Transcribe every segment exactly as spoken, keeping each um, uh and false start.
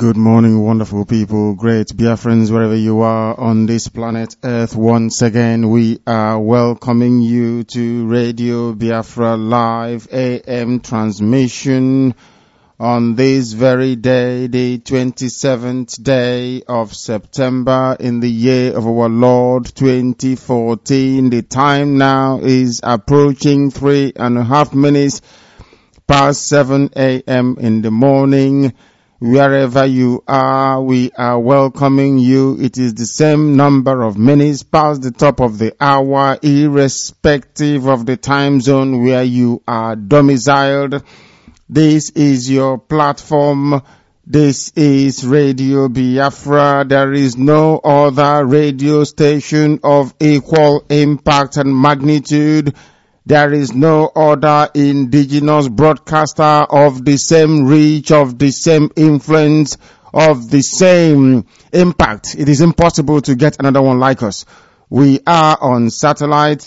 Good morning, wonderful people, great Biafrans, wherever you are on this planet Earth. Once again, we are welcoming you to Radio Biafra Live A M transmission on this very day, the twenty-seventh day of September in the year of our Lord twenty fourteen. The time now is approaching three and a half minutes past seven a m in the morning. Wherever you are, we are welcoming you. It is the same number of minutes past the top of the hour, irrespective of the time zone where you are domiciled. This is your platform. This is Radio Biafra. There is no other radio station of equal impact and magnitude. There is no other indigenous broadcaster of the same reach, of the same influence, of the same impact. It is impossible to get another one like us. We are on satellite.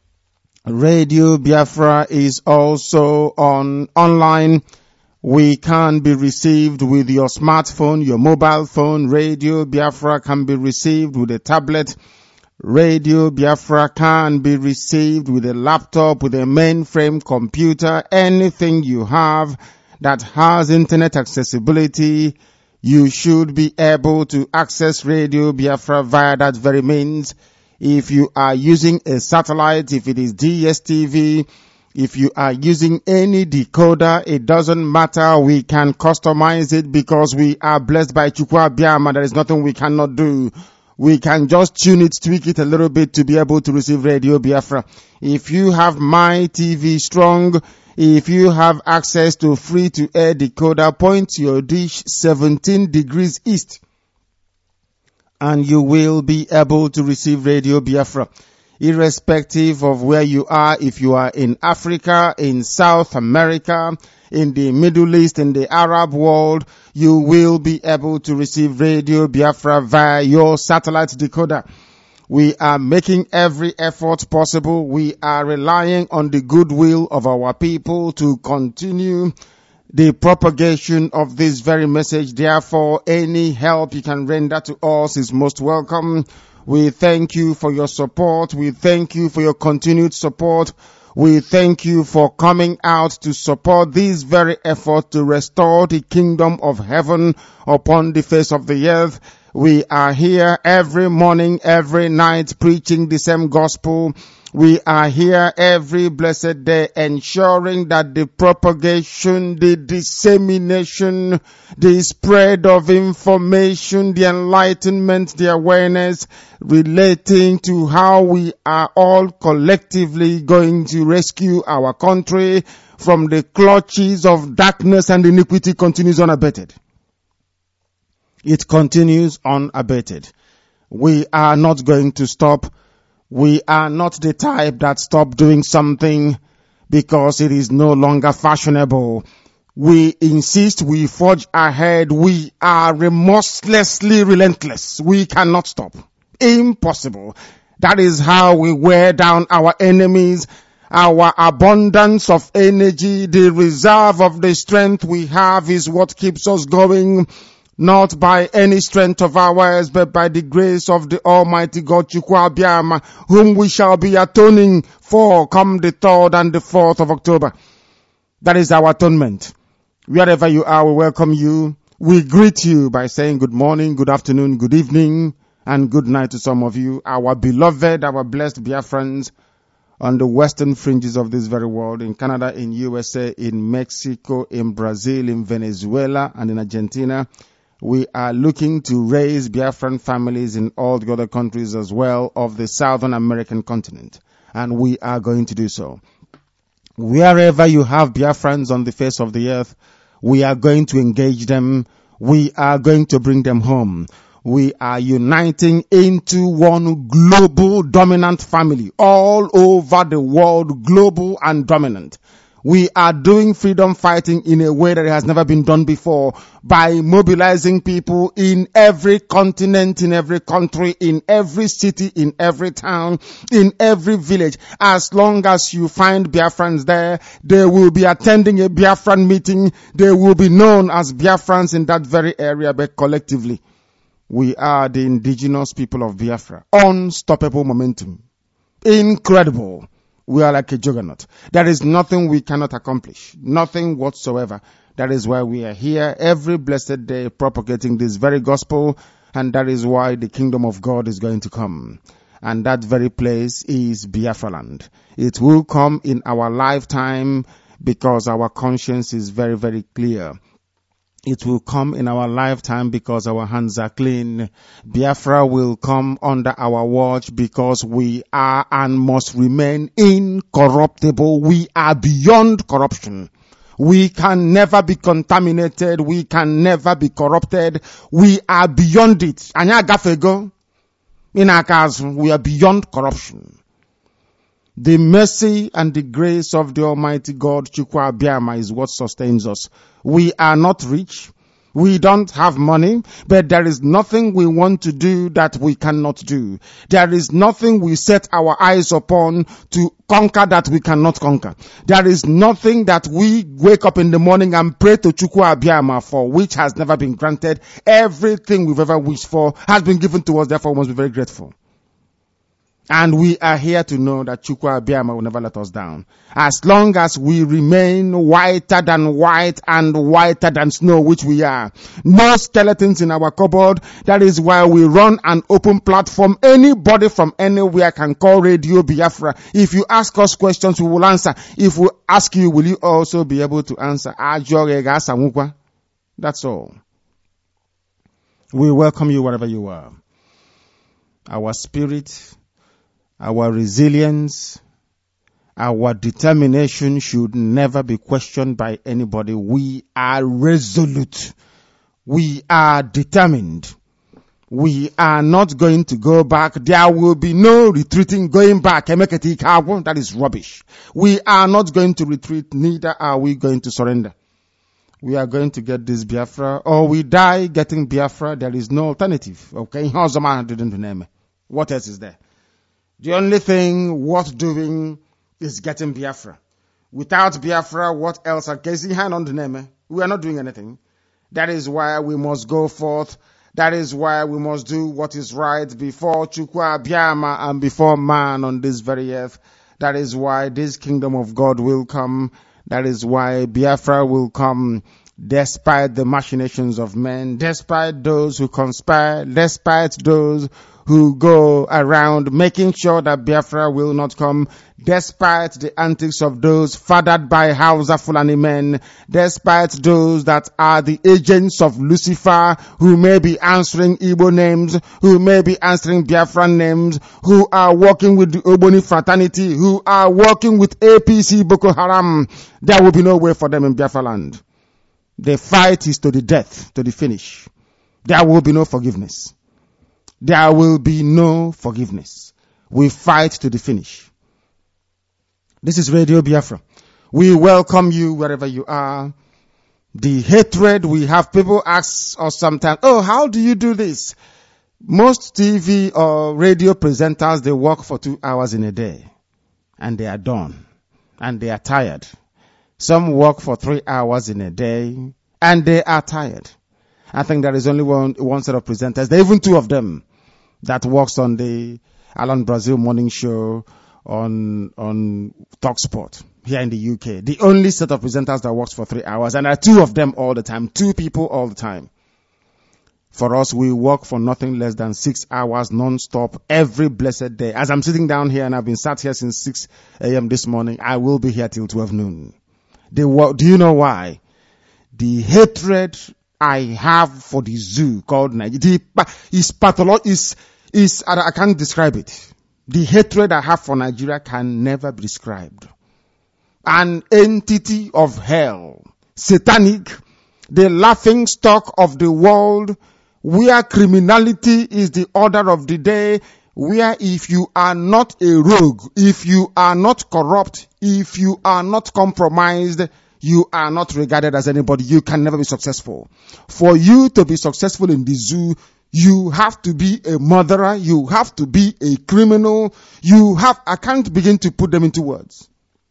Radio Biafra is also on online. We can be received with your smartphone, your mobile phone. Radio Biafra can be received with a tablet. Radio Biafra can be received with a laptop, with a mainframe computer, anything you have that has internet accessibility. You should be able to access Radio Biafra via that very means. If you are using a satellite, if it is D S T V, if you are using any decoder, it doesn't matter. We can customize it because we are blessed by Chukwu Abiyama. There is nothing we cannot do. We can just tune it, tweak it a little bit to be able to receive Radio Biafra. If you have My T V Strong, if you have access to free-to-air decoder, point your dish seventeen degrees east, and you will be able to receive Radio Biafra. Irrespective of where you are, if you are in Africa, in South America, in the Middle East, in the Arab world, you will be able to receive Radio Biafra via your satellite decoder. We are making every effort possible. We are relying on the goodwill of our people to continue the propagation of this very message. Therefore, any help you can render to us is most welcome. We thank you for your support. We thank you for your continued support. We thank you for coming out to support this very effort to restore the kingdom of heaven upon the face of the earth. We are here every morning, every night, preaching the same gospel. We are here every blessed day, ensuring that the propagation, the dissemination, the spread of information, the enlightenment, the awareness relating to how we are all collectively going to rescue our country from the clutches of darkness and iniquity continues unabated. It continues unabated. We are not going to stop. We are not the type that stop doing something because it is no longer fashionable. We insist, we forge ahead, we are remorselessly relentless. We cannot stop. Impossible. That is how we wear down our enemies. Our abundance of energy, the reserve of the strength we have is what keeps us going. Not by any strength of ours, but by the grace of the Almighty God, Chukwu Abiyama, whom we shall be atoning for come the third and the fourth of October. That is our atonement. Wherever you are, we welcome you. We greet you by saying good morning, good afternoon, good evening, and good night to some of you, our beloved, our blessed Biafrans on the western fringes of this very world, in Canada, in U S A, in Mexico, in Brazil, in Venezuela, and in Argentina. We are looking to raise Biafran families in all the other countries as well of the Southern American continent. And we are going to do so. Wherever you have Biafrans on the face of the earth, we are going to engage them. We are going to bring them home. We are uniting into one global dominant family all over the world, global and dominant. We are doing freedom fighting in a way that has never been done before by mobilizing people in every continent, in every country, in every city, in every town, in every village. As long as you find Biafrans there, they will be attending a Biafran meeting. They will be known as Biafrans in that very area, but collectively, we are the indigenous people of Biafra. Unstoppable momentum. Incredible. We are like a juggernaut. There is nothing we cannot accomplish. Nothing whatsoever. That is why we are here every blessed day propagating this very gospel. And that is why the kingdom of God is going to come. And that very place is Biafra land. It will come in our lifetime because our conscience is very, very clear. It will come in our lifetime because our hands are clean. Biafra will come under our watch because we are and must remain incorruptible. We are beyond corruption. We can never be contaminated. We can never be corrupted. We are beyond it. Anya gafego. In our case, we are beyond corruption. The mercy and the grace of the Almighty God, Chukwu Abiama, is what sustains us. We are not rich. We don't have money, but there is nothing we want to do that we cannot do. There is nothing we set our eyes upon to conquer that we cannot conquer. There is nothing that we wake up in the morning and pray to Chukwu Abiama for, which has never been granted. Everything we've ever wished for has been given to us, therefore we must be very grateful. And we are here to know that Chukwu Abiama will never let us down. As long as we remain whiter than white and whiter than snow, which we are. No skeletons in our cupboard. That is why we run an open platform. Anybody from anywhere can call Radio Biafra. If you ask us questions, we will answer. If we ask you, will you also be able to answer? That's all. We welcome you wherever you are. Our spirit, our resilience, our determination should never be questioned by anybody. We are resolute. We are determined. We are not going to go back. There will be no retreating, going back. That is rubbish. We are not going to retreat, neither are we going to surrender. We are going to get this Biafra, or we die getting Biafra. There is no alternative. Okay? What else is there? The only thing worth doing is getting Biafra. Without Biafra, what else? Hand on the name. We are not doing anything. That is why we must go forth. That is why we must do what is right before Chukwu Abiama and before man on this very earth. That is why this kingdom of God will come. That is why Biafra will come, despite the machinations of men, despite those who conspire, despite those who go around making sure that Biafra will not come, despite the antics of those fathered by Hausa Fulani men, despite those that are the agents of Lucifer, who may be answering Igbo names, who may be answering Biafran names, who are working with the Oboni fraternity, who are working with A P C Boko Haram. There will be no way for them in Biafra land. The fight is to the death, to the finish. There will be no forgiveness. There will be no forgiveness. We fight to the finish. This is Radio Biafra. We welcome you wherever you are. The hatred we have, people ask us sometimes, oh, how do you do this? Most T V or radio presenters, they work for two hours in a day. And they are done. And they are tired. Some work for three hours in a day. And they are tired. I think there is only one, one set of presenters. There are even two of them that works on the Alan Brazil morning show on, on TalkSport here in the U K. The only set of presenters that works for three hours. And there are two of them all the time. Two people all the time. For us, we work for nothing less than six hours non-stop every blessed day. As I'm sitting down here and I've been sat here since six a.m. this morning, I will be here till twelve noon. The, do you know why? The hatred I have for the zoo called Nigeria is pathological, is, is, I can't describe it. The hatred I have for Nigeria can never be described. An entity of hell, satanic, the laughing stock of the world, where criminality is the order of the day, where if you are not a rogue, if you are not corrupt, if you are not compromised, you are not regarded as anybody. You can never be successful. For you to be successful in the zoo, you have to be a murderer. You have to be a criminal. You have, I can't begin to put them into words.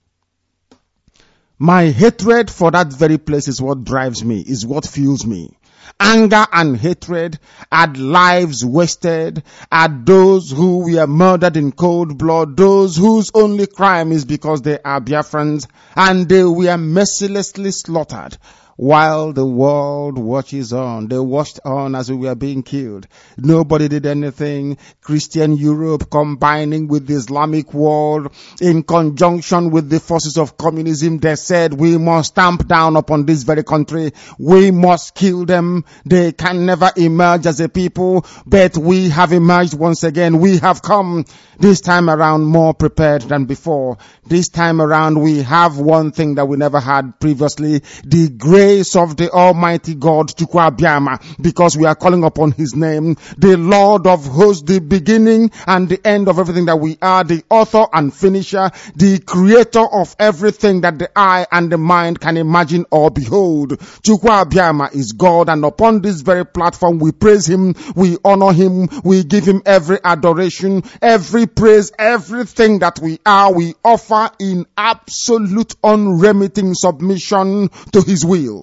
My hatred for that very place is what drives me, is what fuels me. Anger and hatred at lives wasted, at those who were murdered in cold blood, those whose only crime is because they are Biafrans and they were mercilessly slaughtered. While the world watches on, they watched on as we were being killed. Nobody did anything. Christian Europe combining with the Islamic world in conjunction with the forces of communism, they said we must stamp down upon this very country. We must kill them. They can never emerge as a people, but we have emerged once again. We have come this time around more prepared than before. This time around we have one thing that we never had previously, the grace of the Almighty God, Chukwuabiama, because we are calling upon His name, the Lord of hosts, the beginning and the end of everything that we are, the author and finisher, the creator of everything that the eye and the mind can imagine or behold. Chukwuabiama is God, and upon this very platform we praise Him, we honor Him, we give Him every adoration, every praise, everything that we are, we offer in absolute unremitting submission to His will.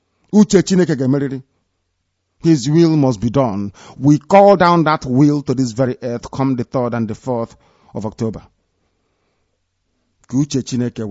His will must be done. We call down that will to this very earth come the third and the fourth of October. The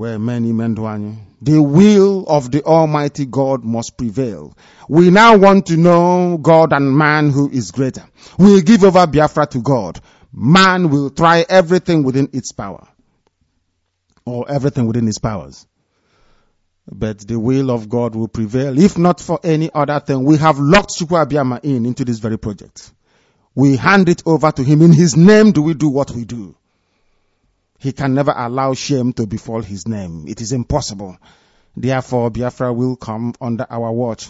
will of the Almighty God must prevail. We now want to know God and man who is greater. We'll give over Biafra to God. Man will try everything within its power. Or everything within his powers. But the will of God will prevail. If not for any other thing, we have locked Chukwuabiama in into this very project. We hand it over to Him. In His name do we do what we do. He can never allow shame to befall His name. It is impossible. Therefore, Biafra will come under our watch.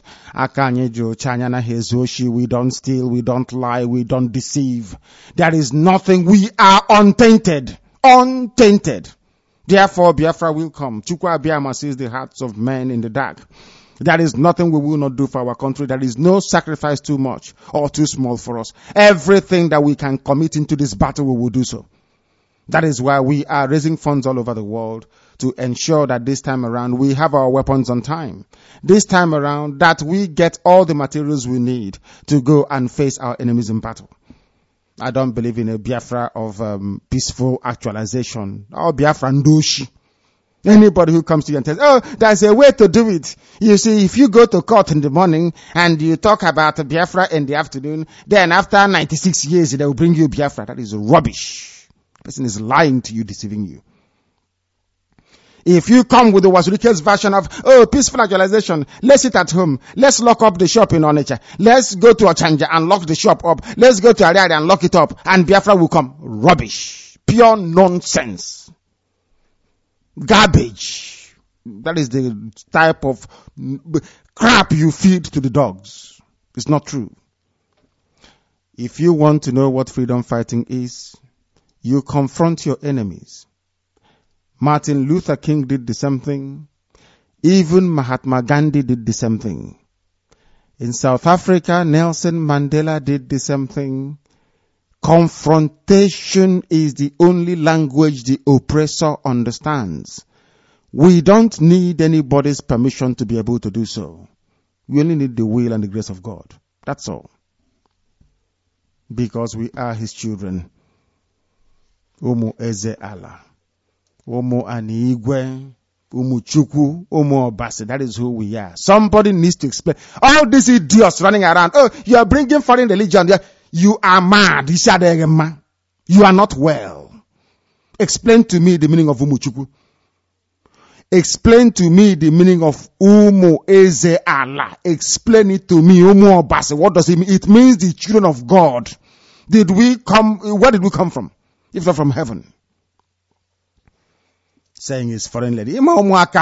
We don't steal, we don't lie, we don't deceive. There is nothing. We are untainted. Untainted. Therefore, Biafra will come. Chukwuabiama sees the hearts of men in the dark. There is nothing we will not do for our country. There is no sacrifice too much or too small for us. Everything that we can commit into this battle, we will do so. That is why we are raising funds all over the world to ensure that this time around we have our weapons on time. This time around that we get all the materials we need to go and face our enemies in battle. I don't believe in a Biafra of um, peaceful actualization. Or Biafra ndoshi. Anybody who comes to you and says, oh, there's a way to do it. You see, if you go to court in the morning and you talk about Biafra in the afternoon, then after ninety-six years, they will bring you Biafra. That is rubbish. The person is lying to you, deceiving you. If you come with the Wazirike's version of, oh, peaceful actualization, let's sit at home. Let's lock up the shop in Onitsha. Let's go to Ochanja and lock the shop up. Let's go to Ariari and lock it up. And Biafra will come. Rubbish. Pure nonsense. Garbage. That is the type of crap you feed to the dogs. It's not true. If you want to know what freedom fighting is, you confront your enemies. Martin Luther King did the same thing. Even Mahatma Gandhi did the same thing. In South Africa, Nelson Mandela did the same thing. Confrontation is the only language the oppressor understands. We don't need anybody's permission to be able to do so. We only need the will and the grace of God. That's all. Because we are His children. Umu Eze Allah. Umu Anigwe, Umu Chukwu, Umu Obasi. That is who we are. Somebody needs to explain. All these idiots running around. Oh, you are bringing foreign religion. You are mad. You are not well. Explain to me the meaning of Umu Chukwu. Explain to me the meaning of Umu Eze Allah. Explain it to me. Umu Obasi. What does it mean? It means the children of God. Did we come, where did we come from? If not from heaven. Saying his foreign lady. What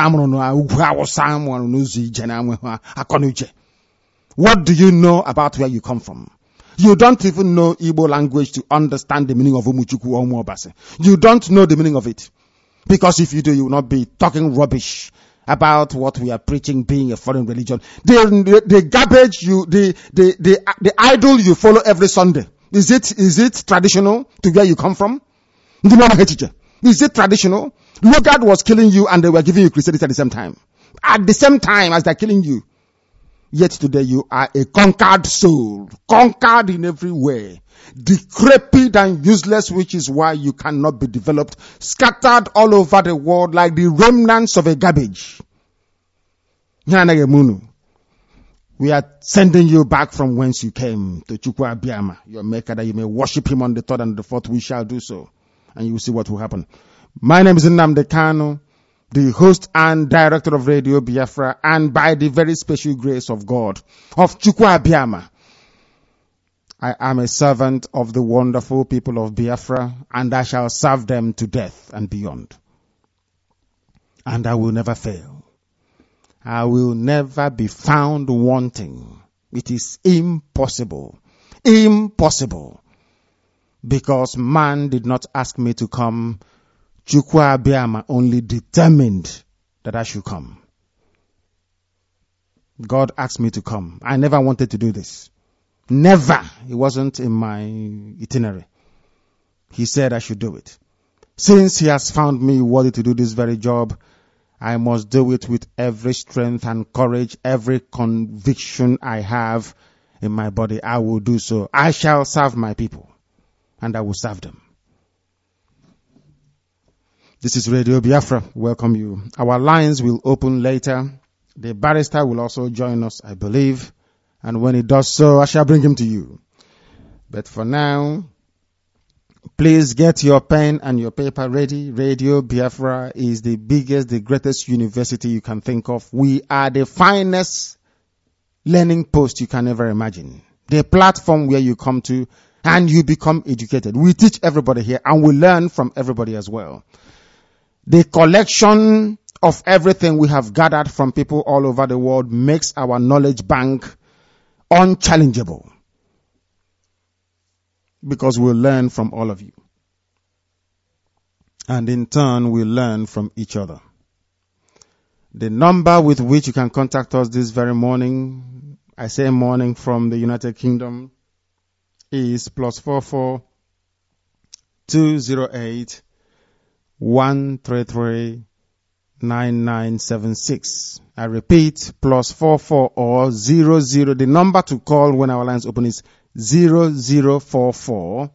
do you know about where you come from? You don't even know Igbo language to understand the meaning of Umuchukwu or Umuobase. You don't know the meaning of it. Because if you do, you will not be talking rubbish about what we are preaching being a foreign religion. The, the, the garbage you, the, the, the, the idol you follow every Sunday. Is it, is it traditional to where you come from? Is it traditional? Lugard was killing you and they were giving you Christianity at the same time. At the same time as they're killing you. Yet today you are a conquered soul. Conquered in every way. Decrepit and useless, which is why you cannot be developed. Scattered all over the world like the remnants of a garbage. We are sending you back from whence you came to Chukwu Abiyama, your maker, that you may worship him on the third and the fourth. We shall do so. And you will see what will happen. My name is Nnamdi Kanu, the host and director of Radio Biafra, and by the very special grace of God, of Chukwu Abiyama, I am a servant of the wonderful people of Biafra, and I shall serve them to death and beyond. And I will never fail. I will never be found wanting. It is impossible. Impossible. Because man did not ask me to come. Chukwu Abiyama only determined that I should come. God asked me to come. I never wanted to do this. Never. It wasn't in my itinerary. He said I should do it. Since he has found me worthy to do this very job, I must do it with every strength and courage, every conviction I have in my body. I will do so. I shall serve my people, and I will serve them. This is Radio Biafra. Welcome you. Our lines will open later. The barrister will also join us, I believe. And when he does so, I shall bring him to you. But for now, please get your pen and your paper ready. Radio Biafra is the biggest, the greatest university you can think of. We are the finest learning post you can ever imagine. The platform where you come to and you become educated. We teach everybody here and we learn from everybody as well. The collection of everything we have gathered from people all over the world makes our knowledge bank unchallengeable, because we'll learn from all of you. And in turn, we'll learn from each other. The number with which you can contact us this very morning, I say morning from the United Kingdom, is plus four four two zero eight one three three nine nine seven six. I repeat, plus four four or zero zero. The number to call when our lines open is zero zero four four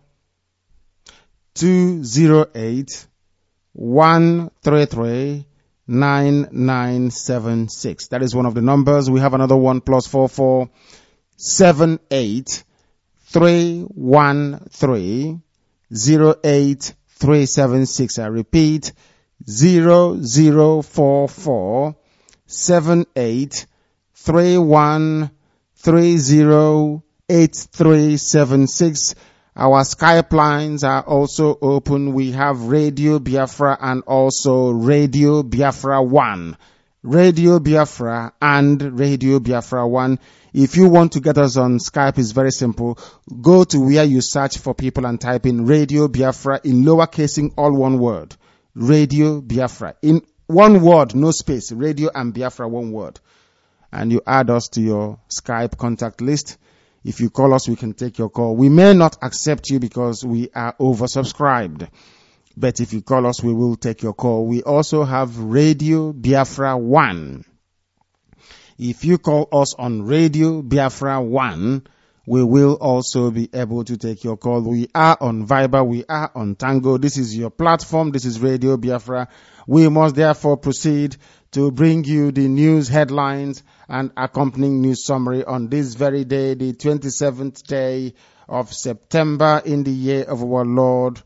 two zero eight one three three nine nine seven six. That is one of the numbers. We have another one, plus four four seven eight three one three zero eight three seven six. I repeat, zero zero four four seven eight three one three zero eight three seven six. Our Skype lines are also open. We have Radio Biafra and also Radio Biafra one. Radio Biafra and Radio Biafra one. If you want to get us on Skype, it's very simple. Go to where you search for people and type in Radio Biafra in lowercasing, all one word. Radio Biafra. In one word, no space. Radio and Biafra, one word. And you add us to your Skype contact list. If you call us, we can take your call. We may not accept you because we are oversubscribed. But if you call us, we will take your call. We also have Radio Biafra one. If you call us on Radio Biafra one, we will also be able to take your call. We are on Viber. We are on Tango. This is your platform. This is Radio Biafra. We must therefore proceed to bring you the news headlines and accompanying news summary on this very day, the twenty-seventh day of September in the year of our Lord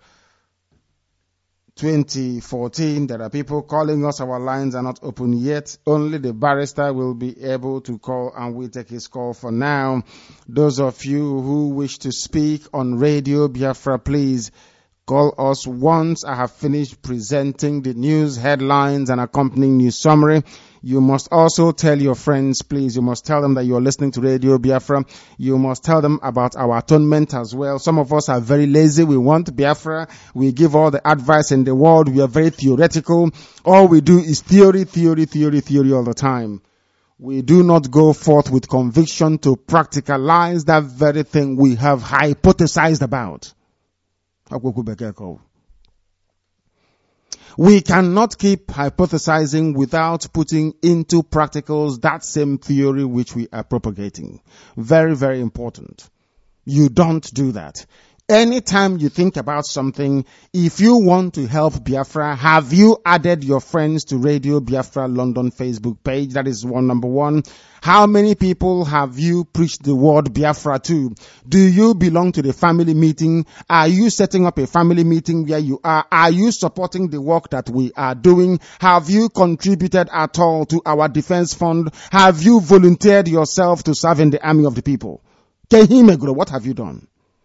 twenty fourteen. There are people calling us. Our lines are not open yet. Only the barrister will be able to call, and we'll take his call for now. Those of you who wish to speak on Radio Biafra, please call us once I have finished presenting the news headlines and accompanying news summary. You must also tell your friends, please. You must tell them that you're listening to Radio Biafra. You must tell them about our atonement as well. Some of us are very lazy. We want Biafra. We give all the advice in the world. We are very theoretical. All we do is theory, theory, theory, theory all the time. We do not go forth with conviction to practicalize that very thing we have hypothesized about. We cannot keep hypothesizing without putting into practicals that same theory which we are propagating. Very, very important. You don't do that. Anytime you think about something, if you want to help Biafra, have you added your friends to Radio Biafra London Facebook page? That is one number one. How many people have you preached the word Biafra to? Do you belong to the family meeting? Are you setting up a family meeting where you are? Are you supporting the work that we are doing? Have you contributed at all to our defense fund? Have you volunteered yourself to serve in the army of the people? Kehimegro, what have you done?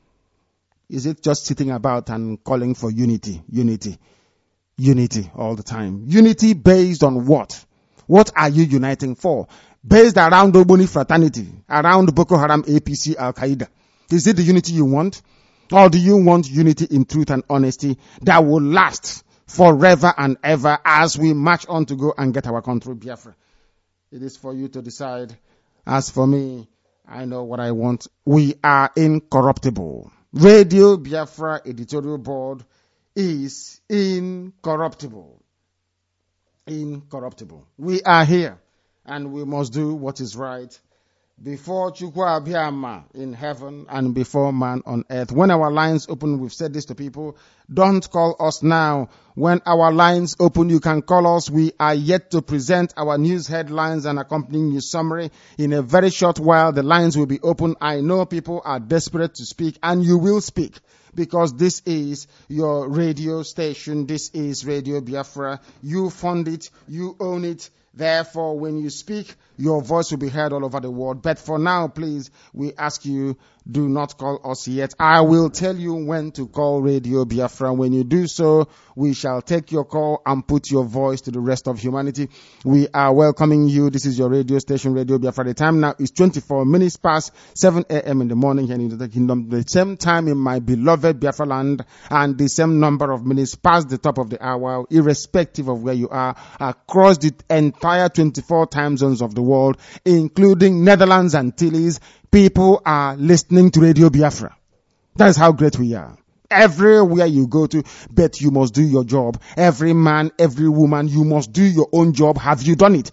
Is it just sitting about and calling for unity, unity, unity all the time? Unity based on what? What are you uniting for? Based around Ogboni fraternity, around Boko Haram, A P C, Al Qaeda. Is it the unity you want? Or do you want unity in truth and honesty that will last forever and ever as we march on to go and get our country, Biafra? It is for you to decide. As for me, I know what I want. We are incorruptible. Radio Biafra editorial board is incorruptible. Incorruptible. We are here and we must do what is right before Chukwu Abiyama in heaven and before man on earth. When our lines open, we've said this to people, don't call us now. When our lines open, you can call us. We are yet to present our news headlines and accompanying news summary. In a very short while, the lines will be open. I know people are desperate to speak, and you will speak, because this is your radio station. This is Radio Biafra. You fund it. You own it. Therefore, when you speak, your voice will be heard all over the world. But for now, please, we ask you, do not call us yet. I will tell you when to call Radio Biafra. When you do so, we shall take your call and put your voice to the rest of humanity. We are welcoming you. This is your radio station, Radio Biafra. The time now is twenty-four minutes past seven a.m. in the morning here in the United Kingdom. The same time in my beloved Biafra land, and the same number of minutes past the top of the hour, irrespective of where you are, across the entire twenty-four time zones of the world, including Netherlands and Antilles. People are listening to Radio Biafra. That is how great we are. Everywhere you go to, but you must do your job. Every man, every woman, you must do your own job. Have you done it?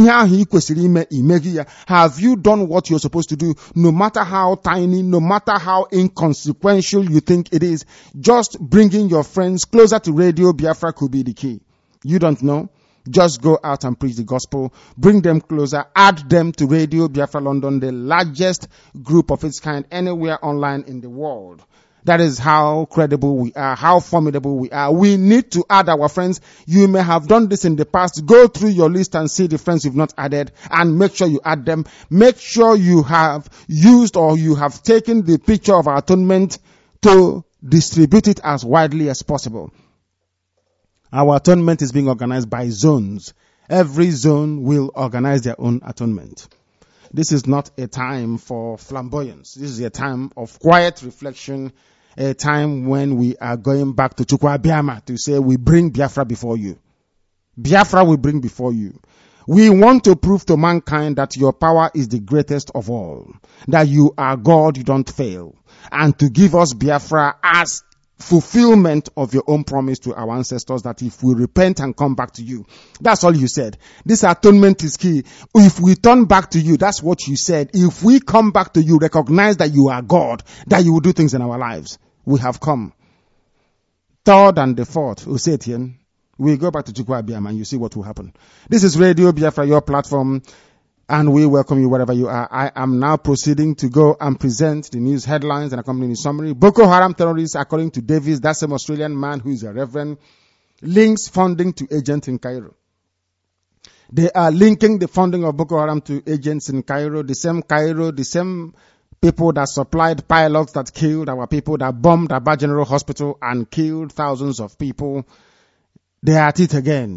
Have you done what you're supposed to do? No matter how tiny, no matter how inconsequential you think it is, just bringing your friends closer to Radio Biafra could be the key. You don't know? Just go out and preach the gospel. Bring them closer. Add them to Radio Biafra London, the largest group of its kind anywhere online in the world. That is how credible we are, how formidable we are. We need to add our friends. You may have done this in the past. Go through your list and see the friends you've not added and make sure you add them. Make sure you have used or you have taken the picture of our atonement to distribute it as widely as possible. Our atonement is being organized by zones. Every zone will organize their own atonement. This is not a time for flamboyance. This is a time of quiet reflection, a time when we are going back to Chukwu Abiyama to say, we bring Biafra before you. Biafra we bring before you. We want to prove to mankind that your power is the greatest of all, that you are God, you don't fail, and to give us Biafra as fulfillment of your own promise to our ancestors, that if we repent and come back to you. That's all you said. This atonement is key. If we turn back to you, that's what you said. If we come back to you, recognize that you are God, that you will do things in our lives. We have come. Third and the fourth, Osetian, we go back to Chukwu Abiyama and you see what will happen. This is Radio Biafra, your platform, and we welcome you wherever you are. I am now proceeding to go and present the news headlines and accompanying summary. Boko Haram terrorists, according to Davis, that same Australian man who is a reverend, links funding to agents in Cairo. They are linking the funding of Boko Haram to agents in Cairo, the same Cairo, the same people that supplied pilots that killed our people, that bombed Aba General Hospital and killed thousands of people. They are at it again.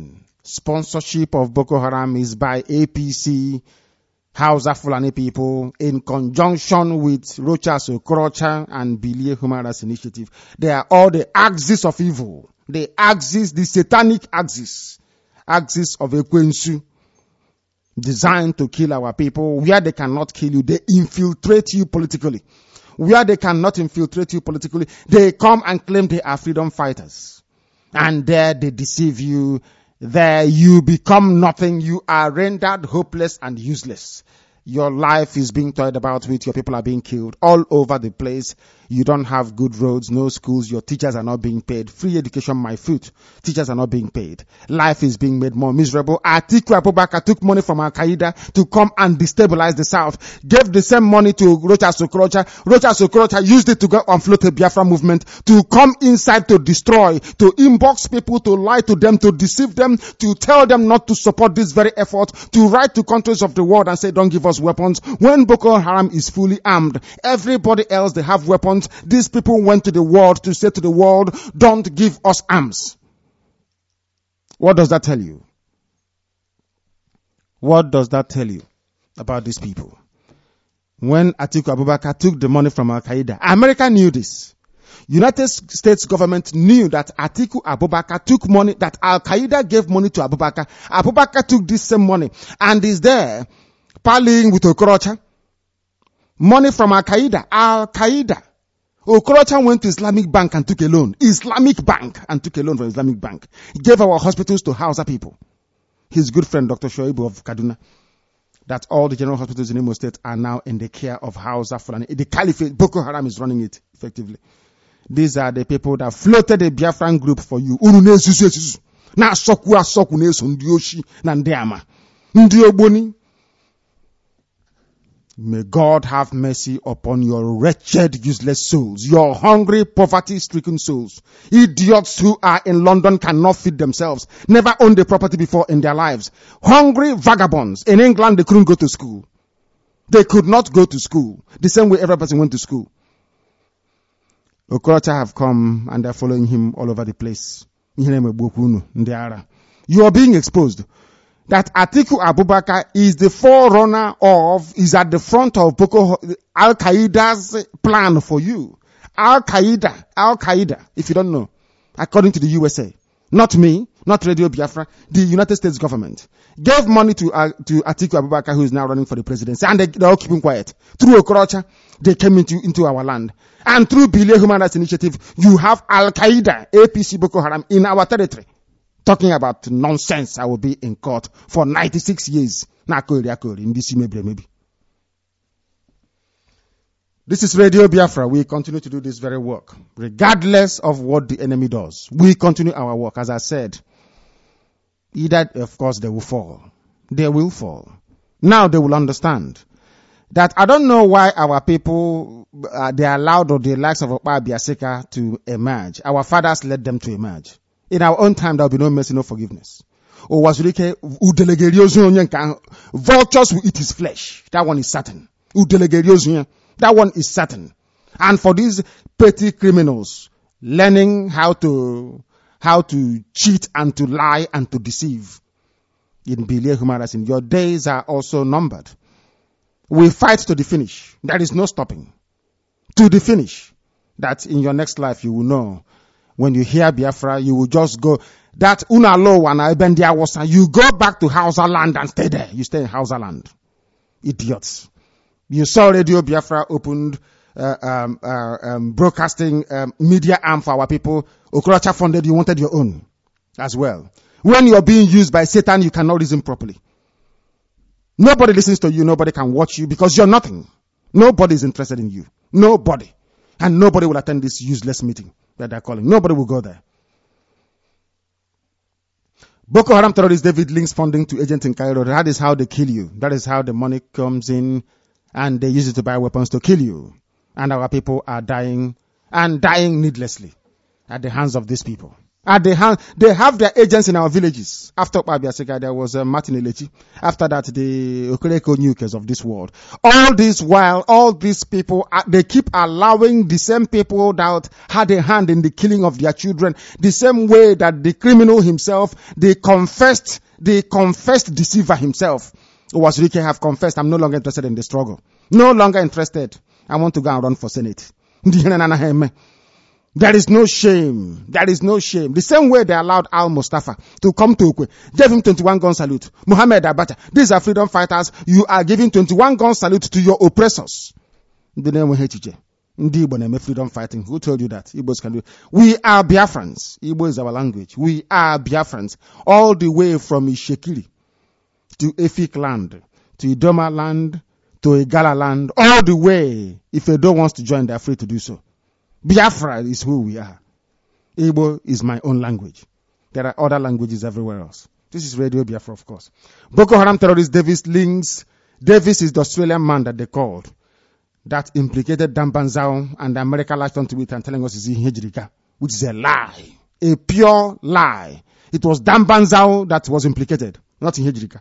Sponsorship of Boko Haram is by A P C, Hausa Fulani people, in conjunction with Rochas Okorocha and Bilie Human Rights Initiative. They are all the axis of evil. The axis, the satanic axis, axis of Ekwensu, designed to kill our people. Where they cannot kill you, they infiltrate you politically. Where they cannot infiltrate you politically, they come and claim they are freedom fighters. And there they deceive you. There you become nothing. You are rendered hopeless and useless. Your life is being toyed about with. Your people are being killed all over the place. You don't have good roads, no schools. Your teachers are not being paid. Free education, my foot. Teachers are not being paid. Life is being made more miserable. Atiku Abubakar took money from Al-Qaeda to come and destabilize the South. Gave the same money to Rochas Okorocha. Rochas Okorocha used it to go and float the Biafra movement, to come inside to destroy, to inbox people, to lie to them, to deceive them, to tell them not to support this very effort, to write to countries of the world and say, don't give us weapons. When Boko Haram is fully armed, everybody else, they have weapons. These people went to the world to say to the world, don't give us arms. What does that tell you? What does that tell you about these people? When Atiku Abubakar took the money from Al-Qaeda, America knew this. United States government knew that Atiku Abubakar took money, that Al-Qaeda gave money to Abubakar. Abubakar took this same money and is there parleying with Okorocha. Money from Al-Qaeda. Al-Qaeda. Okorocha went to Islamic Bank and took a loan. Islamic Bank and took a loan from Islamic Bank. He gave our hospitals to Hausa people. His good friend, Doctor Shoibu of Kaduna. That all the general hospitals in Imo State are now in the care of Hausa Fulani. The Caliphate, Boko Haram is running it effectively. These are the people that floated a Biafran group for you. Na soku asoku neso ndioshi na ndeama. Ndioboni. May God have mercy upon your wretched, useless souls, your hungry, poverty-stricken souls. Idiots who are in London cannot feed themselves, never owned a property before in their lives. Hungry vagabonds. In England, they couldn't go to school. They could not go to school, the same way every person went to school. Okorocha have come and they're following him all over the place. You are being exposed. That Atiku Abubakar is the forerunner of, is at the front of Boko Al-Qaeda's plan for you. Al-Qaeda, Al-Qaeda, if you don't know, according to the U S A. Not me, not Radio Biafra, the United States government gave money to uh, to Atiku Abubakar, who is now running for the presidency, and they, they're all keeping quiet. Through Okorocha, they came into, into our land. And through Bilie Human Rights Initiative, you have Al-Qaeda, A P C, Boko Haram in our territory. Talking about nonsense. I will be in court for ninety-six years. Maybe. This is Radio Biafra. We continue to do this very work. Regardless of what the enemy does. We continue our work. As I said, either, of course, they will fall. They will fall. Now they will understand that I don't know why our people, uh, they allowed or the likes of Okpa Biaseka to emerge. Our fathers led them to emerge. In our own time, there will be no mercy, no forgiveness. Vultures will eat his flesh. That one is certain. That one is certain. And for these petty criminals, learning how to, how to cheat and to lie and to deceive, in Bilie Human Rights, your days are also numbered. We fight to the finish. There is no stopping. To the finish. That in your next life you will know. When you hear Biafra, you will just go, that Unalo and Ibendia was, you go back to Hausa land and stay there. You stay in Hausa land. Idiots. You saw Radio Biafra opened, uh, um, uh, um, broadcasting, um, media arm for our people. Okorocha funded, you wanted your own as well. When you're being used by Satan, you cannot reason properly. Nobody listens to you. Nobody can watch you because you're nothing. Nobody is interested in you. Nobody. And nobody will attend this useless meeting that they're calling. Nobody will go there. Boko Haram terrorist David links funding to agents in Cairo. That is how they kill you. That is how the money comes in and they use it to buy weapons to kill you. And our people are dying and dying needlessly at the hands of these people. At the hand, they have their agents in our villages. After Obabiaseka, there was uh, Martin Elechi. After that, the Okereko Nukes of this world. All this while, all these people, uh, they keep allowing the same people that had a hand in the killing of their children, the same way that the criminal himself, the confessed, the confessed deceiver himself, was Rike have confessed, I'm no longer interested in the struggle. No longer interested. I want to go and run for Senate. There is no shame. There is no shame. The same way they allowed Al Mustafa to come to Ukwe, gave him twenty-one gun salute. Muhammad Abacha, these are freedom fighters. You are giving twenty-one gun salute to your oppressors. The name of H J. Ndi freedom fighting. Who told you that? Igbos can do it. We are Biafrans. Igbo is our language. We are Biafrans. All the way from Ishekiri to Efik land, to Idoma land, to Igala land, all the way. If Edo wants to join, they are free to do so. Biafra is who we are. Igbo is my own language. There are other languages everywhere else. This is Radio Biafra, of course. Boko Haram terrorist Davis links. Davis is the Australian man that they called, that implicated Dambanzao, and America latched onto it and telling us it's in Hejrika, which is a lie. A pure lie. It was Dambanzao that was implicated, not in Hejrika.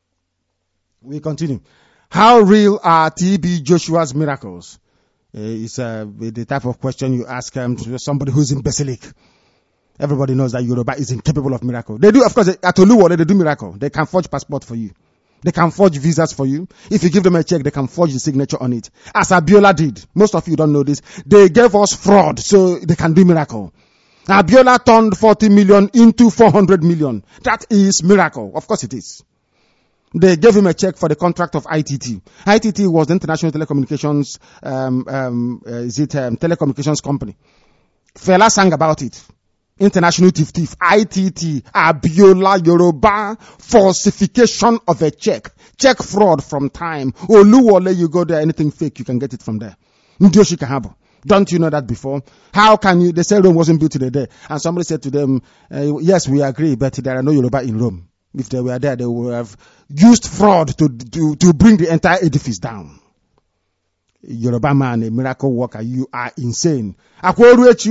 We continue. How real are T B Joshua's miracles? Uh, it's uh, the type of question you ask um, to somebody who's imbecilic. Everybody knows that Yoruba is incapable of miracle. They do, of course, at Oluwole, they do miracle. They can forge passport for you. They can forge visas for you. If you give them a check, they can forge the signature on it. As Abiola did. Most of you don't know this. They gave us fraud, so they can do miracle. Abiola turned forty million into four hundred million. That is miracle. Of course it is. They gave him a check for the contract of I T T. I T T was the International Telecommunications, um, um, uh, is it um, telecommunications company. Fela sang about it. International Tif Tif, I T T, Abiola Yoruba, falsification of a check. Check fraud from time. Oluwole, you go there, anything fake, you can get it from there. Ndioshi Kahabo. Don't you know that before? How can you, they said Rome wasn't built in a day. And somebody said to them, uh, yes, we agree, but there are no Yoruba in Rome. If they were there, they would have used fraud to, to, to bring the entire edifice down. Yoruba man, a miracle worker, you are insane. You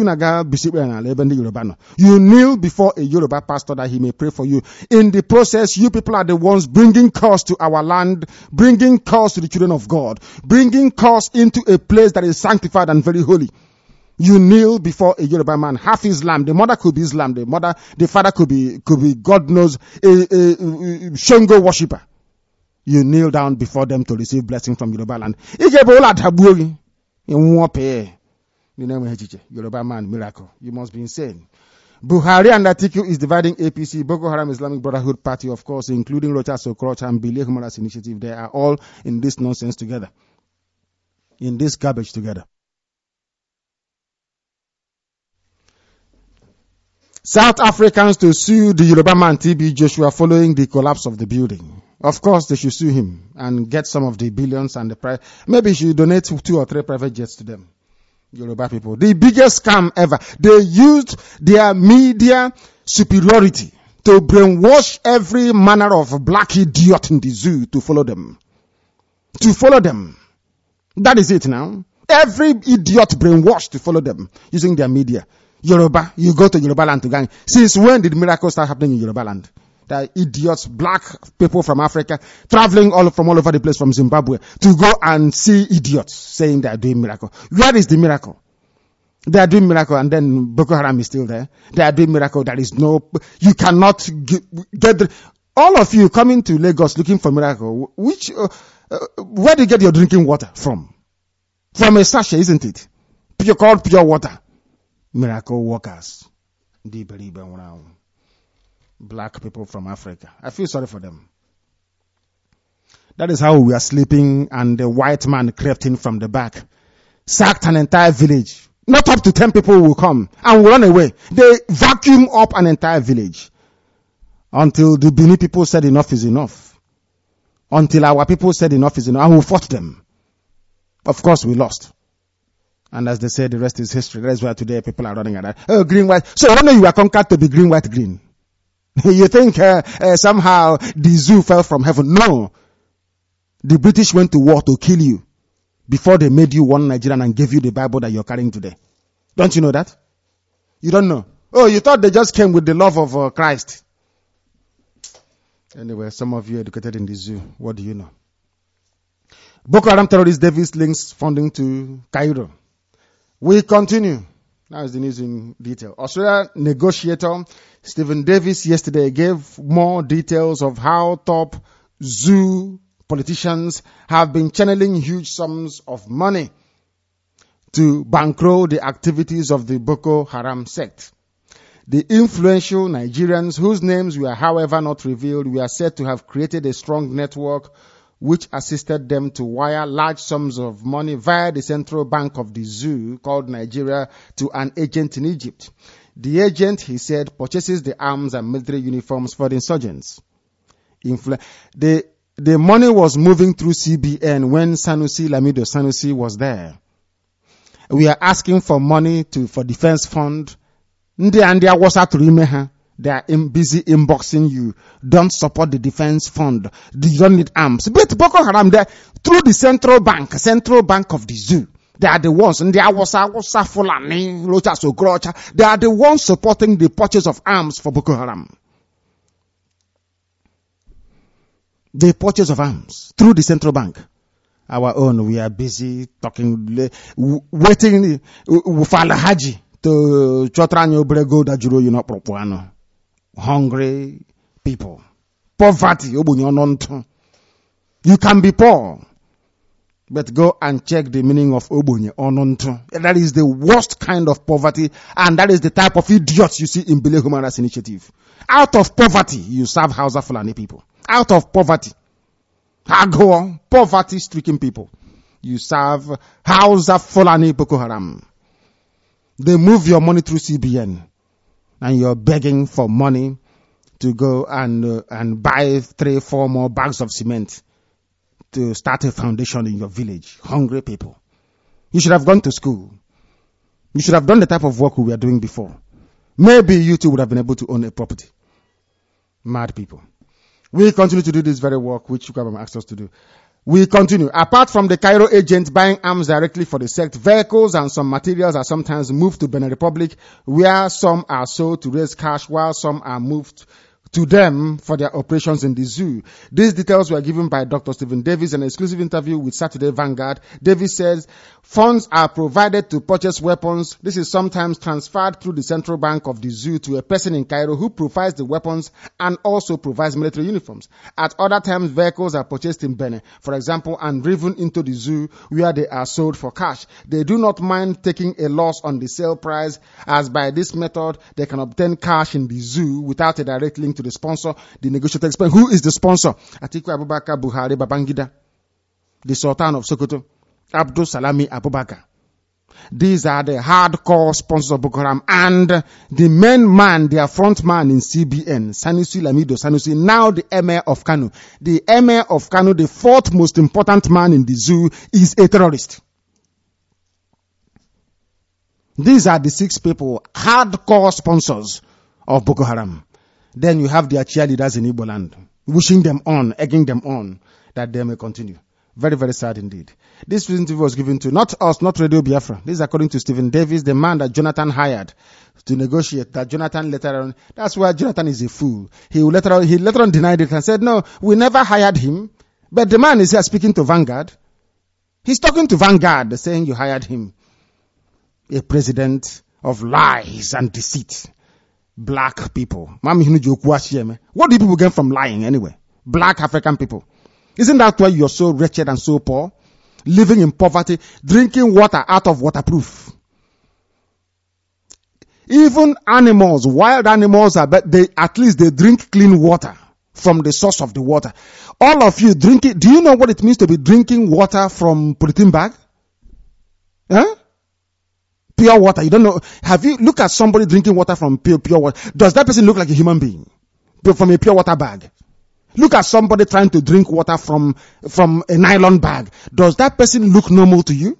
kneel before a Yoruba pastor that he may pray for you. In the process, you people are the ones bringing curse to our land, bringing curse to the children of God, bringing curse into a place that is sanctified and very holy. You kneel before a Yoruba man, half Islam. The mother could be Islam. The mother, the father could be, could be, God knows, a, a, a Shango worshipper. You kneel down before them to receive blessing from Yoruba land. The name of Yoruba man, miracle. You must be insane. Buhari and Atiku is dividing A P C, Boko Haram Islamic Brotherhood Party, of course, including Rochas Okrocha and Bile Humanas Initiative. They are all in this nonsense together. In this garbage together. South Africans to sue the Yoruba man T B Joshua following the collapse of the building. Of course, they should sue him and get some of the billions and the price. Maybe you should donate two or three private jets to them. Yoruba people. The biggest scam ever. They used their media superiority to brainwash every manner of black idiot in the zoo to follow them. To follow them. That is it now. Every idiot brainwashed to follow them using their media. Yoruba, you go to Yoruba land to gang. Since when did miracles start happening in Yoruba land? There are idiots, black people from Africa, traveling all from all over the place from Zimbabwe to go and see idiots saying they are doing miracle. Where is the miracle? They are doing miracle and then Boko Haram is still there. They are doing miracle. There is no, you cannot get, get the, all of you coming to Lagos looking for miracle. Which, uh, uh, where do you get your drinking water from? From a sachet, isn't it? Pure, called pure water. Miracle workers. Black people from Africa. I feel sorry for them. That is how we are sleeping and the white man crept in from the back. Sacked an entire village. Not up to ten people will come and will run away. They vacuum up an entire village. Until the Bini people said enough is enough. Until our people said enough is enough and we fought them. Of course we lost. And as they say, the rest is history. That is why today people are running at that. Oh, green, white. So I know you are conquered to be green, white, green. You think uh, uh, somehow the zoo fell from heaven? No. The British went to war to kill you before they made you one Nigerian and gave you the Bible that you're carrying today. Don't you know that? You don't know. Oh, you thought they just came with the love of uh, Christ. Anyway, some of you educated in the zoo. What do you know? Boko Haram terrorist Davis links funding to Cairo. We continue. Now is the news in detail. Australia negotiator Stephen Davis yesterday gave more details of how top zoo politicians have been channeling huge sums of money to bankroll the activities of the Boko Haram sect. The influential Nigerians, whose names were however not revealed, were said to have created a strong network which assisted them to wire large sums of money via the central bank of the zoo called Nigeria to an agent in Egypt. The agent, he said, purchases the arms and military uniforms for the insurgents. Influ- the, the money was moving through C B N when Sanusi Lamido Sanusi was there. We are asking for money to for defense fund. They are busy inboxing you. Don't support the defense fund. You don't need arms. But Boko Haram, there through the central bank, central bank of the zoo. They are the ones, and they are they are the ones supporting the purchase of arms for Boko Haram. The purchase of arms through the central bank. Our own, we are busy talking, waiting for Al-Haji to chotranyo brego da juro you know propuano. Hungry people. Poverty. You can be poor. But go and check the meaning of Obunye Ononto. That is the worst kind of poverty, and that is the type of idiots you see in Bile Human Rights Initiative. Out of poverty, you serve Hausa Fulani people. Out of poverty. Hago, poverty-stricken people. You serve Hausa Fulani Boko Haram. They move your money through C B N, and you're begging for money to go and uh, and buy three, four more bags of cement to start a foundation in your village. Hungry people. You should have gone to school. You should have done the type of work we were doing before. Maybe you too would have been able to own a property. Mad people. We continue to do this very work which Ukabama asked us to do. We continue. Apart from the Cairo agents buying arms directly for the sect, vehicles and some materials are sometimes moved to Benin Republic, where some are sold to raise cash while some are moved to them for their operations in the zoo. These details were given by Doctor Stephen Davis in an exclusive interview with Saturday Vanguard. Davis says funds are provided to purchase weapons. This is sometimes transferred through the central bank of the zoo to a person in Cairo who provides the weapons and also provides military uniforms. At other times, vehicles are purchased in Benin, for example, and driven into the zoo where they are sold for cash. They do not mind taking a loss on the sale price, as by this method, they can obtain cash in the zoo without a direct link to the sponsor. The negotiator explained, who is the sponsor? Atiku Abubakar Buhari Babangida, the Sultan of Sokoto, Abdul Salami Abubakar. These are the hardcore sponsors of Boko Haram, and the main man, their front man in C B N, Sanusi Lamido Sanusi, now the Emir of Kano. The Emir of Kano, the fourth most important man in the zoo, is a terrorist. These are the six people, hardcore sponsors of Boko Haram. Then you have their cheerleaders in Igbo land, wishing them on, egging them on, that they may continue. Very, very sad indeed. This interview was given to not us, not Radio Biafra. This is according to Stephen Davis, the man that Jonathan hired to negotiate, that Jonathan later on, that's why Jonathan is a fool. He later on, he later on denied it and said, no, we never hired him. But the man is here speaking to Vanguard. He's talking to Vanguard, saying you hired him. A president of lies and deceit. Black people. What do you people get from lying anyway? Black African people. Isn't that why you're so wretched and so poor? Living in poverty, drinking water out of waterproof. Even animals, wild animals, are, but they, at least they drink clean water from the source of the water. All of you drinking, do you know what it means to be drinking water from polythene bag? Huh? Pure water. You don't know. Have you, look at somebody drinking water from pure, pure water. Does that person look like a human being? From a pure water bag? Look at somebody trying to drink water from, from a nylon bag. Does that person look normal to you?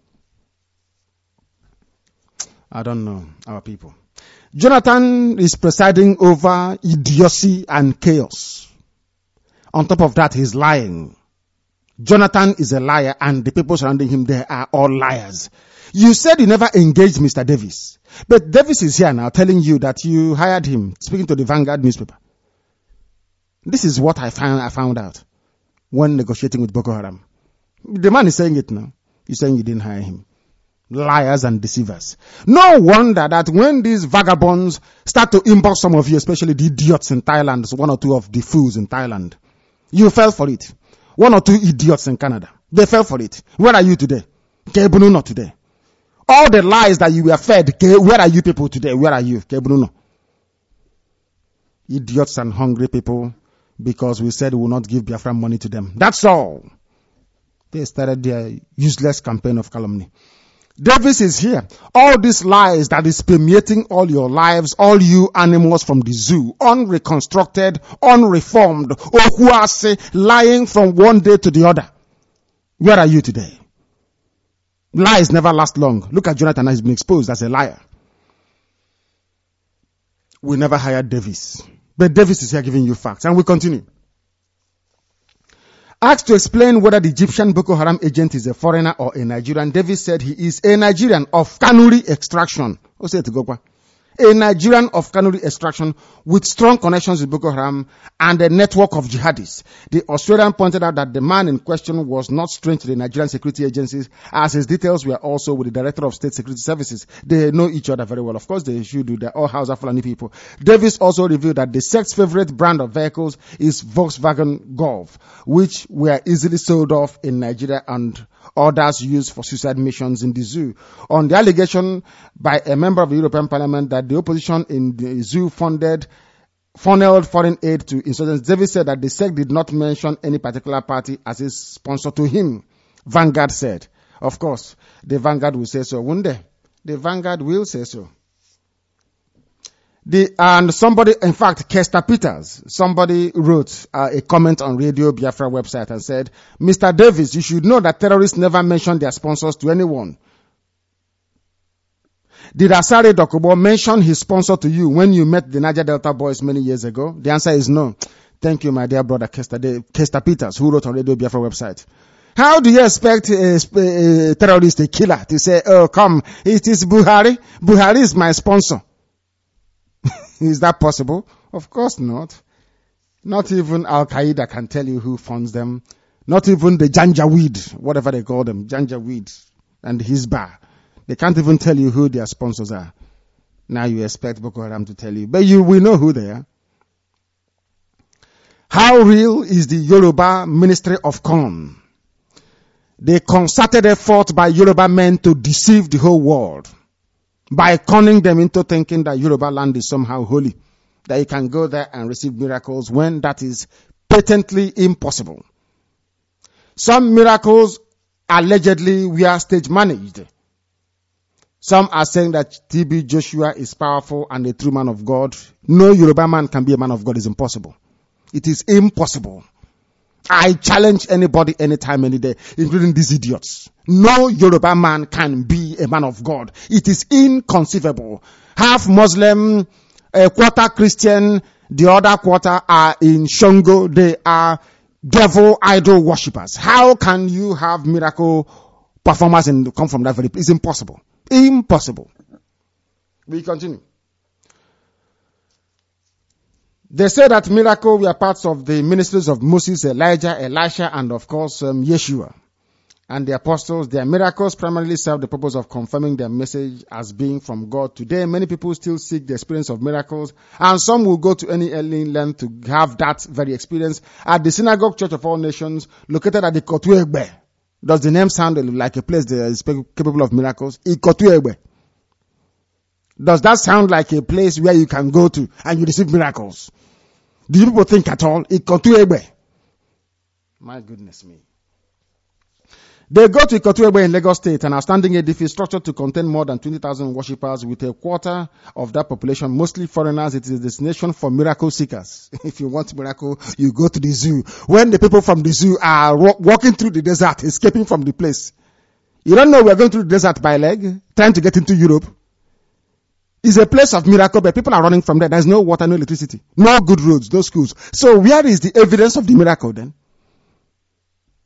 I don't know, our people. Jonathan is presiding over idiocy and chaos. On top of that, he's lying. Jonathan is a liar and the people surrounding him, they are all liars. You said you never engaged Mister Davis. But Davis is here now telling you that you hired him, speaking to the Vanguard newspaper. This is what I found, I found out when negotiating with Boko Haram. The man is saying it now. He's saying you didn't hire him. Liars and deceivers. No wonder that when these vagabonds start to inbox some of you, especially the idiots in Thailand, so one or two of the fools in Thailand, you fell for it. One or two idiots in Canada, they fell for it. Where are you today? Kebunu not today. All the lies that you were fed, where are you people today? Where are you? Kebunu no. Idiots and hungry people, because we said we will not give Biafran money to them. That's all. They started their useless campaign of calumny. Davis is here. All these lies that is permeating all your lives, all you animals from the zoo, unreconstructed, unreformed, Ohuase, lying from one day to the other. Where are you today? Lies never last long. Look at Jonathan, he's been exposed as a liar. We never hired Davis. But Davis is here giving you facts. And we continue. Asked to explain whether the Egyptian Boko Haram agent is a foreigner or a Nigerian, Davis said he is a Nigerian of Kanuri extraction. A Nigerian of Kanuri extraction with strong connections with Boko Haram and a network of jihadists. The Australian pointed out that the man in question was not strange to the Nigerian security agencies, as his details were also with the Director of State Security Services. They know each other very well. Of course, they should do. They're all Hausa Fulani people. Davis also revealed that the sect's favorite brand of vehicles is Volkswagen Golf, which were easily sold off in Nigeria and others used for suicide missions in the zoo. On the allegation by a member of the European Parliament that the opposition in the zoo funded funneled foreign aid to insurgents, Davis said that the sect did not mention any particular party as a sponsor to him. Vanguard said. Of course, the Vanguard will say so, won't they? The Vanguard will say so. The, and somebody, in fact, Kester Peters, somebody wrote uh, a comment on Radio Biafra website and said, Mister Davis, you should know that terrorists never mention their sponsors to anyone. Did Asare Dokubo mention his sponsor to you when you met the Niger Delta boys many years ago? The answer is no. Thank you, my dear brother Kester, Kester Peters, who wrote on Radio Biafra website. How do you expect a, a, a terrorist, a killer, to say, oh, come, it is Buhari. Buhari is my sponsor. Is that possible? Of course not. Not even Al-Qaeda can tell you who funds them. Not even the Janjaweed, whatever they call them, Janjaweed and Hizbah. They can't even tell you who their sponsors are. Now you expect Boko Haram to tell you. But you will know who they are. How real is the Yoruba Ministry of Con? The concerted effort by Yoruba men to deceive the whole world, by conning them into thinking that Yoruba land is somehow holy, that you can go there and receive miracles when that is patently impossible. Some miracles allegedly were stage managed. Some are saying that T B Joshua is powerful and a true man of God. No Yoruba man can be a man of God. It's impossible. It is impossible. I challenge anybody, anytime, any day, including these idiots. No Yoruba man can be a man of God. It is inconceivable. Half Muslim, a quarter Christian, the other quarter are in Shango. They are devil idol worshippers. How can you have miracle performers and come from that very place? It's impossible. Impossible. We continue. They say that miracles were parts of the ministries of Moses, Elijah, Elisha, and of course, um, Yeshua. And the apostles, their miracles primarily serve the purpose of confirming their message as being from God. Today, many people still seek the experience of miracles, and some will go to any early length to have that very experience. At the Synagogue Church of All Nations, located at the Kotuegbe, does the name sound like a place that is capable of miracles? Ikotuegbe. Does that sound like a place where you can go to and you receive miracles? Do you people think at all? Ikotuegbe. My goodness me. They go to Ikotuegbe in Lagos State, an outstanding edifice structured to contain more than twenty thousand worshippers, with a quarter of that population, mostly foreigners. It is a destination for miracle seekers. If you want miracle, you go to the zoo. When the people from the zoo are walking through the desert, escaping from the place, you don't know we are going through the desert by leg, trying to get into Europe. It's a place of miracle, but people are running from there. There's no water, no electricity, no good roads, no schools. So where is the evidence of the miracle then?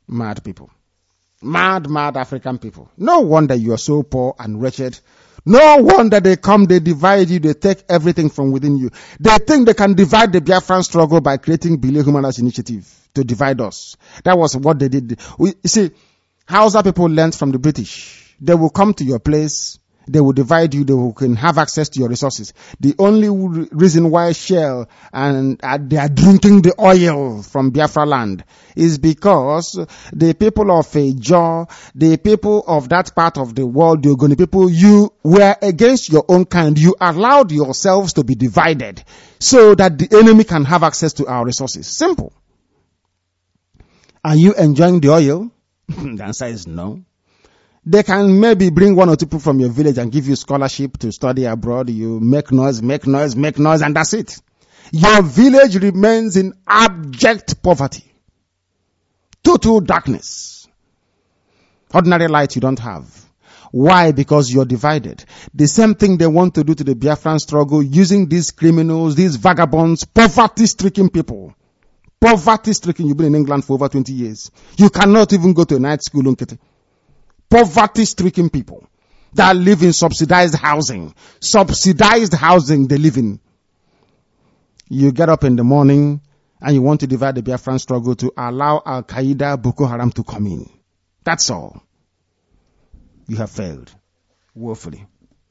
Mad people. Mad, mad African people. No wonder you are so poor and wretched. No wonder they come, they divide you, they take everything from within you. They think they can divide the Biafran struggle by creating Bile Human Rights Initiative to divide us. That was what they did. We, you see, Hausa people learned from the British. They will come to your place, they will divide you, they will can have access to your resources. The only reason why Shell and uh, they are drinking the oil from Biafra land is because the people of Ejo, the people of that part of the world, the Ogoni people, you were against your own kind. You allowed yourselves to be divided so that the enemy can have access to our resources. Simple. Are you enjoying the oil? The answer is no. They can maybe bring one or two people from your village and give you scholarship to study abroad. You make noise, make noise, make noise, and that's it. Your village remains in abject poverty. Total darkness. Ordinary light you don't have. Why? Because you're divided. The same thing they want to do to the Biafran struggle using these criminals, these vagabonds, poverty-stricken people. Poverty-stricken. You've been in England for over twenty years. You cannot even go to a night school, Unkete. Poverty-stricken people that live in subsidized housing. Subsidized housing they live in. You get up in the morning and you want to divide the Biafran struggle to allow Al-Qaeda, Boko Haram to come in. That's all. You have failed woefully.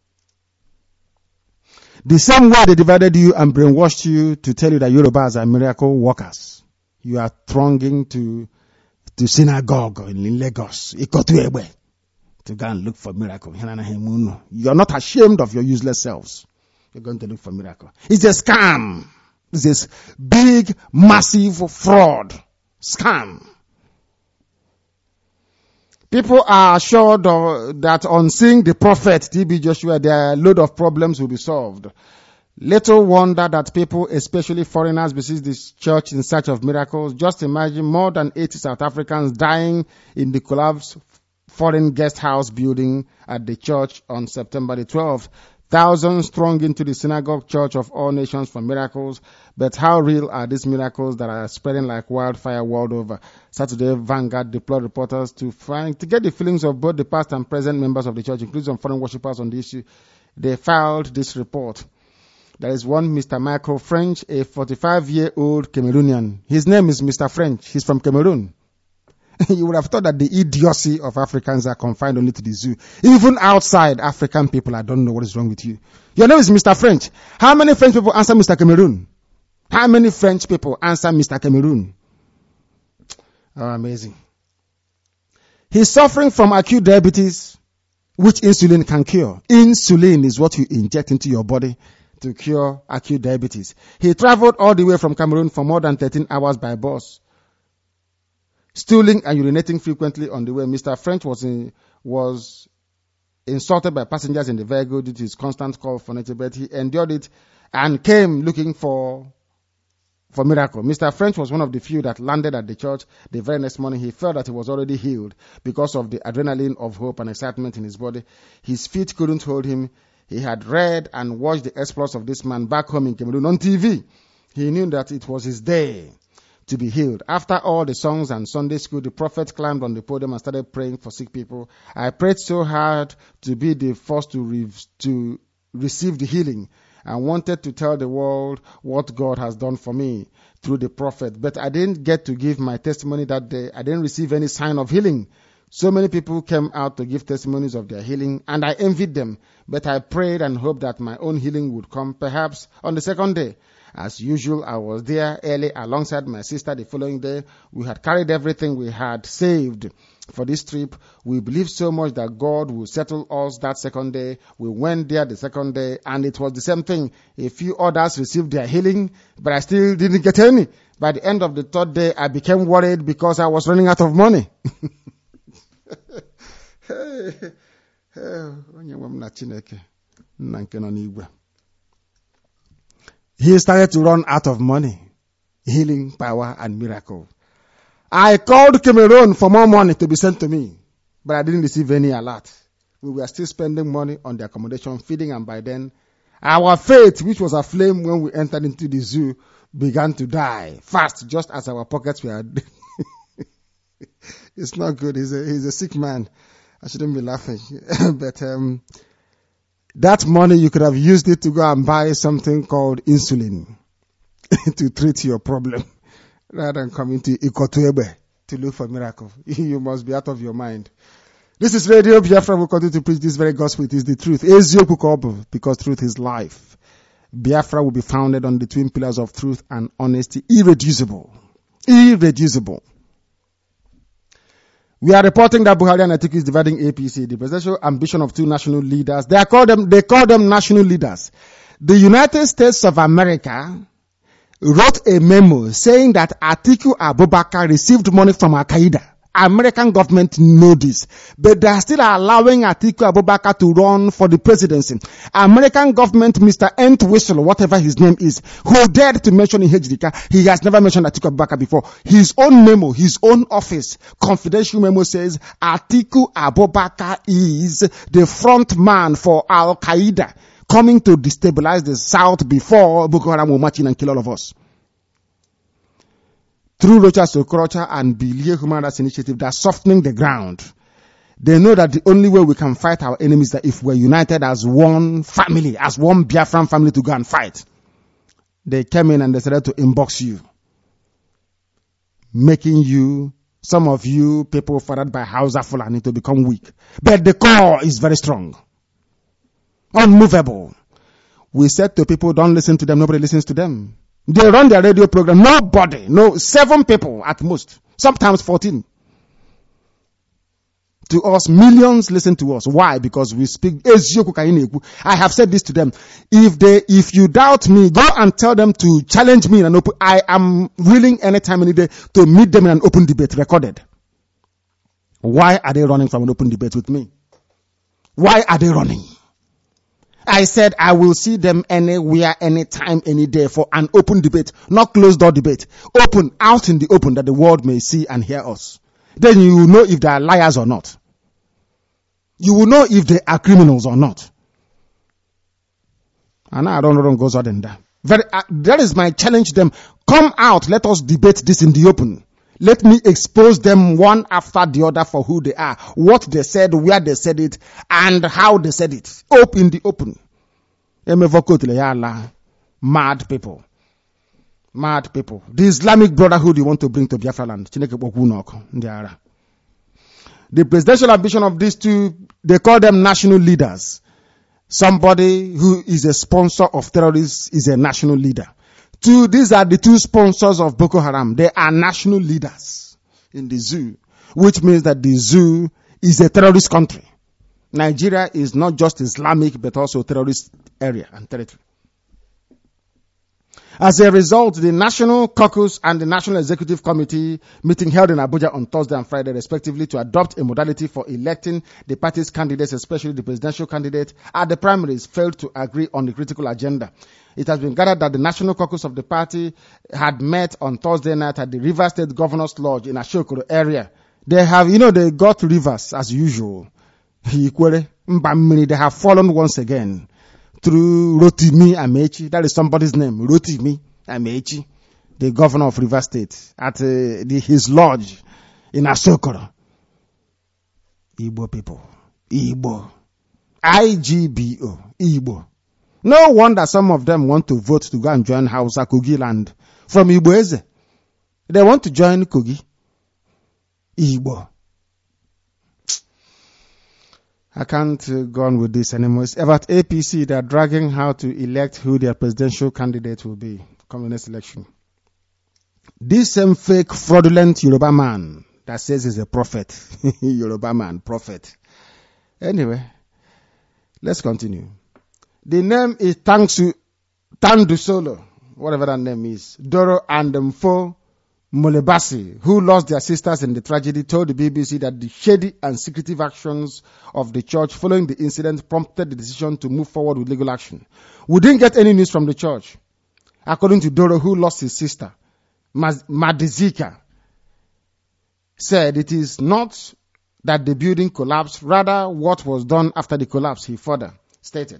The same way they divided you and brainwashed you to tell you that Yorubas are miracle workers. You are thronging to to synagogue in Lagos, Ikotu-Egbe, to go and look for miracle. You're not ashamed of your useless selves. You're going to look for miracle. It's a scam. It's this big, massive fraud. Scam. People are assured of, that on seeing the prophet T B Joshua, their load of problems will be solved. Little wonder that people, especially foreigners, visit this church in search of miracles. Just imagine more than eighty South Africans dying in the collapsed foreign guest house building at the church on September the twelfth. Thousands thronged into the synagogue church of all nations for miracles. But how real are these miracles that are spreading like wildfire world over? Saturday, Vanguard deployed reporters to find, to get the feelings of both the past and present members of the church, including some foreign worshippers on the issue. They filed this report. There is one Mister Michael French, a forty-five-year-old Cameroonian. His name is Mister French. He's from Cameroon. You would have thought that the idiocy of Africans are confined only to the zoo. Even outside African people, I don't know what is wrong with you. Your name is Mister French. How many French people answer Mister Cameroon? How many French people answer Mister Cameroon? Oh, amazing. He's suffering from acute diabetes, which insulin can cure. Insulin is what you inject into your body to cure acute diabetes. He traveled all the way from Cameroon for more than thirteen hours by bus, stooling and urinating frequently on the way. Mister French was in, was insulted by passengers in the vehicle due to his constant call for nature, but he endured it and came looking for for miracle. Mister French was one of the few that landed at the church the very next morning. He felt that he was already healed because of the adrenaline of hope and excitement in his body. His feet couldn't hold him. He had read and watched the exploits of this man back home in Cameroon on T V. He knew that it was his day to be healed. After all the songs and Sunday school, the prophet climbed on the podium and started praying for sick people. I prayed so hard to be the first to, re- to receive the healing. I wanted to tell the world what God has done for me through the prophet, but I didn't get to give my testimony that day. I didn't receive any sign of healing. So many people came out to give testimonies of their healing, and I envied them, but I prayed and hoped that my own healing would come perhaps on the second day. As usual, I was there early alongside my sister the following day. We had carried everything we had saved for this trip. We believed so much that God would settle us that second day. We went there the second day, and it was the same thing. A few others received their healing, but I still didn't get any. By the end of the third day, I became worried because I was running out of money. Hey, hey, he started to run out of money, healing power and miracle. I called Cameroon for more money to be sent to me, but I didn't receive any alert. We were still spending money on the accommodation, feeding, and by then, our faith, which was aflame when we entered into the zoo, began to die fast, just as our pockets were It's not good. He's a, he's a sick man. I shouldn't be laughing. But um, that money, you could have used it to go and buy something called insulin to treat your problem rather than coming to Ikotuebe to look for miracle. You must be out of your mind. This is Radio Biafra. We'll continue to preach this very gospel. It is the truth. Because truth is life. Biafra will be founded on the twin pillars of truth and honesty. Irreducible. Irreducible. We are reporting that Buhari and Atiku is dividing A P C, the presidential ambition of two national leaders. They are called them, they call them national leaders. The United States of America wrote a memo saying that Atiku Abubakar received money from Al-Qaeda. American government know this, but they are still allowing Atiku Abubakar to run for the presidency. American government, Mister Entwistle, whatever his name is, who dared to mention in Hejrika, he has never mentioned Atiku Abubakar before. His own memo, his own office, confidential memo says Atiku Abubakar is the front man for Al-Qaeda, coming to destabilize the South before Boko Haram will march in and kill all of us. Through Rocha Sokrocha and Bilie Human Rights Initiative, they're softening the ground. They know that the only way we can fight our enemies is that if we're united as one family, as one Biafran family to go and fight. They came in and they started to inbox you. Making you, some of you people fathered by Hausa Fulani to become weak. But the core is very strong. Unmovable. We said to people, don't listen to them, nobody listens to them. They run their radio program. Nobody. No, seven people at most. Sometimes fourteen. To us, millions listen to us. Why? Because we speak. I have said this to them. If they, if you doubt me, go and tell them to challenge me in an open. I am willing anytime, any day to meet them in an open debate, recorded. Why are they running from an open debate with me? Why are they running? I said I will see them anywhere, anytime, any day for an open debate, not closed door debate. Open, out in the open that the world may see and hear us. Then you will know if they are liars or not. You will know if they are criminals or not. And I don't know what goes on in that. Very, uh, that is my challenge to them. Come out, let us debate this in the open. Let me expose them one after the other for who they are, what they said, where they said it, and how they said it. Up in the open. Mad people. Mad people. The Islamic Brotherhood you want to bring to Biafra land. The presidential ambition of these two, they call them national leaders. Somebody who is a sponsor of terrorists is a national leader. Two, these are the two sponsors of Boko Haram. They are national leaders in the zoo, which means that the zoo is a terrorist country. Nigeria is not just Islamic, but also terrorist area and territory. As a result, the National Caucus and the National Executive Committee meeting held in Abuja on Thursday and Friday, respectively, to adopt a modality for electing the party's candidates, especially the presidential candidate, at the primaries, failed to agree on the critical agenda. It has been gathered that the National Caucus of the party had met on Thursday night at the Rivers State Governor's Lodge in Ashokoro area. They have, you know, they got Rivers as usual. They have fallen once again through Rotimi Amechi. That is somebody's name. Rotimi Amechi, the governor of Rivers State, at uh, the, his lodge in Ashokoro. Igbo people. Igbo. I G B O. Igbo. No wonder some of them want to vote to go and join Hausa Kogi land from Igboeze. They want to join Kogi. Igbo. I can't uh, go on with this anymore. It's about A P C. They're dragging how to elect who their presidential candidate will be coming next election. This same fake, fraudulent Yoruba man that says he's a prophet. Yoruba man, prophet. Anyway, let's continue. The name is Tangsu, Tandusolo, whatever that name is. Doro and Mfo Molebasi, who lost their sisters in the tragedy, told the B B C that the shady and secretive actions of the church following the incident prompted the decision to move forward with legal action. We didn't get any news from the church. According to Doro, who lost his sister, Madizika, said it is not that the building collapsed, rather what was done after the collapse, he further stated.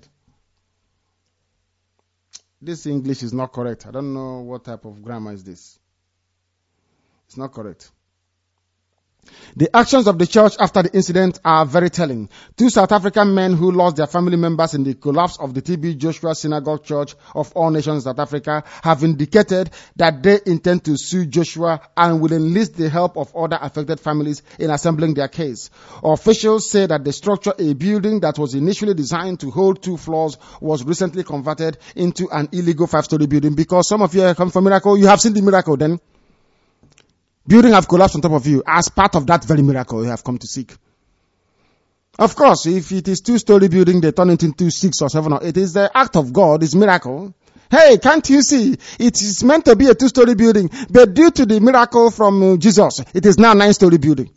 This English is not correct. I don't know what type of grammar is this. It's not correct. The actions of the church after the incident are very telling. Two South African men who lost their family members in the collapse of the T B Joshua Synagogue Church of All Nations South Africa have indicated that they intend to sue Joshua and will enlist the help of other affected families in assembling their case. Officials say that the structure, a building that was initially designed to hold two floors, was recently converted into an illegal five-story building. Because some of you have come for miracle, you have seen the miracle then. Building have collapsed on top of you. As part of that very miracle you have come to seek. Of course, if it is two-story building, they turn it into six or seven or eight. It is the act of God, it's miracle. Hey, can't you see? It is meant to be a two-story building, but due to the miracle from uh, Jesus, it is now a nine-story building.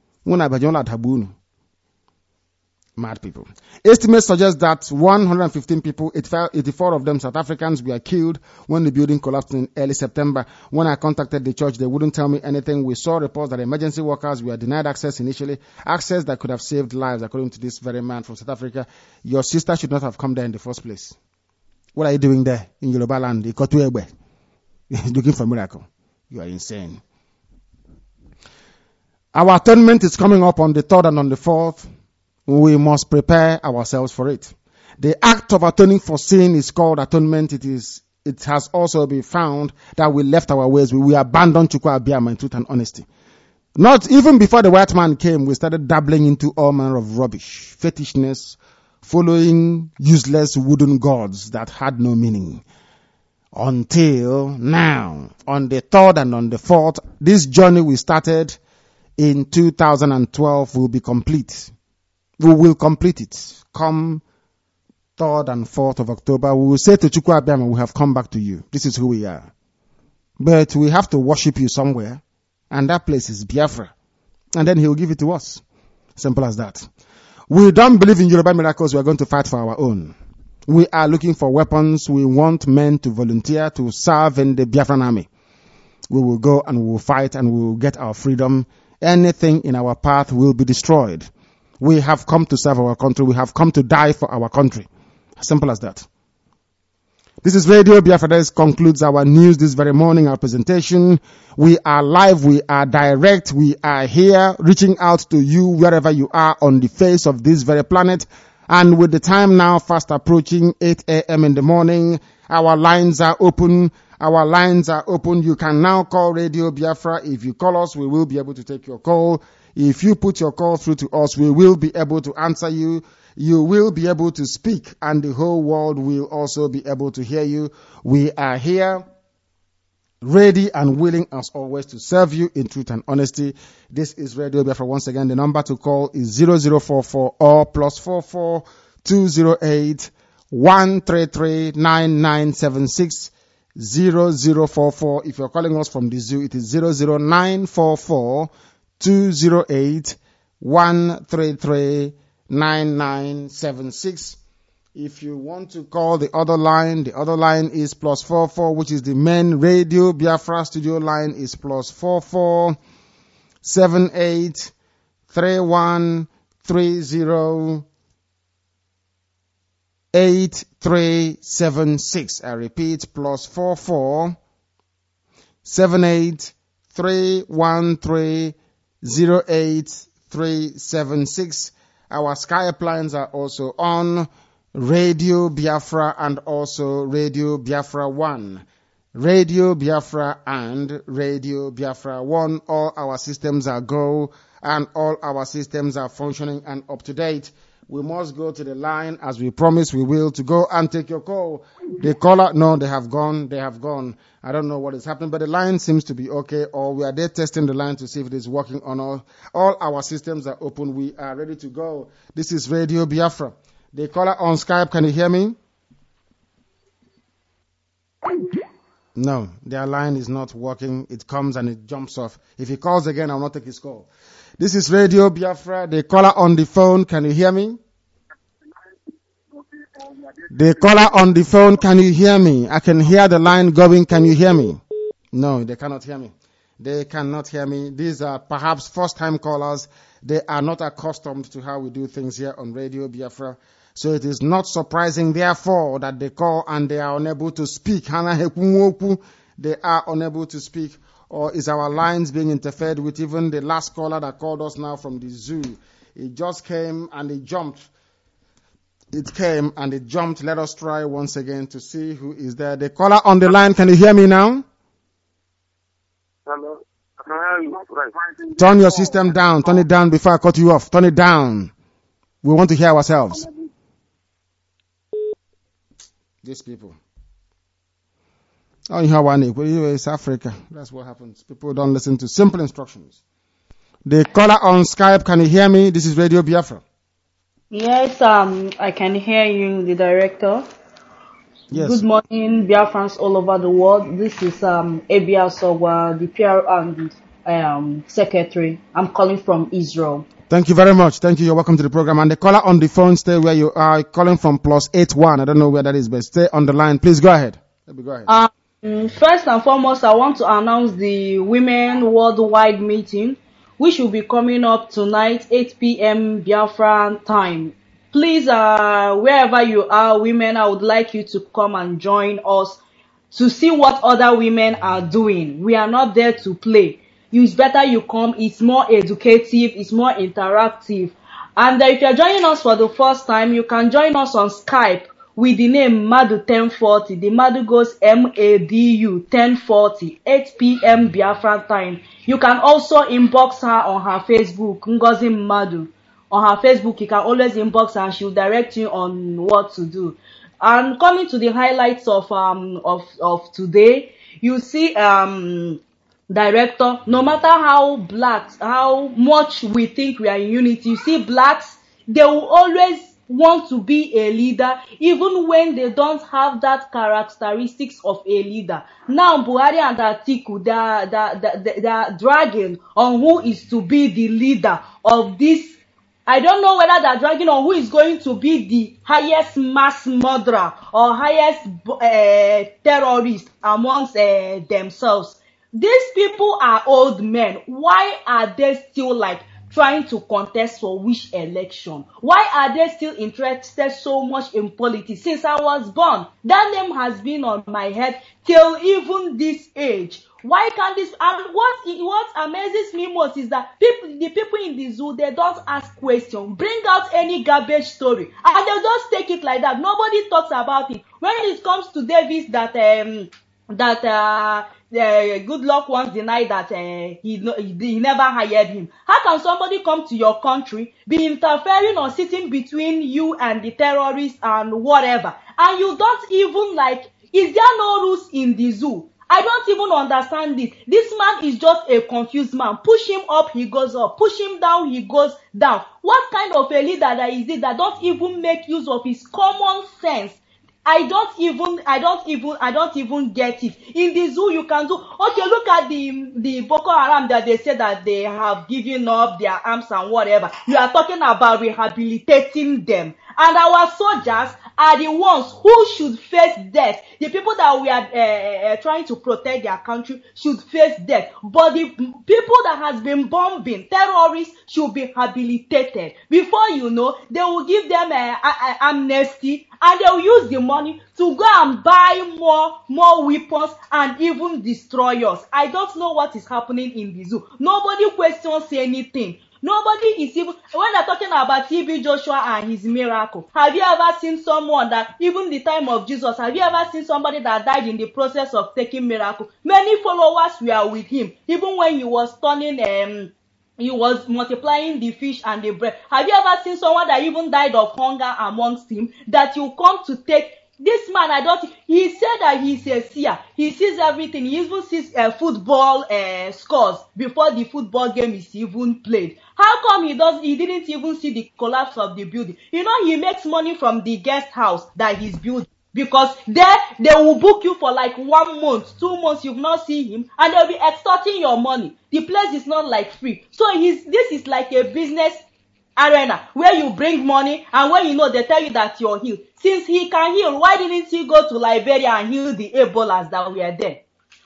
Mad people. Estimates suggest that one hundred fifteen people, eighty-four of them South Africans, were killed when the building collapsed in early September. When I contacted the church, they wouldn't tell me anything. We saw reports that emergency workers were denied access initially, access that could have saved lives, according to this very man from South Africa. Your sister should not have come there in the first place. What are you doing there in Yoruba land? Looking for a miracle. You are insane. Our atonement is coming up on the third and on the fourth. We must prepare ourselves for it. The act of atoning for sin is called atonement. It is. It has also been found that we left our ways. We, we abandoned Chukwu Abiyama in truth and honesty. Not even before the white man came, we started dabbling into all manner of rubbish, fetishness, following useless wooden gods that had no meaning. Until now, on the third and on the fourth, this journey we started in two thousand twelve will be complete. We will complete it. Come third and fourth of October, we will say to Chukwu Abiyama, we have come back to you. This is who we are. But we have to worship you somewhere, and that place is Biafra. And then he will give it to us. Simple as that. We don't believe in Yoruba miracles. We are going to fight for our own. We are looking for weapons. We want men to volunteer to serve in the Biafran army. We will go and we will fight and we will get our freedom. Anything in our path will be destroyed. We have come to serve our country. We have come to die for our country. Simple as that. This is Radio Biafra. This concludes our news this very morning, our presentation. We are live. We are direct. We are here reaching out to you wherever you are on the face of this very planet. And with the time now fast approaching eight a.m. in the morning, our lines are open. Our lines are open. You can now call Radio Biafra. If you call us, we will be able to take your call. If you put your call through to us, we will be able to answer you. You will be able to speak, and the whole world will also be able to hear you. We are here, ready and willing as always to serve you in truth and honesty. This is Radio Biafra. Once again, the number to call is zero zero four four or plus four four two zero eight one three three nine nine seven six zero zero four four. If you're calling us from the zoo, it is zero zero nine four four two zero eight one three three nine nine seven six. If you want to call the other line, the other line is plus four four, which is the main Radio Biafra studio line, is plus four four seven eight three one three zero eight three seven six. I repeat, plus four four seven eight three one three zero eight three seven six. Our Skype lines are also on. Radio Biafra and also Radio Biafra one. Radio Biafra and Radio Biafra one. All our systems are go and all our systems are functioning and up to date. We must go to the line as we promised we will to go and take your call. The caller, no, they have gone. They have gone. I don't know what is happening, but the line seems to be okay, or we are there testing the line to see if it is working or not. All our systems are open. We are ready to go. This is Radio Biafra. The caller on Skype, can you hear me? No, their line is not working. It comes and it jumps off. If he calls again, I will not take his call. This is Radio Biafra. The caller on the phone, can you hear me? The caller on the phone, can you hear me? I can hear the line going. Can you hear me? No, they cannot hear me. They cannot hear me. These are perhaps first-time callers. They are not accustomed to how we do things here on Radio Biafra. So it is not surprising, therefore, that they call and they are unable to speak. They are unable to speak. or is our lines being interfered with? Even the last caller that called us now from the zoo, it just came and it jumped. It came and it jumped. Let us try once again to see who is there. The caller on the line, can you hear me now? Hello. I can hear you. Right. Turn your system down. Turn it down before I cut you off. Turn it down. We want to hear ourselves. These people. Oh, you have one. It's Africa. That's what happens. People don't listen to simple instructions. The caller on Skype, can you hear me? This is Radio Biafra. Yes, um, I can hear you, the director. Yes. Good morning, Biafrans all over the world. This is um Abia Sogwa, the P R and um secretary. I'm calling from Israel. Thank you very much. Thank you. You're welcome to the program. And the caller on the phone, stay where you are. Calling from plus eight one. I don't know where that is, but stay on the line. Please go ahead. Let me go ahead. Um, first and foremost, I want to announce the Women Worldwide meeting, which will be coming up tonight, eight p.m. Biafra time. Please, uh, wherever you are, women, I would like you to come and join us to see what other women are doing. We are not there to play. It's better you come. It's more educative. It's more interactive. And uh, if you're joining us for the first time, you can join us on Skype with the name Madu ten forty. The Madu goes M A D U ten forty, eight p.m. Biafra time. You can also inbox her on her Facebook, Ngozi Madu. On her Facebook, you can always inbox her and she'll direct you on what to do. And coming to the highlights of um of of today, you see um director, no matter how blacks, how much we think we are in unity, you see blacks, they will always want to be a leader, even when they don't have that characteristics of a leader. Now, Buhari and Atiku, they are, they are, they are dragging on who is to be the leader of this. I don't know whether they're dragging on who is going to be the highest mass murderer or highest uh, terrorist amongst uh, themselves. These people are old men. Why are they still like trying to contest for which election? Why are they still interested so much in politics? Since I was born, that name has been on my head till even this age. Why can't this? And what what amazes me most is that people, the people in the zoo, they don't ask questions. Bring out any garbage story, and they just take it like that. Nobody talks about it. When it comes to Davis, that um that uh, uh good luck once denied that uh, he, no, he he never hired him. How can somebody come to your country, be interfering or sitting between you and the terrorists and whatever, and you don't even like? Is there no rules in the zoo? I don't even understand this. This man is just a confused man. Push him up, he goes up. Push him down, he goes down. What kind of a leader that is it that don't even make use of his common sense? I don't even, I don't even, I don't even get it. In the zoo, you can do, okay, look at the, the Boko Haram that they say that they have given up their arms and whatever. You are talking about rehabilitating them. And our soldiers are the ones who should face death. The people that we are uh, uh, trying to protect their country should face death. But the people that has been bombing, terrorists, should be rehabilitated. Before you know, they will give them uh, uh, amnesty, and they will use the money to go and buy more, more weapons and even destroy us. I don't know what is happening in the zoo. Nobody questions anything. Nobody is even, when they're talking about T B Joshua and his miracle, have you ever seen someone that, even the time of Jesus, have you ever seen somebody that died in the process of taking miracle? Many followers were with him, even when he was turning, um, he was multiplying the fish and the bread. Have you ever seen someone that even died of hunger amongst him, that you come to take? This man, I don't, he said that he's a seer. He sees everything. He even sees uh, football uh, scores before the football game is even played. How come he does? He didn't even see the collapse of the building. You know, he makes money from the guest house that he's building. Because there, they will book you for like one month, two months, you've not seen him, and they'll be extorting your money. The place is not like free. So he's, this is like a business arena where you bring money, and when you know, they tell you that you're healed. Since he can heal, why didn't he go to Liberia and heal the Ebolas that were there?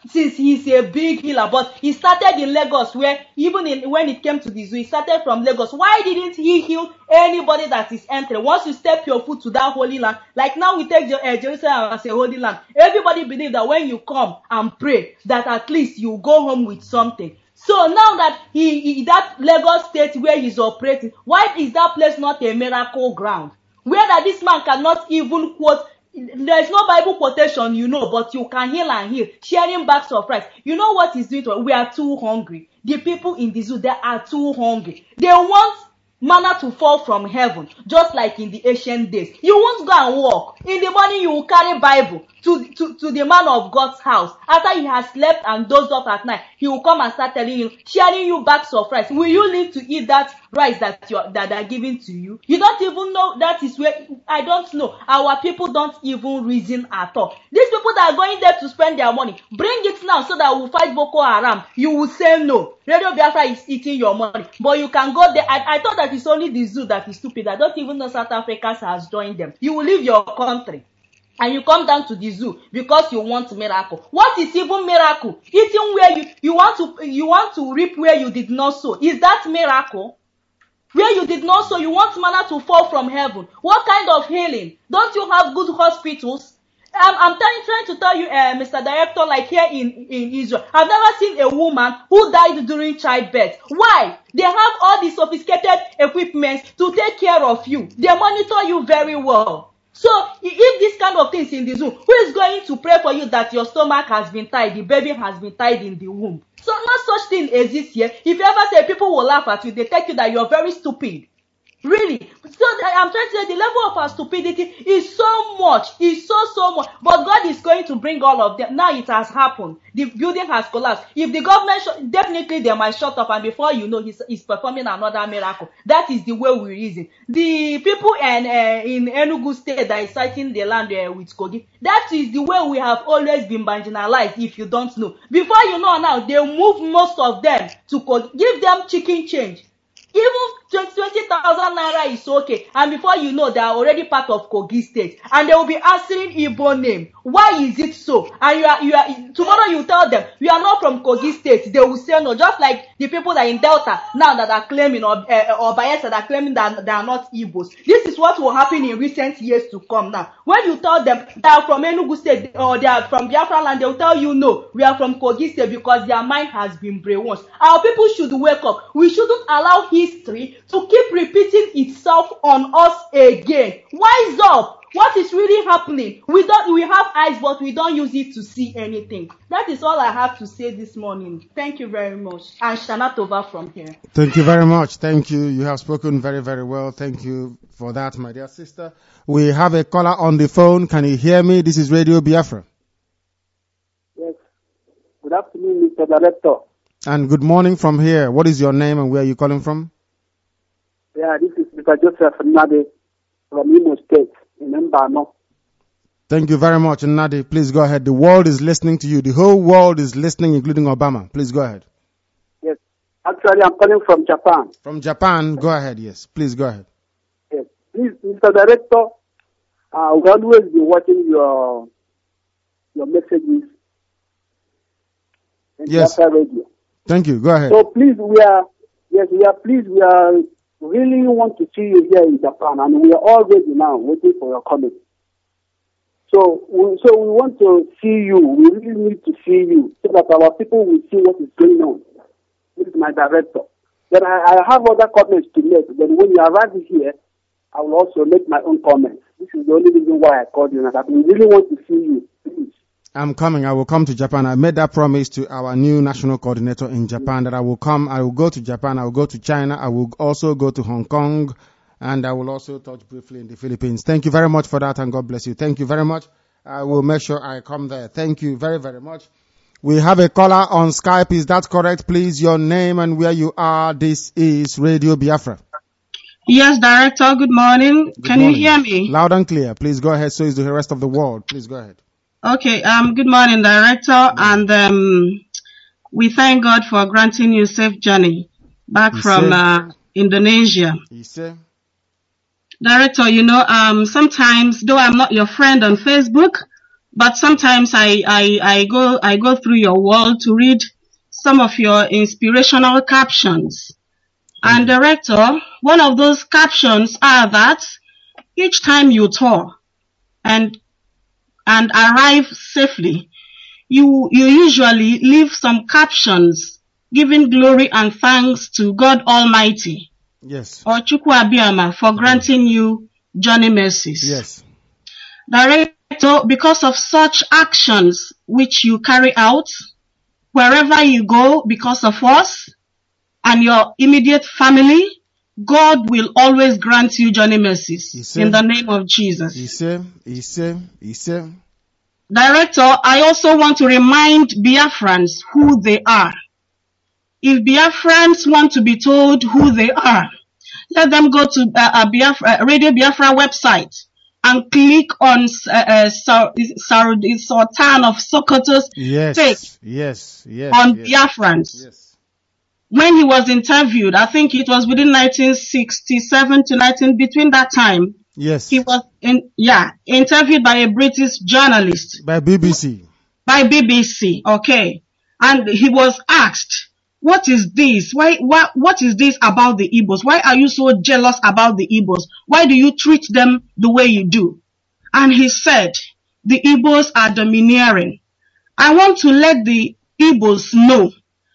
since he's a big healer, but he started in Lagos, where even in, when it came to the zoo, he started from Lagos. Why didn't he heal anybody that is entering? Once you step your foot to that holy land, like now we take uh, Jerusalem as a holy land, everybody believes that when you come and pray, that at least you go home with something. So now that he, he that Lagos state where he's operating, why is that place not a miracle ground? Where that this man cannot even quote, there is no Bible quotation, you know, but you can heal and heal, sharing bags of rice. You know what he's doing to us? We are too hungry. The people in the zoo, they are too hungry. They want manna to fall from heaven, just like in the ancient days. You won't go and walk. In the morning, you will carry Bible to, to, to the man of God's house. After he has slept and dozed off at night, he will come and start telling you, sharing you bags of rice. Will you live to eat that rice that you that are giving to you? You don't even know that is where, I don't know. Our people don't even reason at all. These people that are going there to spend their money, bring it now so that we'll fight Boko Haram. You will say no. Radio Biafra is eating your money. But you can go there. I, I thought that it's only the zoo that is stupid. I don't even know South Africa has joined them. You will leave your country and you come down to the zoo because you want miracle. What is even miracle? Eating where you, you want to you want to reap where you did not sow. Is that miracle? Where you did not sow, you want manna to fall from heaven. What kind of healing? Don't you have good hospitals? I'm, I'm trying, trying to tell you, uh, Mister Director, like here in, in Israel, I've never seen a woman who died during childbirth. Why? They have all the sophisticated equipment to take care of you. They monitor you very well. So, if this kind of things in the zoo, who is going to pray for you that your stomach has been tied, the baby has been tied in the womb? So, no such thing exists here. If you ever say people will laugh at you, they tell you that you're very stupid. Really. So I'm trying to say the level of our stupidity is so much, is so, so much. But God is going to bring all of them. Now it has happened. The building has collapsed. If the government, sh- definitely they might shut up, and before you know, he's, he's performing another miracle. That is the way we reason. The people in, uh, in Enugu state that is citing the land uh, with Kogi, that is the way we have always been marginalized, if you don't know. Before you know now, they move most of them to Kogi. Give them chicken change. Even twenty thousand naira is okay. And before you know, they are already part of Kogi state. And they will be answering Igbo name. Why is it so? And you are, you are, tomorrow you tell them, you are not from Kogi state. They will say no. Just like the people that are in Delta, now that are claiming, or, uh, or Bayelsa that are claiming that they are not Igbos. This is what will happen in recent years to come now. When you tell them they are from Enugu state, or they are from Biafra land, they will tell you no, we are from Kogi state, because their mind has been brainwashed. Our people should wake up. We shouldn't allow history to keep repeating itself on us again. Wise up. What is really happening? We don't, we have eyes, but we don't use it to see anything. That is all I have to say this morning. Thank you very much. And Shana Tova from here. Thank you very much. Thank you. You have spoken very, very well. Thank you for that, my dear sister. We have a caller on the phone. Can you hear me? This is Radio Biafra. Yes. Good afternoon, Mister Director. And good morning from here. What is your name and where are you calling from? Yeah, this is Mister Joseph Nade from Imo State in Mbano. Thank you very much, Nade. Please go ahead. The world is listening to you. The whole world is listening, including Obama. Please go ahead. Yes. Actually, I'm calling from Japan. From Japan, go ahead. Yes, please go ahead. Yes. Please, Mister Director, uh, we always be watching your your messages in Yes. Biafra Radio. Thank you. Go ahead. So please, we are yes, we are pleased. We are really want to see you here in Japan, and we are all ready now, waiting for your coming. So, we, so we want to see you. We really need to see you so that our people will see what is going on. This is my director. Then I, I have other comments to make. Then when you arrive here, I will also make my own comments. This is the only reason why I called you, that we really want to see you. Please. I'm coming. I will come to Japan. I made that promise to our new national coordinator in Japan that I will come. I will go to Japan. I will go to China. I will also go to Hong Kong. And I will also touch briefly in the Philippines. Thank you very much for that, and God bless you. Thank you very much. I will make sure I come there. Thank you very, very much. We have a caller on Skype. Is that correct? Please, your name and where you are. This is Radio Biafra. Yes, Director. Good morning. Good Can morning. you hear me? Loud and clear. Please go ahead. So is the rest of the world. Please go ahead. Okay. Um. Good morning, Director. And um, we thank God for granting you safe journey back He from said, uh, Indonesia. he said, Director, you know, um, sometimes, though I'm not your friend on Facebook, but sometimes I, I, I go, I go through your wall to read some of your inspirational captions. Mm. And Director, one of those captions are that each time you tour and, and arrive safely, you, you usually leave some captions giving glory and thanks to God Almighty. Yes. Or Chukwu Abiyama for granting you journey mercies. Yes. Director, because of such actions which you carry out, wherever you go, because of us and your immediate family, God will always grant you journey mercies in the name of Jesus. He said, he said, he said. Director, I also want to remind Biafrans who they are. If Biafrans want to be told who they are, let them go to uh, a Biafra, Radio Biafra website and click on uh, uh, Sultan of Sokoto's yes, take yes, yes, on yes, Biafrans. Yes. When he was interviewed, I think it was within nineteen sixty-seven to nineteen, between that time. Yes. He was in, yeah, interviewed by a British journalist. By B B C. By B B C, okay. And he was asked, what is this? Why, what, what is this about the Igbos? Why are you so jealous about the Igbos? Why do you treat them the way you do? And he said, the Igbos are domineering. I want to let the Igbos know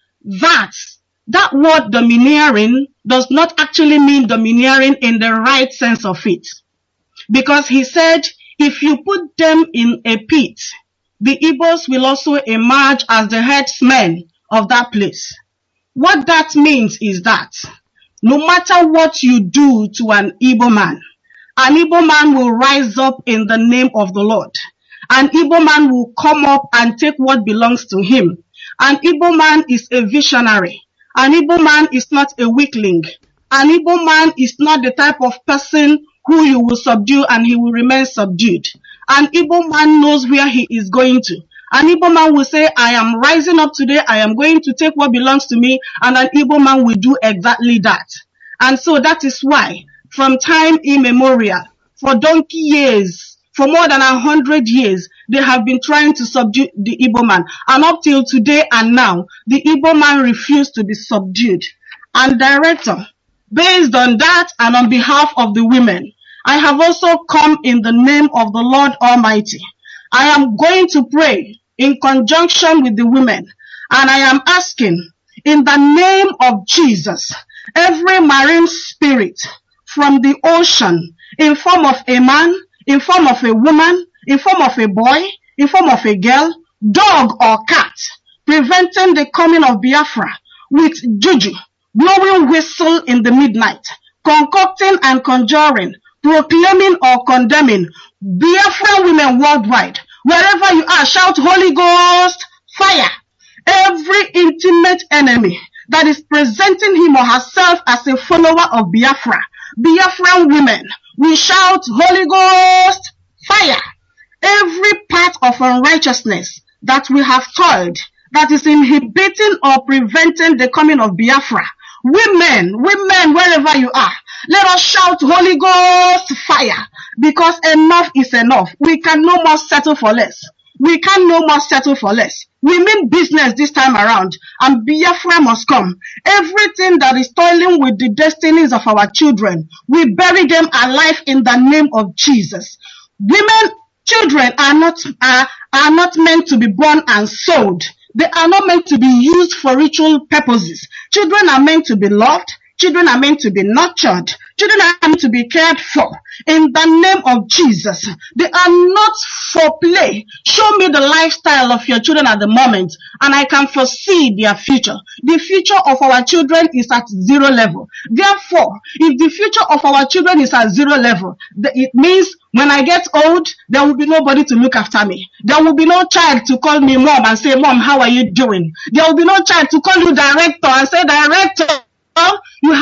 that that word domineering does not actually mean domineering in the right sense of it. Because he said, if you put them in a pit, the Igbos will also emerge as the headsmen of that place. What that means is that no matter what you do to an Igbo man, an Igbo man will rise up in the name of the Lord. An Igbo man will come up and take what belongs to him. An Igbo man is a visionary. An Igbo man is not a weakling. An Igbo man is not the type of person who you will subdue and he will remain subdued. An Igbo man knows where he is going to. An Igbo man will say, I am rising up today, I am going to take what belongs to me, and an Igbo man will do exactly that. And so that is why, from time immemorial, for donkey years, for more than a hundred years, they have been trying to subdue the Igbo man. And up till today and now, the Igbo man refused to be subdued. And Director, based on that and on behalf of the women, I have also come in the name of the Lord Almighty. I am going to pray in conjunction with the women, and I am asking in the name of Jesus, every marine spirit from the ocean, in form of a man, in form of a woman, in form of a boy, in form of a girl, dog or cat, preventing the coming of Biafra with juju, blowing whistle in the midnight, concocting and conjuring, proclaiming or condemning Biafra women worldwide. Wherever you are, shout Holy Ghost fire. Every intimate enemy that is presenting him or herself as a follower of Biafra, Biafran women, we shout Holy Ghost fire. Every part of unrighteousness that we have toiled, that is inhibiting or preventing the coming of Biafra, women, women, wherever you are, let us shout Holy Ghost fire, because enough is enough. We can no more settle for less. We can no more settle for less. We mean business this time around, and Biafra must come. Everything that is toiling with the destinies of our children, we bury them alive in the name of Jesus. Women, children are not, are, are not meant to be born and sold. They are not meant to be used for ritual purposes. Children are meant to be loved. Children are meant to be nurtured. Children are meant to be cared for. In the name of Jesus, they are not for play. Show me the lifestyle of your children at the moment, and I can foresee their future. The future of our children is at zero level. Therefore, if the future of our children is at zero level, it means when I get old, there will be nobody to look after me. There will be no child to call me mom and say, Mom, how are you doing? There will be no child to call you director and say, Director, you had fought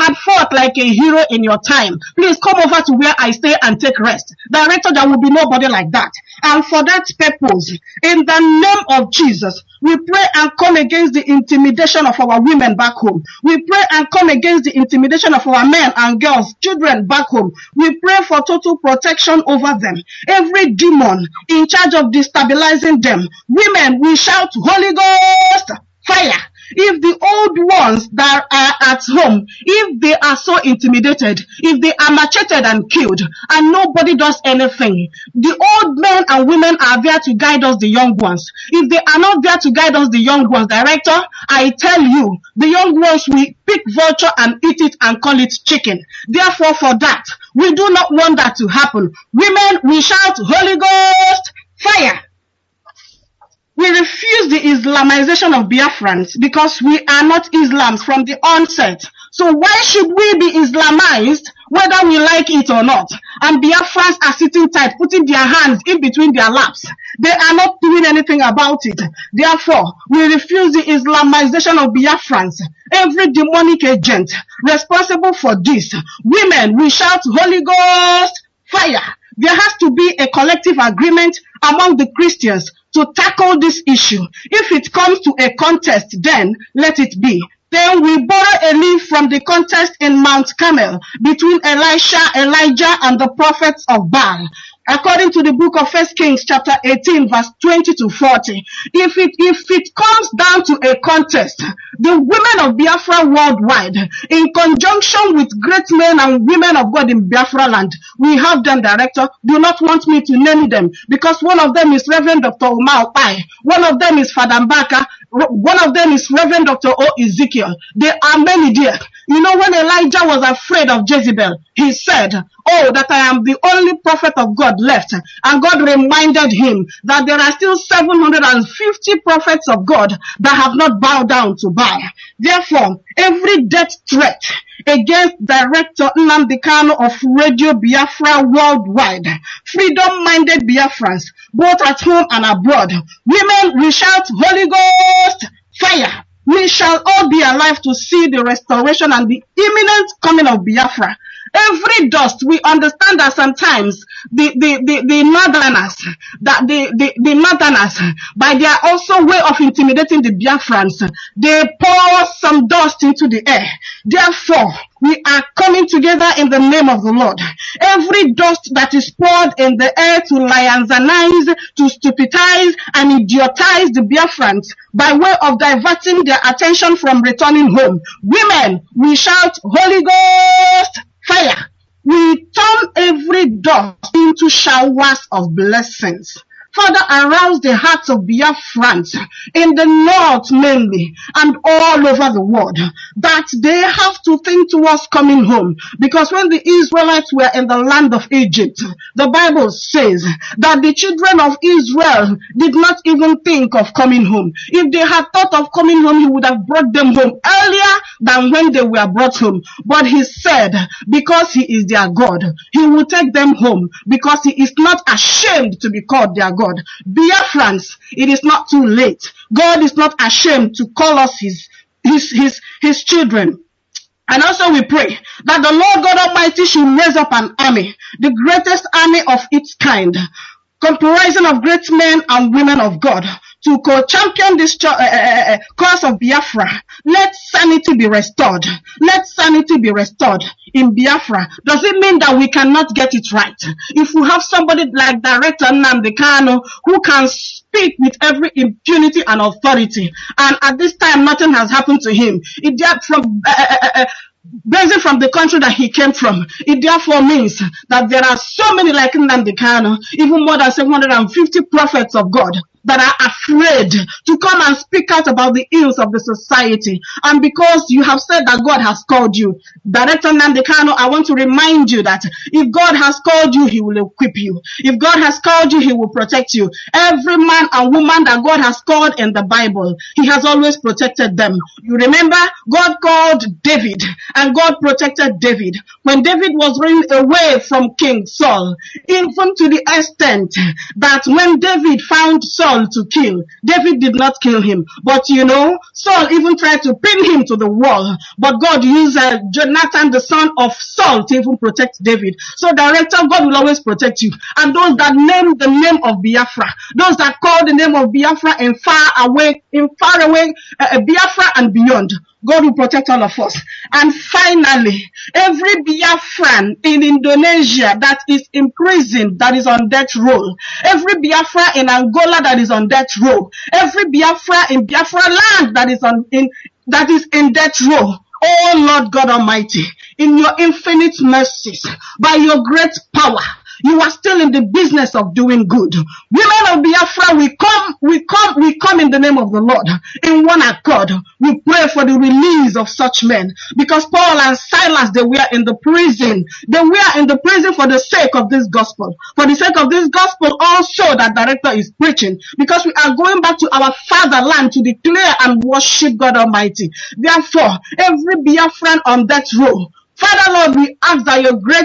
out like a hero in your time. Please come over to where I stay and take rest. Director, there will be nobody like that. And for that purpose, in the name of Jesus, we pray and come against the intimidation of our women back home. We pray and come against the intimidation of our men and girls, children back home. We pray for total protection over them. Every demon in charge of destabilizing them. Women, we shout, Holy Ghost, fire. If the old ones that are at home, if they are so intimidated, if they are macheted and killed, and nobody does anything, the old men and women are there to guide us, the young ones. If they are not there to guide us, the young ones, director, I tell you, the young ones will pick vulture and eat it and call it chicken. Therefore, for that, we do not want that to happen. Women, we shout, Holy Ghost, fire. We refuse the Islamization of Biafrans because we are not Islams from the onset. So why should we be Islamized whether we like it or not? And Biafrans are sitting tight, putting their hands in between their laps. They are not doing anything about it. Therefore, we refuse the Islamization of Biafrans. Every demonic agent responsible for this, women, we shout, Holy Ghost, fire. There has to be a collective agreement among the Christians to tackle this issue. If it comes to a contest, then let it be. Then we borrow a leaf from the contest in Mount Carmel between Elisha, Elijah, and the prophets of Baal. According to the book of First Kings chapter eighteen, verse twenty to forty, if it, if it comes down to a contest, the women of Biafra worldwide, in conjunction with great men and women of God in Biafra land, we have them, director, do not want me to name them, because one of them is Reverend Doctor Umar Pai, one of them is Father Mbaka, one of them is Reverend Doctor O. Ezekiel. There are many there. You know, when Elijah was afraid of Jezebel, he said, oh, that I am the only prophet of God left. And God reminded him that there are still seven hundred fifty prophets of God that have not bowed down to Baal. Therefore, every death threat against Director Nnamdi Kanu of Radio Biafra worldwide, freedom-minded Biafrans, both at home and abroad, women, we shout, Holy Ghost, fire. We shall all be alive to see the restoration and the imminent coming of Biafra. Every dust, we understand that sometimes the, the, the, the northerners, that the, the, the northerners, by their also way of intimidating the Biafrans, they pour some dust into the air. Therefore, we are coming together in the name of the Lord. Every dust that is poured in the air to lionize, to stupidize and idiotize the Biafrans by way of diverting their attention from returning home. Women, we shout, Holy Ghost, fire. We turn every dust into showers of blessings. Father, arouse the hearts of Biafrans in the north mainly and all over the world, that they have to think towards coming home. Because when the Israelites were in the land of Egypt, the Bible says that the children of Israel did not even think of coming home. If they had thought of coming home, he would have brought them home earlier than when they were brought home. But he said, because he is their God, he will take them home, because he is not ashamed to be called their God. God. Biafrans, it is not too late. God is not ashamed to call us his, his, his, his children. And also we pray that the Lord God Almighty should raise up an army, the greatest army of its kind, comprising of great men and women of God, to co-champion this uh, uh, cause of Biafra. Let sanity be restored. Let sanity be restored in Biafra. Does it mean that we cannot get it right? If we have somebody like Director Nnamdi Kanu who can speak with every impunity and authority, and at this time nothing has happened to him, it did from uh, uh, uh, based from the country that he came from, it therefore means that there are so many like Nnamdi Kanu, even more than seven hundred fifty prophets of God, that are afraid to come and speak out about the ills of the society. And because you have said that God has called you, Director Nnamdi Kanu, I want to remind you that if God has called you, he will equip you. If God has called you, he will protect you. Every man and woman that God has called in the Bible, he has always protected them. You remember, God called David, and God protected David. When David was running away from King Saul, even to the extent that when David found Saul Saul to kill. David did not kill him. But you know, Saul even tried to pin him to the wall. But God used uh, Jonathan, the son of Saul, to even protect David. So director, God will always protect you. And those that name the name of Biafra, those that call the name of Biafra in far away, in far away, uh, Biafra and beyond, God will protect all of us. And finally, every Biafran in Indonesia that is imprisoned, that is on death row, every Biafra in Angola that is on death row, every Biafra in Biafra land that is on in that is in death row. Oh Lord God Almighty, in your infinite mercies, by your great power, you are still in the business of doing good. Women of Biafra, we come, we come, we come in the name of the Lord in one accord. We pray for the release of such men, because Paul and Silas, they were in the prison. They were in the prison for the sake of this gospel. For the sake of this gospel also that director is preaching, because we are going back to our fatherland to declare and worship God Almighty. Therefore, every Biafran on that row, Father Lord, we ask that your great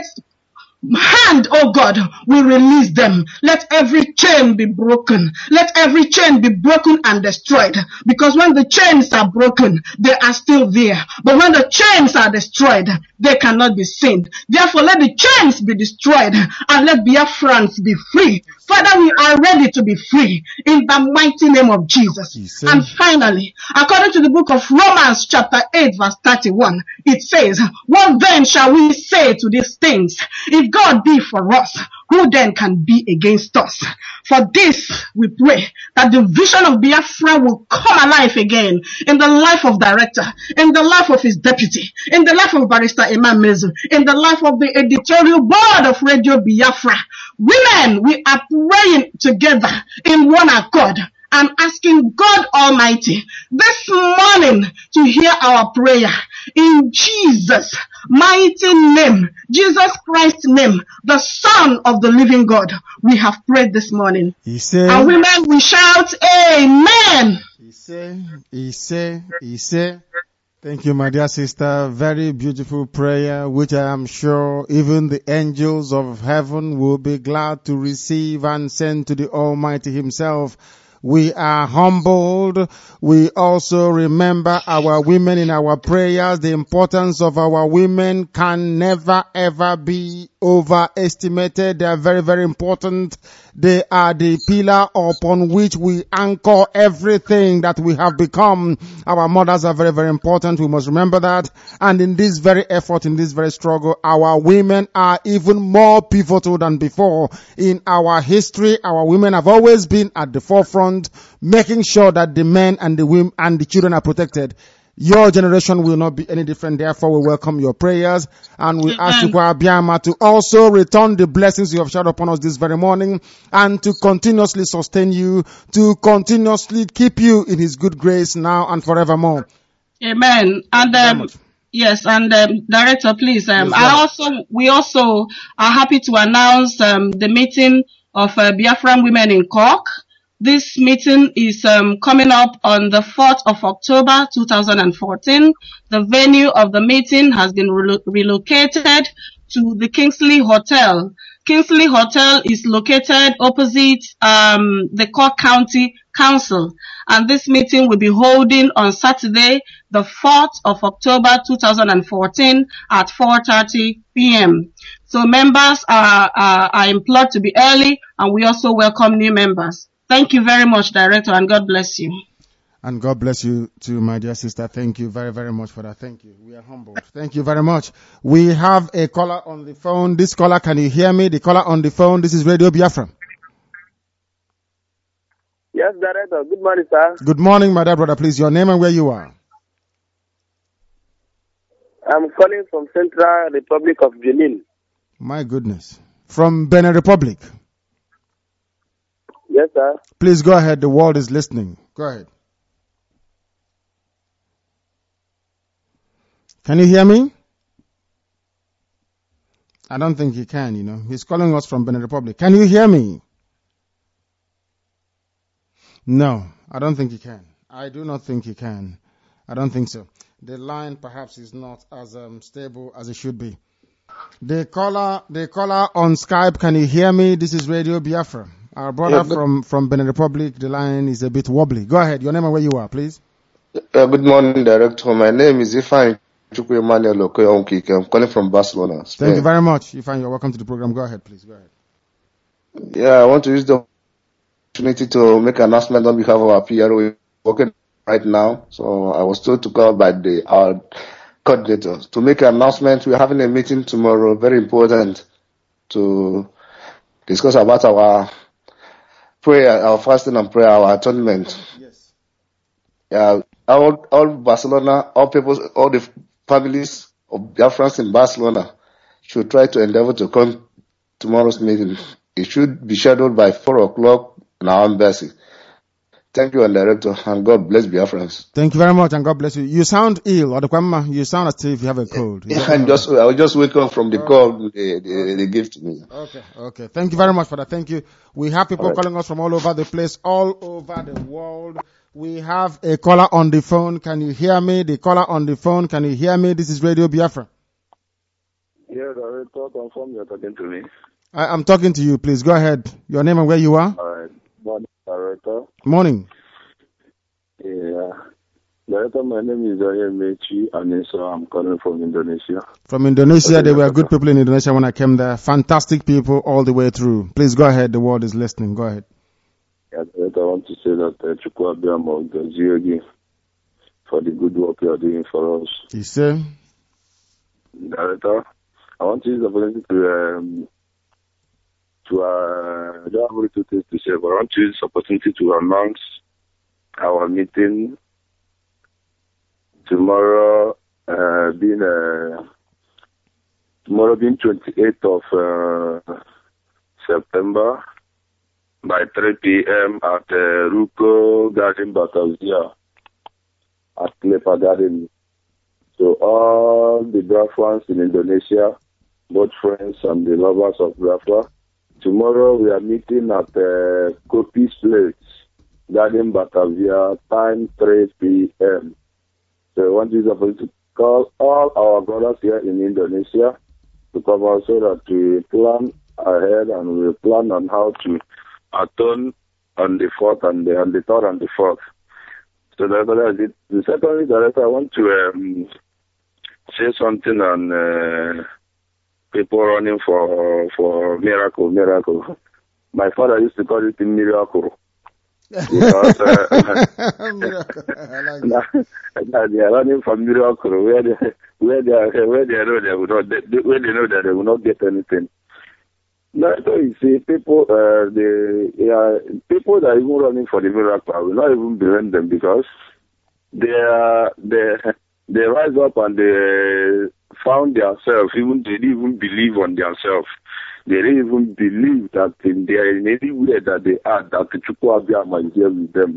hand, oh God, we release them. Let every chain be broken. Let every chain be broken and destroyed. Because when the chains are broken, they are still there. But when the chains are destroyed, they cannot be seen. Therefore, let the chains be destroyed and let Biafrans be free. Father, we are ready to be free in the mighty name of Jesus. And finally, according to the book of Romans chapter eight verse thirty-one, it says, what then shall we say to these things? If God be for us, who then can be against us? For this we pray that the vision of Biafra will come alive again in the life of director, in the life of his deputy, in the life of Barrister Imam Mezu, in the life of the editorial board of Radio Biafra. Women, we are praying together in one accord and asking God Almighty this morning to hear our prayer in Jesus' mighty name, Jesus Christ's name, the Son of the living God. We have prayed this morning. He said, and women, we shout, Amen. He said, He said, He said. Thank you, my dear sister. Very beautiful prayer, which I am sure even the angels of heaven will be glad to receive and send to the Almighty Himself. We are humbled. We also remember our women in our prayers. The importance of our women can never ever be overestimated. They are very, very important. They are the pillar upon which we anchor everything that we have become. Our mothers are very, very important. We must remember that. And in this very effort, in this very struggle, our women are even more pivotal than before. In our history, our women have always been at the forefront, making sure that the men and the women and the children are protected. Your generation will not be any different. Therefore, we welcome your prayers and we ask Chukwu Abiyama to also return the blessings you have showered upon us this very morning and to continuously sustain you, to continuously keep you in His good grace now and forevermore. Amen. And um, yes, and um, director, please. Um, yes, I also we also are happy to announce um, the meeting of uh, Biafran women in Cork. This meeting is um, coming up on the fourth of October two thousand fourteen. The venue of the meeting has been re- relocated to the Kingsley Hotel. Kingsley Hotel is located opposite um, the Cork County Council. And this meeting will be holding on Saturday, the fourth of October two thousand fourteen at four thirty p.m. So members are, are, are implored to be early, and we also welcome new members. Thank you very much, Director, and God bless you. And God bless you too, my dear sister. Thank you very, very much for that. Thank you. We are humbled. Thank you very much. We have a caller on the phone. This caller, can you hear me? The caller on the phone, this is Radio Biafra. Yes, Director. Good morning, sir. Good morning, my dear brother. Please, your name and where you are. I'm calling from Central Republic of Benin. My goodness. From Benin Republic. Yes, sir. Please go ahead. The world is listening. Go ahead. Can you hear me? I don't think he can, you know. He's calling us from Benin Republic. Can you hear me? No, I don't think he can. I do not think he can. I don't think so. The line perhaps is not as um, stable as it should be. The caller, the caller on Skype, can you hear me? This is Radio Biafra. Our brother Yeah, good, from, from Benin Republic, the line is a bit wobbly. Go ahead. Your name and where you are, please. uh, good morning, Director. My name is Ifan Chukwu Emmanuel Okoyonkike. I'm calling from Barcelona, Thank you Spain. very much. Ifan, you're welcome to the program. Go ahead, please. Go ahead. Yeah, I want to use the opportunity to make an announcement on behalf of our P R O. We're working right now. So I was told to call by the our coordinator to make an announcement. We're having a meeting tomorrow, very important, to discuss about our prayer, our fasting and prayer, our atonement. Yes. Yeah, all, all Barcelona, all people, all the families of Biafrans in Barcelona should try to endeavor to come tomorrow's meeting. It should be scheduled by four o'clock in our embassy. Thank you, Director, and God bless Biafrans. Thank you very much, and God bless you. You sound ill, Odekwama. You sound as if you have a cold. Is that I'm so? just, I was just wake up from the Okay. call they, they, they gave to me. Okay, okay. Thank you very much for that. Thank you. We have people All right. calling us from all over the place, all over the world. We have a caller on the phone. Can you hear me? The caller on the phone. Can you hear me? This is Radio Biafra. Yeah, Director, confirm you're talking to me. I, I'm talking to you. Please go ahead. Your name and where you are. All right. Morning, Director. Morning. Yeah. Director, my name is Oye Mechi, and so I'm calling from Indonesia. From Indonesia, Okay, there were Director. good people in Indonesia when I came there. Fantastic people all the way through. Please go ahead. The world is listening. Go ahead. Yeah, Director, I want to say that uh, Chukwu Abiyamo Gozie for the good work you are doing for us. You say? Director, I want to use the opportunity to, um, to uh, I don't have really two things to say, but I want to use this opportunity to announce our meeting tomorrow, uh, being uh, tomorrow being twenty-eighth of uh, September by three p.m. at uh, Ruko Garden Batavia at Klepa Garden. So all the Biafrans in Indonesia, both friends and the lovers of Biafra, tomorrow we are meeting at uh, Kopi's Place, Garden Batavia, time three p.m. So I want this opportunity to call all our brothers here in Indonesia to come out so that we plan ahead and we plan on how to atone on the fourth and the, on the third and the fourth. So that's it. The second director, I want to um, say something on uh, people running for for miracle, miracle. My father used to call it a miracle. Because uh, they are running for miracle where they where they are, where they know they will not they, where they know that they will not get anything. Now, so you see, people uh, they yeah, people that are even running for the miracle, I will not even blame them because they are they they rise up and they found themselves, even they didn't even believe on themselves. They didn't even believe that in there in anywhere that they are, that the Chukwu Abiyama is here with them.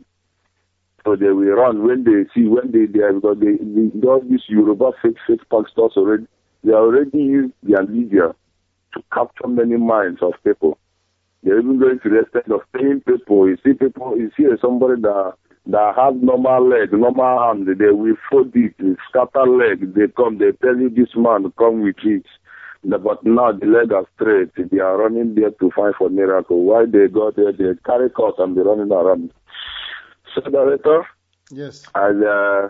So they will run when they see, when they, they are, because they, they, all these Yoruba fake, fake pastors already, they already use their media to capture many minds of people. They're even going to the extent of paying people. You see people, you see somebody that that has normal leg, normal hand, they will fold it, scatter leg, they come, they tell you this man, come with it. But now the leg are straight. They are running there to find for miracle. Why they go there, they carry cut and they running around. So, Director, yes, I, uh,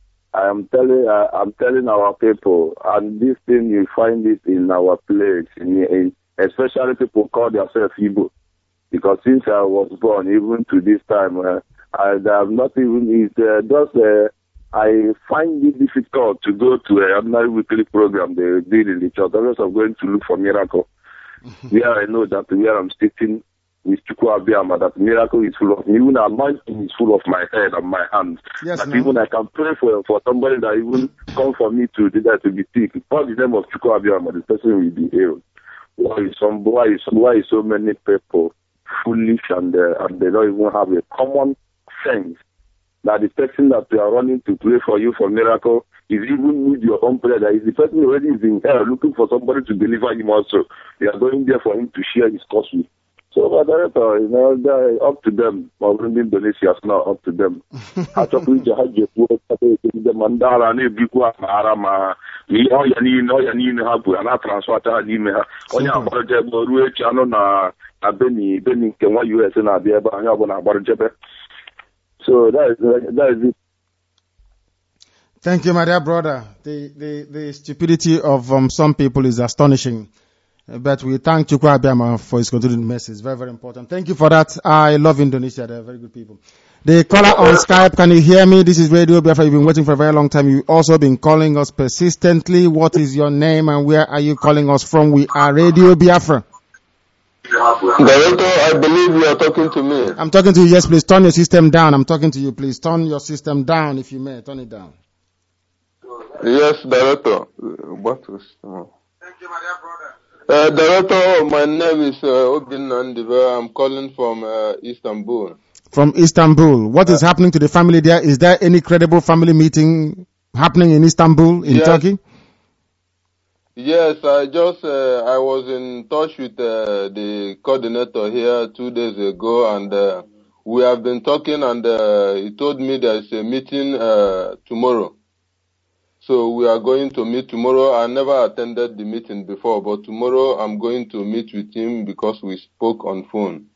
I am telling, uh, I'm telling our people, and this thing you find it in our place, in, in, especially people call themselves Igbo, because since I was born, even to this time, uh, I have not even. It's uh, just. Uh, I find it difficult to go to an ordinary weekly program they did in the church, unless I'm going to look for miracle. Where I know that where I'm sitting with Chukwu Abiyama, that miracle is full of me. Even anointing is full of my head and my hands. yes, that no? even I can pray for for somebody that even come for me to do that to be sick. Call the name of Chukwu Abiyama, the person will be healed. Why is some why is why is so many people foolish and uh, and they don't even have a common sense that the person that you are running to pray for you for miracle is even with your own prayer. That is the person already is in hell looking for somebody to deliver him also. They are going there for him to share his cause with. So, but director, you know, up to them. Indonesia is now up to them. I talk with the mandala and Bikwa Marama. We all you need, all you need, have and I transfer to him. On your project, Boru, Chano, na abeni beni nke nwa U S na-abịa ebe anyị ọbụla agbara jebe. So that is that is it. Thank you, my dear brother. The the the stupidity of um, some people is astonishing. But we thank Chukwu Abiyama for his continued message. Very, very important. Thank you for that. I love Indonesia. They're very good people. The caller on Skype, can you hear me? This is Radio Biafra. You've been waiting for a very long time. You've also been calling us persistently. What is your name and where are you calling us from? We are Radio Biafra. Director, I believe you are talking to me. I'm talking to you. Yes, please turn your system down. I'm talking to you. Please turn your system down if you may. Turn it down. Yes, Director. What is... Oh. Thank you, my dear brother. Uh, Director, my name is uh, Obin Nandive. I'm calling from uh, Istanbul. From Istanbul. What uh, is happening to the family there? Is there any credible family meeting happening in Istanbul, in yes. Turkey? Yes, I just, uh, I was in touch with uh, the coordinator here two days ago, and uh, we have been talking, and uh, he told me there's a meeting uh, tomorrow. So we are going to meet tomorrow. I never attended the meeting before, but tomorrow I'm going to meet with him because we spoke on phone.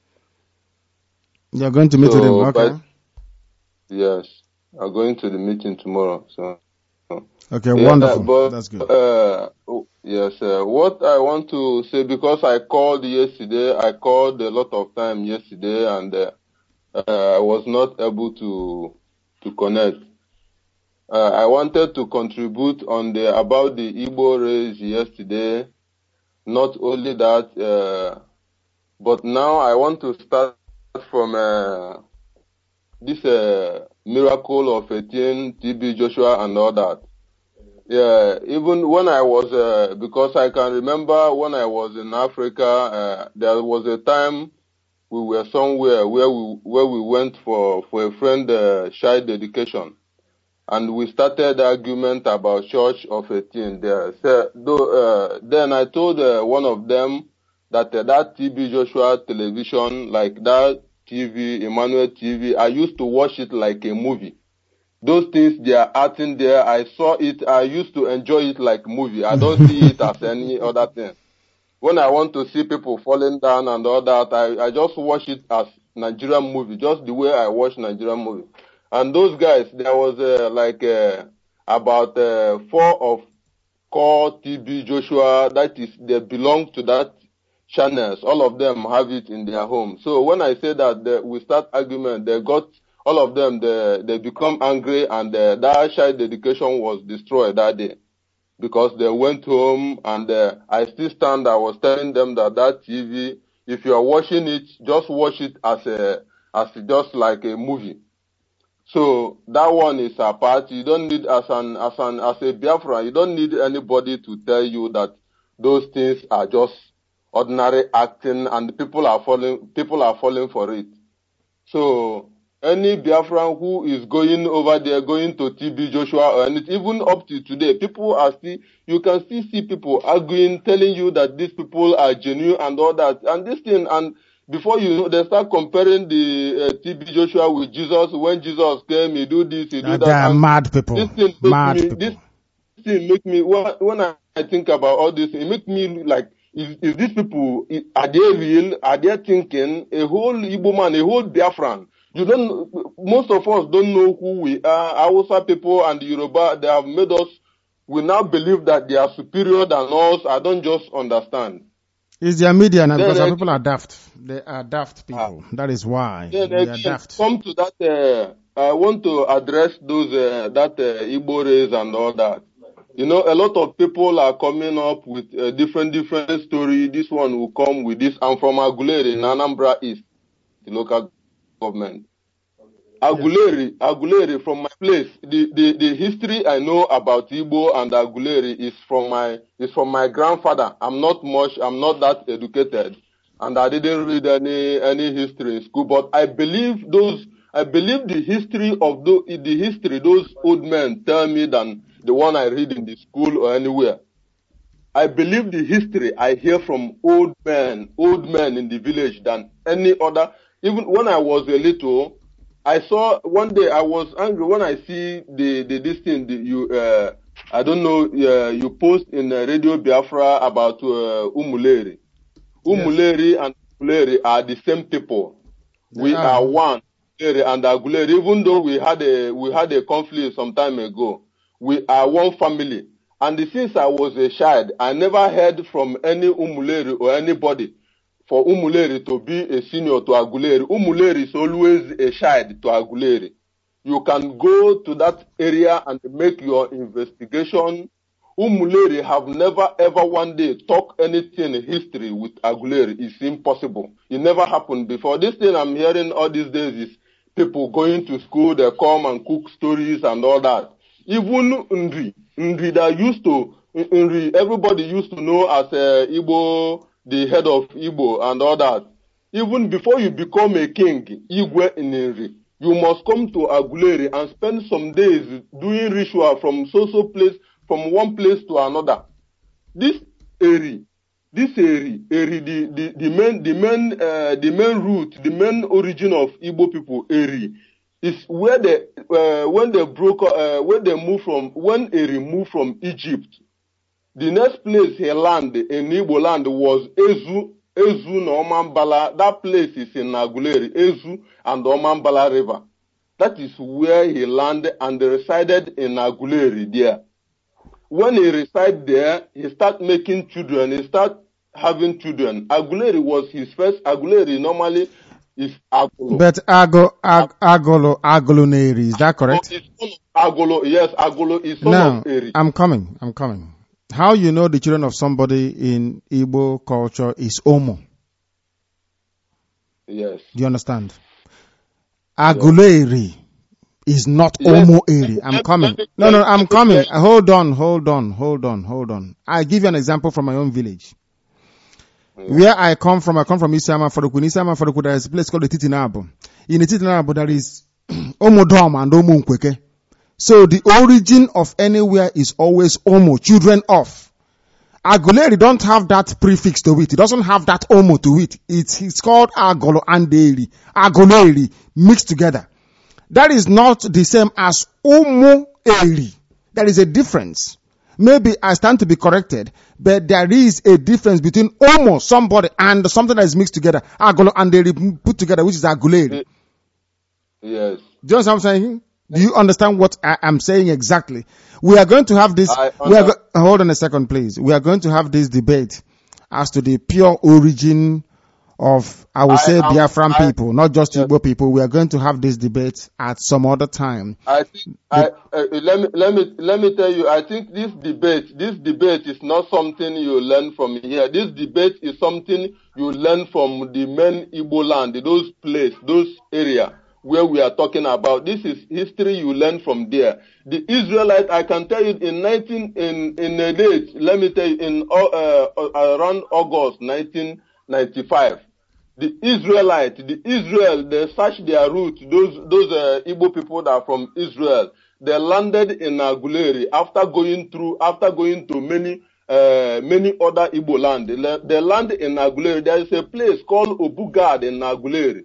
You're going to meet so, with him, okay? But, yes, I'm going to the meeting tomorrow. So. Okay, yeah, wonderful. But, That's good. Uh, yes, uh, what I want to say, because I called yesterday, I called a lot of time yesterday, and uh, uh, I was not able to to connect. Uh, I wanted to contribute on the about the Igbo race yesterday. Not only that, uh, but now I want to start from uh, this uh, miracle of eighteen, T B Joshua and all that. Yeah, even when I was, uh, because I can remember when I was in Africa, uh, there was a time we were somewhere where we where we went for for a friend uh, child dedication. And we started argument about Church of eighteen there. So, though, uh, then I told uh, one of them that uh, that T B Joshua television, like that T V, Emmanuel T V, I used to watch it like a movie. Those things they are acting there, I saw it, I used to enjoy it like a movie. I don't see it as any other thing. When I want to see people falling down and all that, I, I just watch it as Nigerian movie, just the way I watch Nigerian movie. And those guys, there was uh, like uh, about uh, four of core T B Joshua, that is, they belong to that channels. All of them have it in their home. So when I say that they, we start argument, they got, all of them, they, they become angry, and uh, that child dedication was destroyed that day. Because they went home, and uh, I still stand, I was telling them that that T V, if you are watching it, just watch it as a, as just like a movie. So that one is apart. You don't need, as an as an as a Biafra, you don't need anybody to tell you that those things are just ordinary acting, and people are falling people are falling for it. So any Biafran who is going over there, going to T B Joshua, and even up to today, people are still, you can still see people arguing, telling you that these people are genuine and all that, and this thing, and before you know, they start comparing the uh, T B Joshua with Jesus. When Jesus came, he do this, he do that. They are mad people. This thing mad me, people. This thing make me, when I think about all this, it make me like, is, is these people, are they real? Are they thinking? A whole Igbo man, a whole Biafran. You don't, most of us don't know who we are. Hausa people and the Yoruba, they have made us, we now believe that they are superior than us. I don't just understand. It's their media now, because then, some people are daft. They are daft people. Uh, that is why. Then they again, are daft. Come to that, uh, I want to address those, uh, that uh, Igbo race and all that. You know, a lot of people are coming up with uh, different, different story. This one will come with this. I'm from Aguleri in Anambra East, the local government. Aguleri, Aguleri, from my place, the, the, the history I know about Igbo and Aguleri is from my, is from my grandfather. I'm not much, I'm not that educated, and I didn't read any, any history in school, but I believe those, I believe the history of the, the history those old men tell me than the one I read in the school or anywhere. I believe the history I hear from old men, old men in the village than any other. Even when I was a little, I saw one day I was angry when I see the the this thing the, you uh, I don't know uh, you post in uh, Radio Biafra about uh, Umuleri, Umuleri yes. and Aguleri are the same people. We Yeah. are one. Aguleri and Aguleri, even though we had a we had a conflict some time ago, we are one family. And since I was a child, I never heard from any Umuleri or anybody for Umuleri to be a senior to Aguleri. Umuleri is always a child to Aguleri. You can go to that area and make your investigation. Umuleri have never ever one day talk anything in history with Aguleri. It's impossible. It never happened before. This thing I'm hearing all these days is people going to school, they come and cook stories and all that. Even Nri, Nri that used to, Nri, everybody used to know as uh, Igbo, the head of Igbo and all that. Even before you become a king, Igwe in Nri, you must come to Aguleri and spend some days doing ritual from so-so place, from one place to another. This area, this area, area the, the, the main, the main, uh, the main root, the main origin of Igbo people, area, is where they, uh, when they broke, uh, when they moved from, when area moved from Egypt. The next place he landed in Igbo land was Ezu, Ezu na Omambala. That place is in Aguleri, Ezu and Omambala River. That is where he landed and resided in Aguleri there. When he resided there, he started making children, he started having children. Aguleri was his first, Aguleri normally is Agolo. But Ago, Ag, Agolo, Agoloneri, is that correct? Agolo, yes, Agolo is son Now, of Eri. I'm coming, I'm coming. How you know the children of somebody in Igbo culture is Omo? Yes. Do you understand? Aguleri is not Yes. Omo Eri. I'm coming. No, no, I'm coming. Hold on, hold on, hold on, hold on. I'll give you an example from my own village. Where I come from, I come from Isiama Fodoku. In Isiama Fodoku, there is a place called the Titinabo. In the Titinabo, there is Omo Dom and Omo Nkweke. So the origin of anywhere is always Omo, children of. Aguleri don't have that prefix to it. It doesn't have that Omo to it. It's, it's called Agolo and Eri. Agoleri mixed together. That is not the same as Omo Eri. There is a difference. Maybe I stand to be corrected, but there is a difference between Omo, somebody, and something that is mixed together. Agolo and Eri put together, which is Aguleri. Yes. Do you understand what I'm saying? Do you understand what I am saying exactly? We are going to have this. I We are go- hold on a second, please. We are going to have this debate as to the pure origin of, I will I say, am- Biafran I- people, not just Yes. Igbo people. We are going to have this debate at some other time. I think I, uh, let me let me let me tell you. I think this debate, this debate is not something you learn from here. This debate is something you learn from the main Igbo land, those place, those area where we are talking about. This is history you learn from there. The Israelite, I can tell you, in nineteen in in a date. Let me tell you, in uh, uh, around August nineteen ninety-five. The Israelite, the Israel, they searched their route. Those those uh, Igbo people that are from Israel, they landed in Aguleri after going through, after going to many uh, many other Igbo land. They, la- they landed in Aguleri. There is a place called Obugad in Aguleri.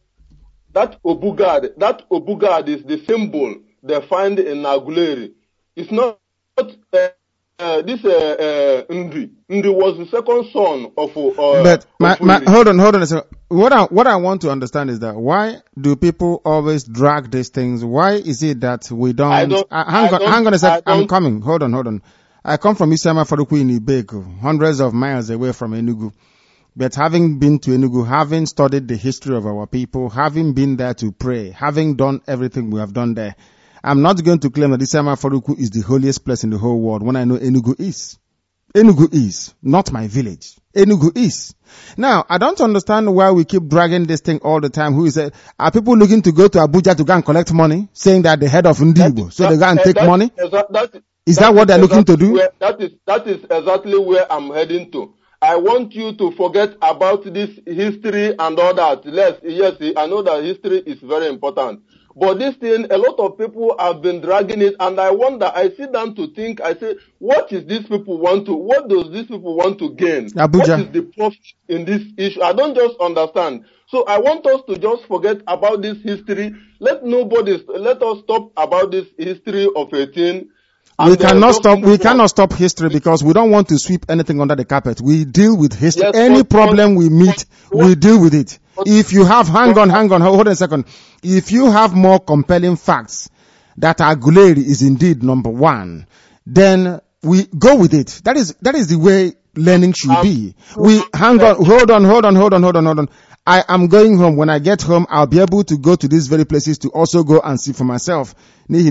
That Obugad, that Obugad is the symbol they find in Aguleri. It's not uh, uh, this uh, uh, Ndi. Ndi was the second son of uh, But my, of my, Uri. hold on, hold on a second. What I, what I want to understand is that why do people always drag these things? Why is it that we don't, I don't- uh, hang I on, don't- hang on a I second. I'm don't- coming. Hold on, hold on. I come from Isiama Faruku in Ibeko, hundreds of miles away from Enugu. But having been to Enugu, having studied the history of our people, having been there to pray, having done everything we have done there, I'm not going to claim that Isiama Faruku is the holiest place in the whole world when I know Enugu is. Enugu is, not my village. Enugu is. Now, I don't understand why we keep dragging this thing all the time. Who is it? Are people looking to go to Abuja to go and collect money, saying that the head of Ndibo, so they go and That- take that- money? exa- that- Is that what they're looking to exactly do? where- that is that is exactly where I'm heading to. I want you to forget about this history and all that. Yes, yes, I know that history is very important. But this thing, a lot of people have been dragging it, and I wonder, I sit down to think, I say, what is these people want to, what does these people want to gain? Abuja. What is the profit in this issue? I don't just understand. So I want us to just forget about this history. Let nobody, let us stop about this history of a thing. We cannot stop. We cannot stop history because we don't want to sweep anything under the carpet. We deal with history. Yes, Any but- problem we meet, we deal with it. If you have, hang on, hang on, hold on a second. If you have more compelling facts that Aguleri is indeed number one, then we go with it. That is that is the way learning should be. We hang on, hold on, hold on, hold on, hold on, hold on. I am going home. When I get home, I'll be able to go to these very places to also go and see for myself. My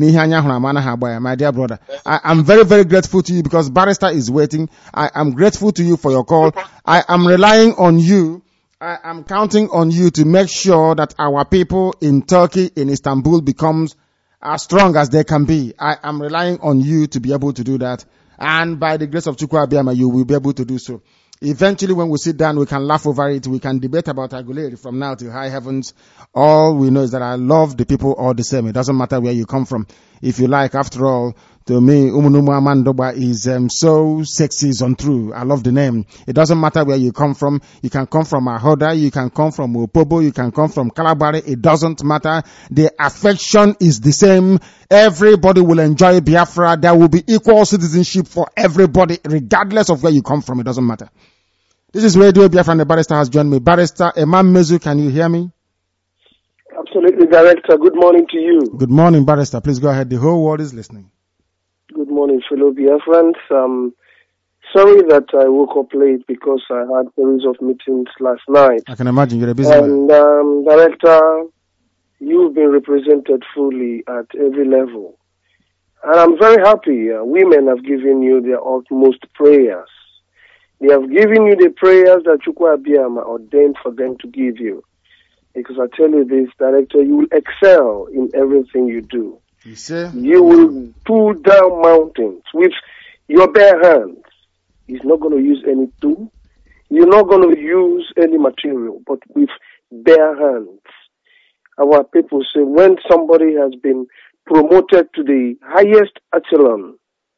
dear brother, I am very, very grateful to you because Barrister is waiting. I am grateful to you for your call. I am relying on you. I am counting on you to make sure that our people in Turkey, in Istanbul, becomes as strong as they can be. I am relying on you to be able to do that. And by the grace of Chukwu Abiyama, you will be able to do so. Eventually, when we sit down, we can laugh over it. We can debate about Aguleri from now till high heavens. All we know is that I love the people all the same. It doesn't matter where you come from. If you like, after all, to me, Umunumu Amandoba is um, so sexy, is untrue. I love the name. It doesn't matter where you come from. You can come from Ahoda, you can come from Opobo, you can come from Kalabari. It doesn't matter. The affection is the same. Everybody will enjoy Biafra. There will be equal citizenship for everybody, regardless of where you come from. It doesn't matter. This is Radio Biafra and the Barrister has joined me. Barrister Imam Mezu, can you hear me? Absolutely, Director. Good morning to you. Good morning, Barrister. Please go ahead. The whole world is listening. Good morning, fellow Biafrans. Um, sorry that I woke up late because I had a series of meetings last night. I can imagine you're a busy man. And, um, Director, you've been represented fully at every level. And I'm very happy. Uh, women have given you their utmost prayers. They have given you the prayers that Chukwu Abiyama ordained for them to give you. Because I tell you this, Director, you will excel in everything you do. You see? You will pull down mountains with your bare hands. He's not going to use any tool. You're not going to use any material, but with bare hands. Our people say when somebody has been promoted to the highest echelon,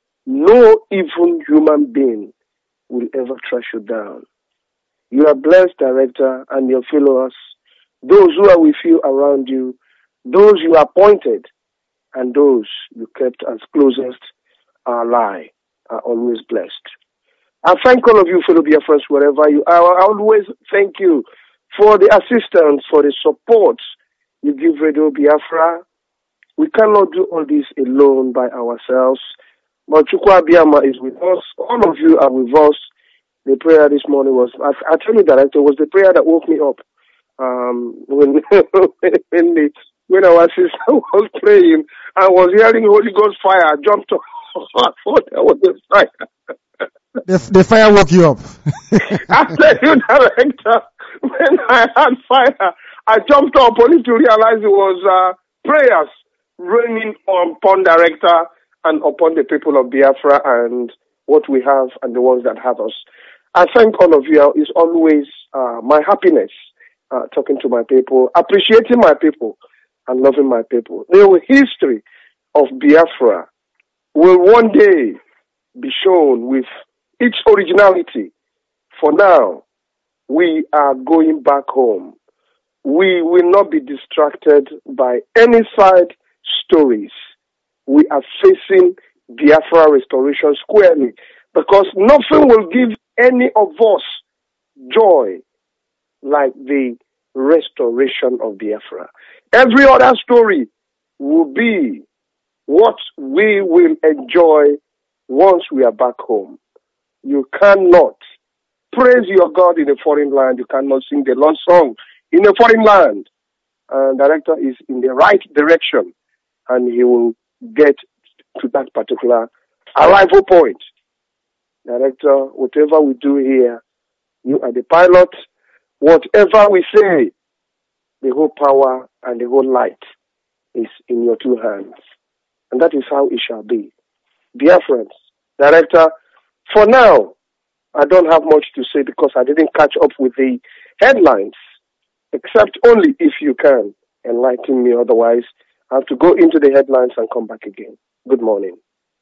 no even human being will ever trash you down. You are blessed, Director, and your followers, those who are with you around you, those you appointed, and those you kept as closest ally are always blessed. I thank all of you, fellow Biafrans, wherever you are. I always thank you for the assistance, for the support you give Radio Biafra. We cannot do all this alone by ourselves, but Chukwu Abiyama is with us. All of you are with us. The prayer this morning was, I, I tell you, Director, it was the prayer that woke me up. Um, when when, the, when our sister was praying, I was hearing Holy Ghost fire. I jumped up. I thought there was a fire. The, the fire woke you up. I tell you, Director, when I had fire, I jumped up only to realize it was uh, prayers raining upon Director and upon the people of Biafra and what we have and the ones that have us. I thank all of you. It's always uh, my happiness uh, talking to my people, appreciating my people, and loving my people. The history of Biafra will one day be shown with its originality. For now, we are going back home. We will not be distracted by any side stories. We are facing Biafra restoration squarely because nothing will give any of us joy like the restoration of Biafra. Every other story will be what we will enjoy once we are back home. You cannot praise your God in a foreign land. You cannot sing the Lord's song in a foreign land. And Director is in the right direction, and he will get to that particular arrival point. Director, whatever we do here, you are the pilot. Whatever we say, the whole power and the whole light is in your two hands. And that is how it shall be. Dear friends, Director, for now, I don't have much to say because I didn't catch up with the headlines, except only if you can enlighten me. Otherwise, I have to go into the headlines and come back again. Good morning.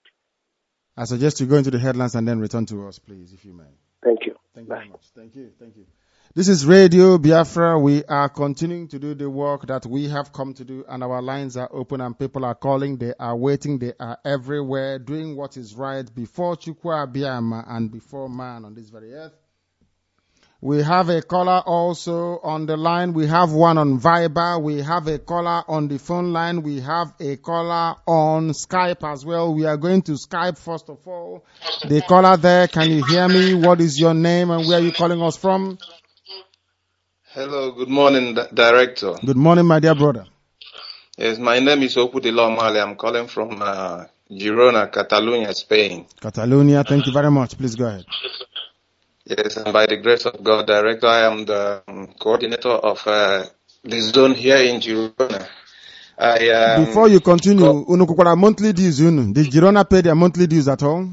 I suggest you go into the headlines and then return to us, please, if you may. Thank you. Thank you Bye. very much. Thank you. Thank you. This is Radio Biafra. We are continuing to do the work that we have come to do, and our lines are open and people are calling. They are waiting. They are everywhere doing what is right before Chukwu Abiyama and before man on this very earth. We have a caller also on the line. We have one on Viber. We have a caller on the phone line. We have a caller on Skype as well. We are going to Skype first of all. The caller there, can you hear me? What is your name and where are you calling us from? Hello, good morning, D- Director. Good morning, my dear brother. Yes, my name is Okudilo Mali. I'm calling from uh, Girona, Catalonia, Spain. Catalonia, thank you very much. Please go ahead. Yes, and by the grace of God, Director, I am the um, coordinator of uh, the zone here in Girona. I, um, Before you continue, co- unukukwara monthly dues, unu. Did Girona pay their monthly dues at all?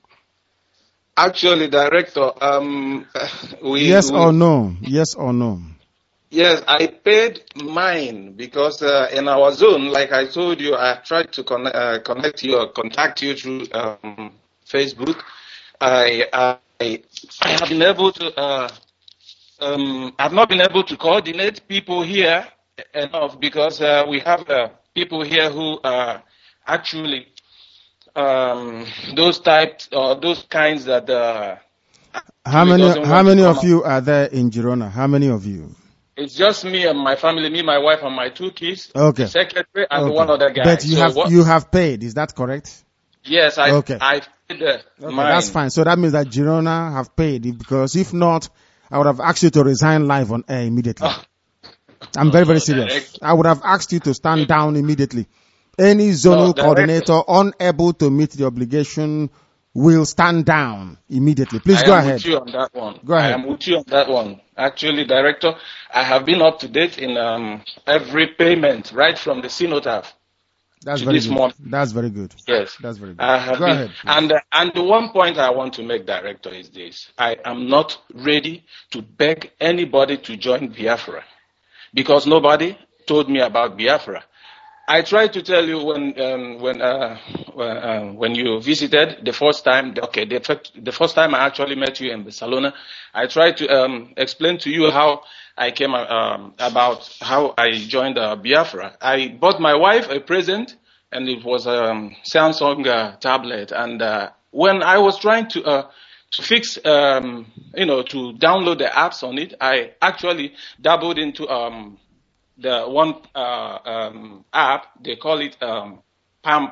Actually, Director, um, we... Yes we, or no? Yes or no? Yes, I paid mine because uh, in our zone, like I told you, I tried to con- uh, connect you or contact you through um, Facebook. I, I I have been able to uh, um, I've not been able to coordinate people here enough because uh, we have uh, people here who are actually um, those types or those kinds that uh, How many doesn't how want many to of come you are there in Girona? How many of you? It's just me and my family, me, my wife, and my two kids, Okay. the secretary, and Okay. one other guy. But you so have what? you have paid, is that correct? Yes, I Okay. I paid uh, Okay, mine. that's fine. So that means that Girona have paid, because if not, I would have asked you to resign live on air immediately. Oh. I'm very, very No, serious. direct- I would have asked you to stand down immediately. Any zonal No, direct- coordinator unable to meet the obligation will stand down immediately. Please I go am ahead. with you on that one. Go ahead. I am with you on that one. Actually, Director, I have been up to date in um, every payment, right from the cenotaph. That's to very this good. morning. That's very good. Yes. That's very good. I have Go been, ahead, please. and uh, and the one point I want to make, Director, is this: I am not ready to beg anybody to join Biafra because nobody told me about Biafra. I tried to tell you when um, when uh, when, uh, when you visited the first time. Okay, the, fact, the first time I actually met you in Barcelona, I tried to um, explain to you how I came um, about how I joined uh, Biafra. I bought my wife a present, and it was a um, Samsung uh, tablet. And uh, when I was trying to uh, to fix, um, you know, to download the apps on it, I actually dabbled into um, the one uh, um, app. They call it um, Palm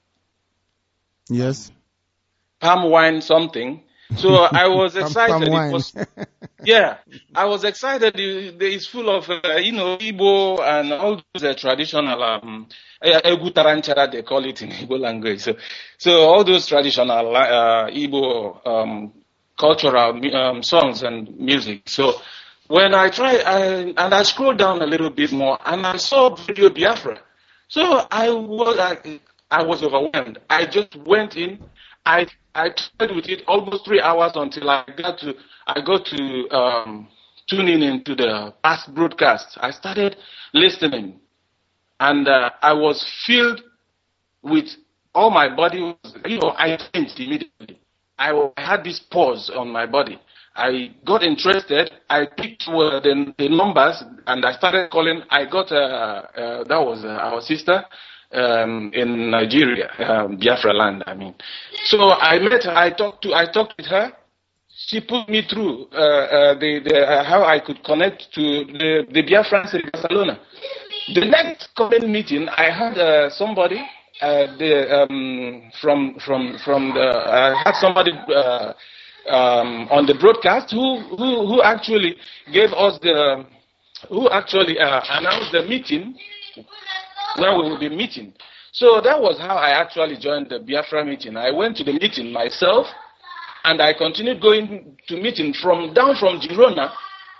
Yes. Palm Wine something. So I was Palm- excited. palm It wine. was, yeah, I was excited. It- It's full of, uh, you know, Igbo and all those uh, traditional, um, eh, Egu Taranchara, they call it in Igbo language. So, so all those traditional uh, Igbo um, cultural um, songs and music. So when I tried, I, and I scrolled down a little bit more, and I saw Radio Biafra. So I was, I, I was overwhelmed. I just went in. I I tried with it almost three hours until I got to I got to um, tuning into the past broadcast. I started listening, and uh, I was filled with all my body. Was, you know, I changed immediately. I, I had this pause on my body. I got interested. I picked uh, the, the numbers, and I started calling. I got uh, uh, that was uh, our sister. Um, in Nigeria, um, Biafra land, I mean. So I met her, I talked to, I talked with her. She put me through uh, uh, the, the uh, how I could connect to the, the Biafrans in Barcelona. The next comment meeting, I had uh, somebody uh, the, um, from from from the I had somebody uh, um, on the broadcast who, who who actually gave us the who actually uh, announced the meeting where we will be meeting. So that was how I actually joined the Biafra meeting. I went to the meeting myself, and I continued going to meeting from down from Girona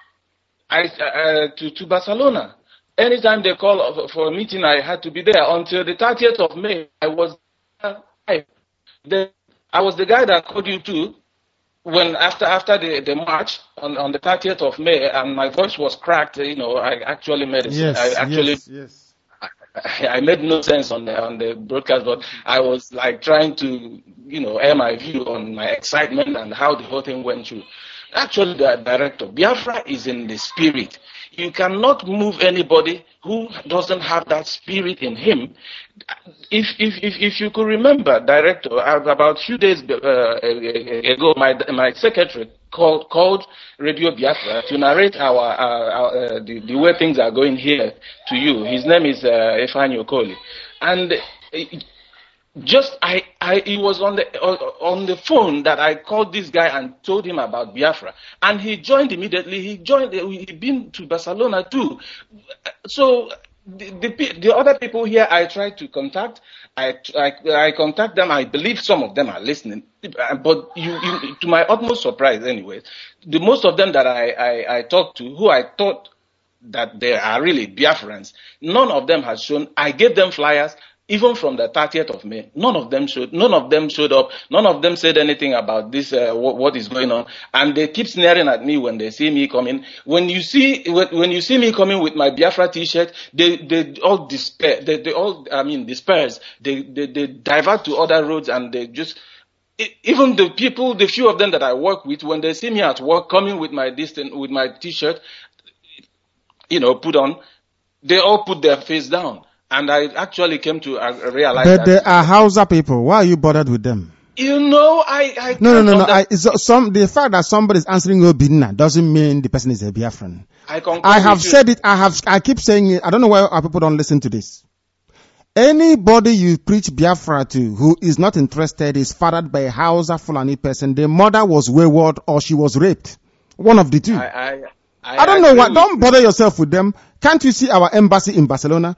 I, uh, to, to Barcelona. Anytime they call for a meeting, I had to be there. Until the thirtieth of May, I was uh, I, the, I was the guy that called you too. When after after the, the march on, on the thirtieth of May, and my voice was cracked, you know, I actually made it. Yes, I actually yes, yes. I made no sense on the on the broadcast, but I was like trying to, you know, air my view on my excitement and how the whole thing went through. Actually, the director, Biafra is in the spirit. You cannot move anybody who doesn't have that spirit in him. If if if, if you could remember, director, about a few days uh, ago, my my secretary called called Radio Biafra to narrate our, our, our uh, the, the way things are going here to you. His name is uh, Ifeanyi Okoli, and. Uh, Just I, I, he was on the on the phone that I called this guy and told him about Biafra, and he joined immediately. He joined. He been to Barcelona too. So the, the the other people here, I tried to contact. I, I I contact them. I believe some of them are listening, but you, you to my utmost surprise, anyway, the most of them that I, I I talked to, who I thought that they are really Biafrans, none of them has shown. I gave them flyers. Even from the thirtieth of May, none of them showed. None of them showed up. None of them said anything about this. Uh, what, what is going on? And they keep sneering at me when they see me coming. When you see when you see me coming with my Biafra T-shirt, they they all despair. They they all I mean disperse. They they they divert to other roads and they just. Even the people, the few of them that I work with, when they see me at work coming with my distance with my T-shirt, you know, put on, they all put their face down. And I actually came to uh, realize but that. But they are Hausa people. Why are you bothered with them? You know, I, I No, no, no, no. I, so, some, the fact that somebody is answering Obinna doesn't mean the person is a Biafran. I, I have said it. I have, I keep saying it. I don't know why our people don't listen to this. Anybody you preach Biafra to who is not interested is fathered by a Hausa Fulani person. The mother was wayward or she was raped. One of the two. I, I, I, I don't know what. Don't bother yourself with them. Can't you see our embassy in Barcelona?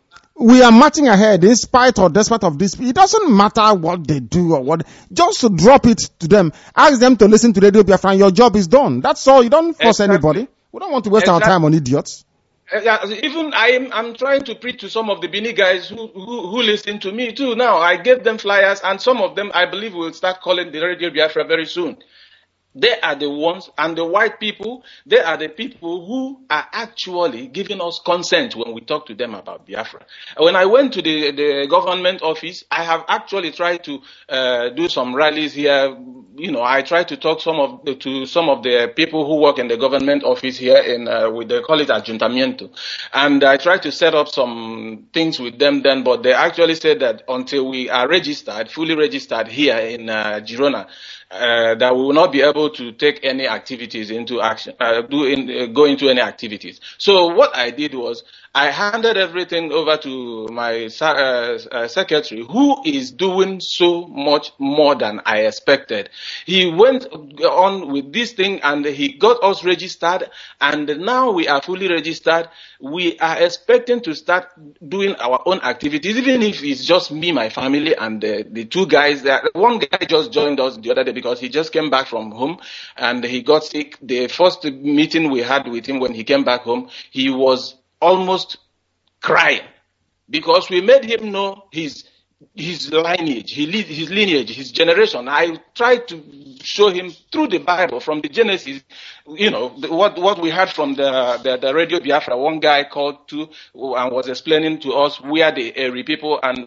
We are marching ahead in spite or despite of this. It doesn't matter what they do or what. Just to drop it to them. Ask them to listen to Radio Biafra and your job is done. That's all. You don't force exactly. anybody. We don't want to waste exactly. our time on idiots. Uh, even I'm, I'm trying to preach to some of the Bini guys who, who, who listen to me too now. I gave them flyers and some of them I believe will start calling the Radio Biafra very soon. They are the ones, and the white people, they are the people who are actually giving us consent when we talk to them about Biafra. When I went to the, the government office, I have actually tried to uh, do some rallies here. You know, I tried to talk some of the, to some of the people who work in the government office here in, uh, with they call it Ajuntamiento. And I tried to set up some things with them then, but they actually said that until we are registered, fully registered here in uh, Girona, Uh, that we will not be able to take any activities into action, uh, do in, uh, go into any activities. So what I did was I handed everything over to my uh, uh, secretary, who is doing so much more than I expected. He went on with this thing and he got us registered, and now we are fully registered. We are expecting to start doing our own activities, even if it's just me, my family, and the, the two guys. That one guy just joined us the other day because he just came back from home and he got sick. The first meeting we had with him when he came back home, he was almost crying because we made him know his his lineage, his lineage, his generation. I tried to show him through the Bible, from the Genesis, you know, what what we heard from the, the, the Radio Biafra. One guy called to and was explaining to us where the Eri people and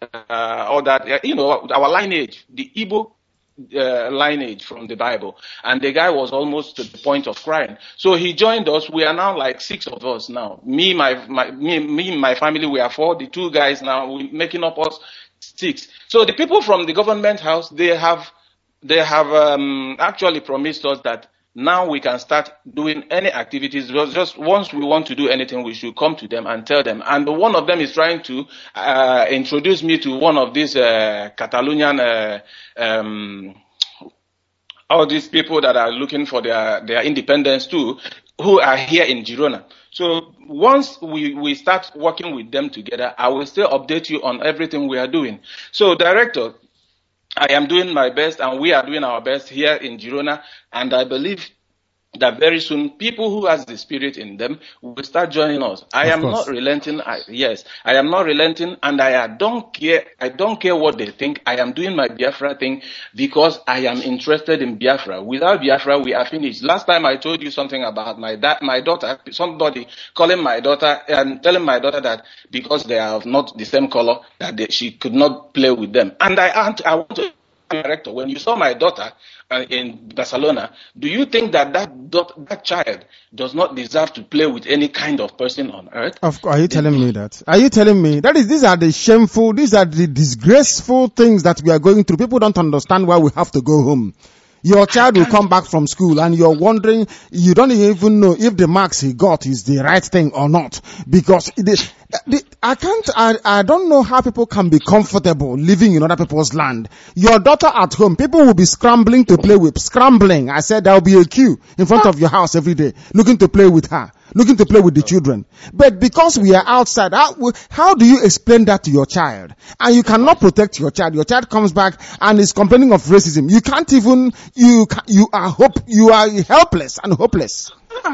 uh, all that, you know, our lineage, the Igbo Uh, lineage from the Bible, and the guy was almost to the point of crying. So he joined us. We are now like six of us now. Me, my, my me, me, and my family. We are four. The two guys now, we making up us six. So the people from the government house, they have, they have um, actually promised us that now we can start doing any activities. Just once we want to do anything, we should come to them and tell them. And one of them is trying to uh, introduce me to one of these uh, Catalonian, uh, um, all these people that are looking for their, their independence too, who are here in Girona. So once we, we start working with them together, I will still update you on everything we are doing. So, Director, I am doing my best and we are doing our best here in Girona, and I believe that very soon people who has the spirit in them will start joining us. I am not relenting. I, yes, I am not relenting, and I don't care. I don't care what they think. I am doing my Biafra thing because I am interested in Biafra. Without Biafra, we are finished. Last time I told you something about my da- my daughter. Somebody calling my daughter and telling my daughter that because they are not the same color, that they, she could not play with them. And I, I want to Director, when you saw my daughter uh, in Barcelona, do you think that that, dot, that child does not deserve to play with any kind of person on earth? Of course, are you telling me that? Are you telling me that is? These are the shameful, these are the disgraceful things that we are going through. People don't understand why we have to go home. Your child will come back from school and you're wondering, you don't even know if the marks he got is the right thing or not. Because the, the, I can't, I, I don't know how people can be comfortable living in other people's land. Your daughter at home, people will be scrambling to play with, scrambling. I said there will be a queue in front of your house every day looking to play with her, looking to play with the children. But because we are outside, how, how do you explain that to your child? And you cannot protect your child. Your child comes back and is complaining of racism. You can't even, you, you are hope, you are helpless and hopeless.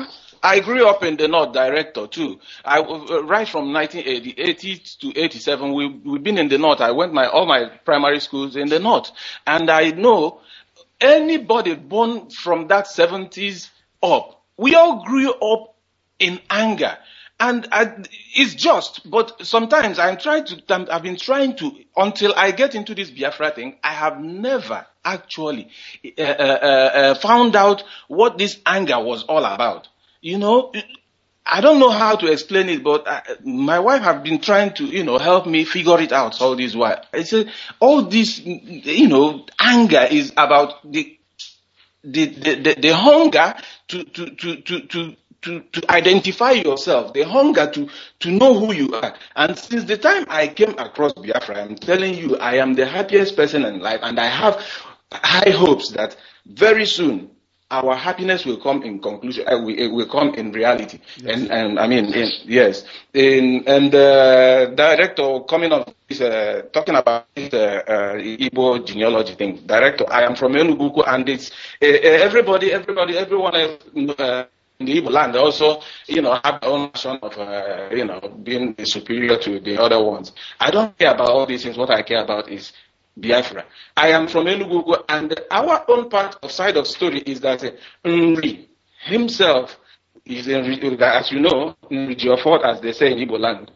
I grew up in the North, Director, too. I, uh, right from nineteen eighty to eighty-seven, we, we've been in the North. I went my, all my primary schools in the North. And I know anybody born from that seventies up, we all grew up in anger. And I, it's just, but sometimes I'm trying to, I've been trying to, until I get into this Biafra thing, I have never actually uh, uh, uh, found out what this anger was all about. You know, I don't know how to explain it, but I, my wife have been trying to, you know, help me figure it out all this while. I said, all this, you know, anger is about the, the, the, the, the hunger to, to, to, to, to, to, to identify yourself, the hunger to, to know who you are. And since the time I came across Biafra, I'm telling you, I am the happiest person in life, and I have high hopes that very soon, our happiness will come in conclusion, uh, will, it will come in reality. Yes. And, and I mean, in, yes. In, and the uh, director coming up, is, uh, talking about this, uh, uh, Igbo genealogy thing. Director, I am from Enugu, and it's, uh, everybody, everybody, everyone else, uh, in the Igbo land also, you know, have their own version of, uh, you know, being superior to the other ones. I don't care about all these things. What I care about is Biafra. I am from Enugu, and our own part of side of story is that uh, Nri himself is, in, as you know, Nri Geofford, as they say in Igbo land.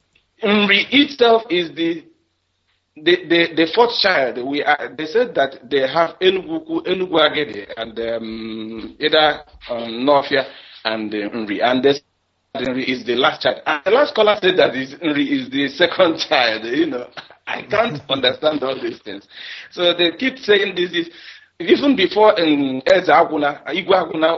Nri itself is the the, the, the fourth child. We are, they said that they have Enugu, Enugu Agede, and um, Ida um, Nofia, and uh, Nri, and they Nri is the last child. And the last caller said that is, Nri is the second child. You know, I can't understand all these things. So they keep saying this is even before in Eze Aguna, Igwe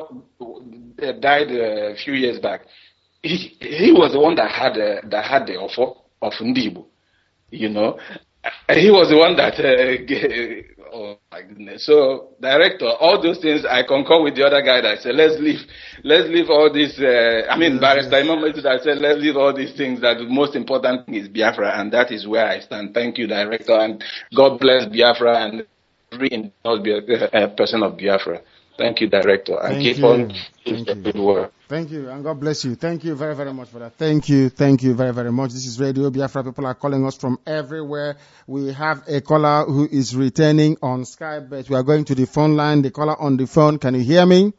Aguna died a few years back. He he was the one that had uh, that had the offer of Ndibo. You know, he was the one that. Uh, oh my goodness! So, director, all those things I concur with the other guy that said, let's leave, let's leave all this. Uh, I mean, Barrister Imam that said, let's leave all these things. That the most important thing is Biafra, and that is where I stand. Thank you, director, and God bless Biafra and every uh, person of Biafra. Thank you, director, and Thank keep you. on Thank the you. good work. Thank you, and God bless you. Thank you very, very much for that. Thank you, thank you very, very much. This is Radio Biafra. People are calling us from everywhere. We have a caller who is returning on Skype, but we are going to the phone line. The caller on the phone, can you hear me?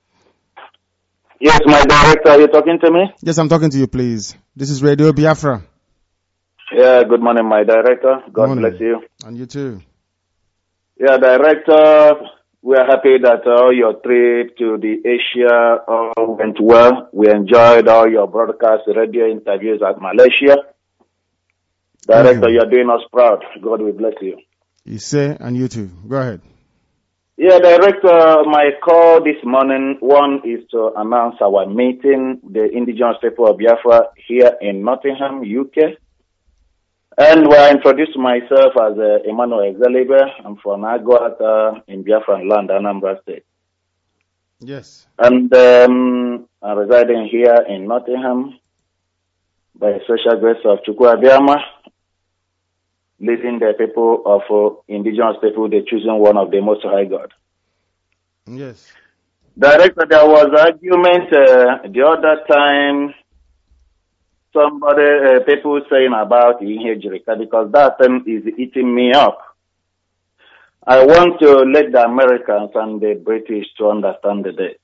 Yes, my director, are you talking to me? Yes, I'm talking to you, please. This is Radio Biafra. Yeah, good morning, my director. God Morning. bless you. And you too. Yeah, director, we are happy that all uh, your trip to the Asia all went well. We enjoyed all your broadcast radio interviews at Malaysia. Director, you. You're doing us proud. God will bless you. You say, and you too. Go ahead. Yeah, director, my call this morning, one is to announce our meeting, the indigenous people of Biafra here in Nottingham, U K. And where I introduced myself as uh, Emmanuel Exelibe. I'm from Aguata in Biafra land, Anambra State. Yes. And um, I'm residing here in Nottingham by special grace of Chukwu Abiyama, leading the people of uh, indigenous people, they're choosing one of the most high God. Yes. Director, there was argument uh, the other time. Somebody, uh, people saying about Ihejirika, because that thing is eating me up. I want to let the Americans and the British to understand the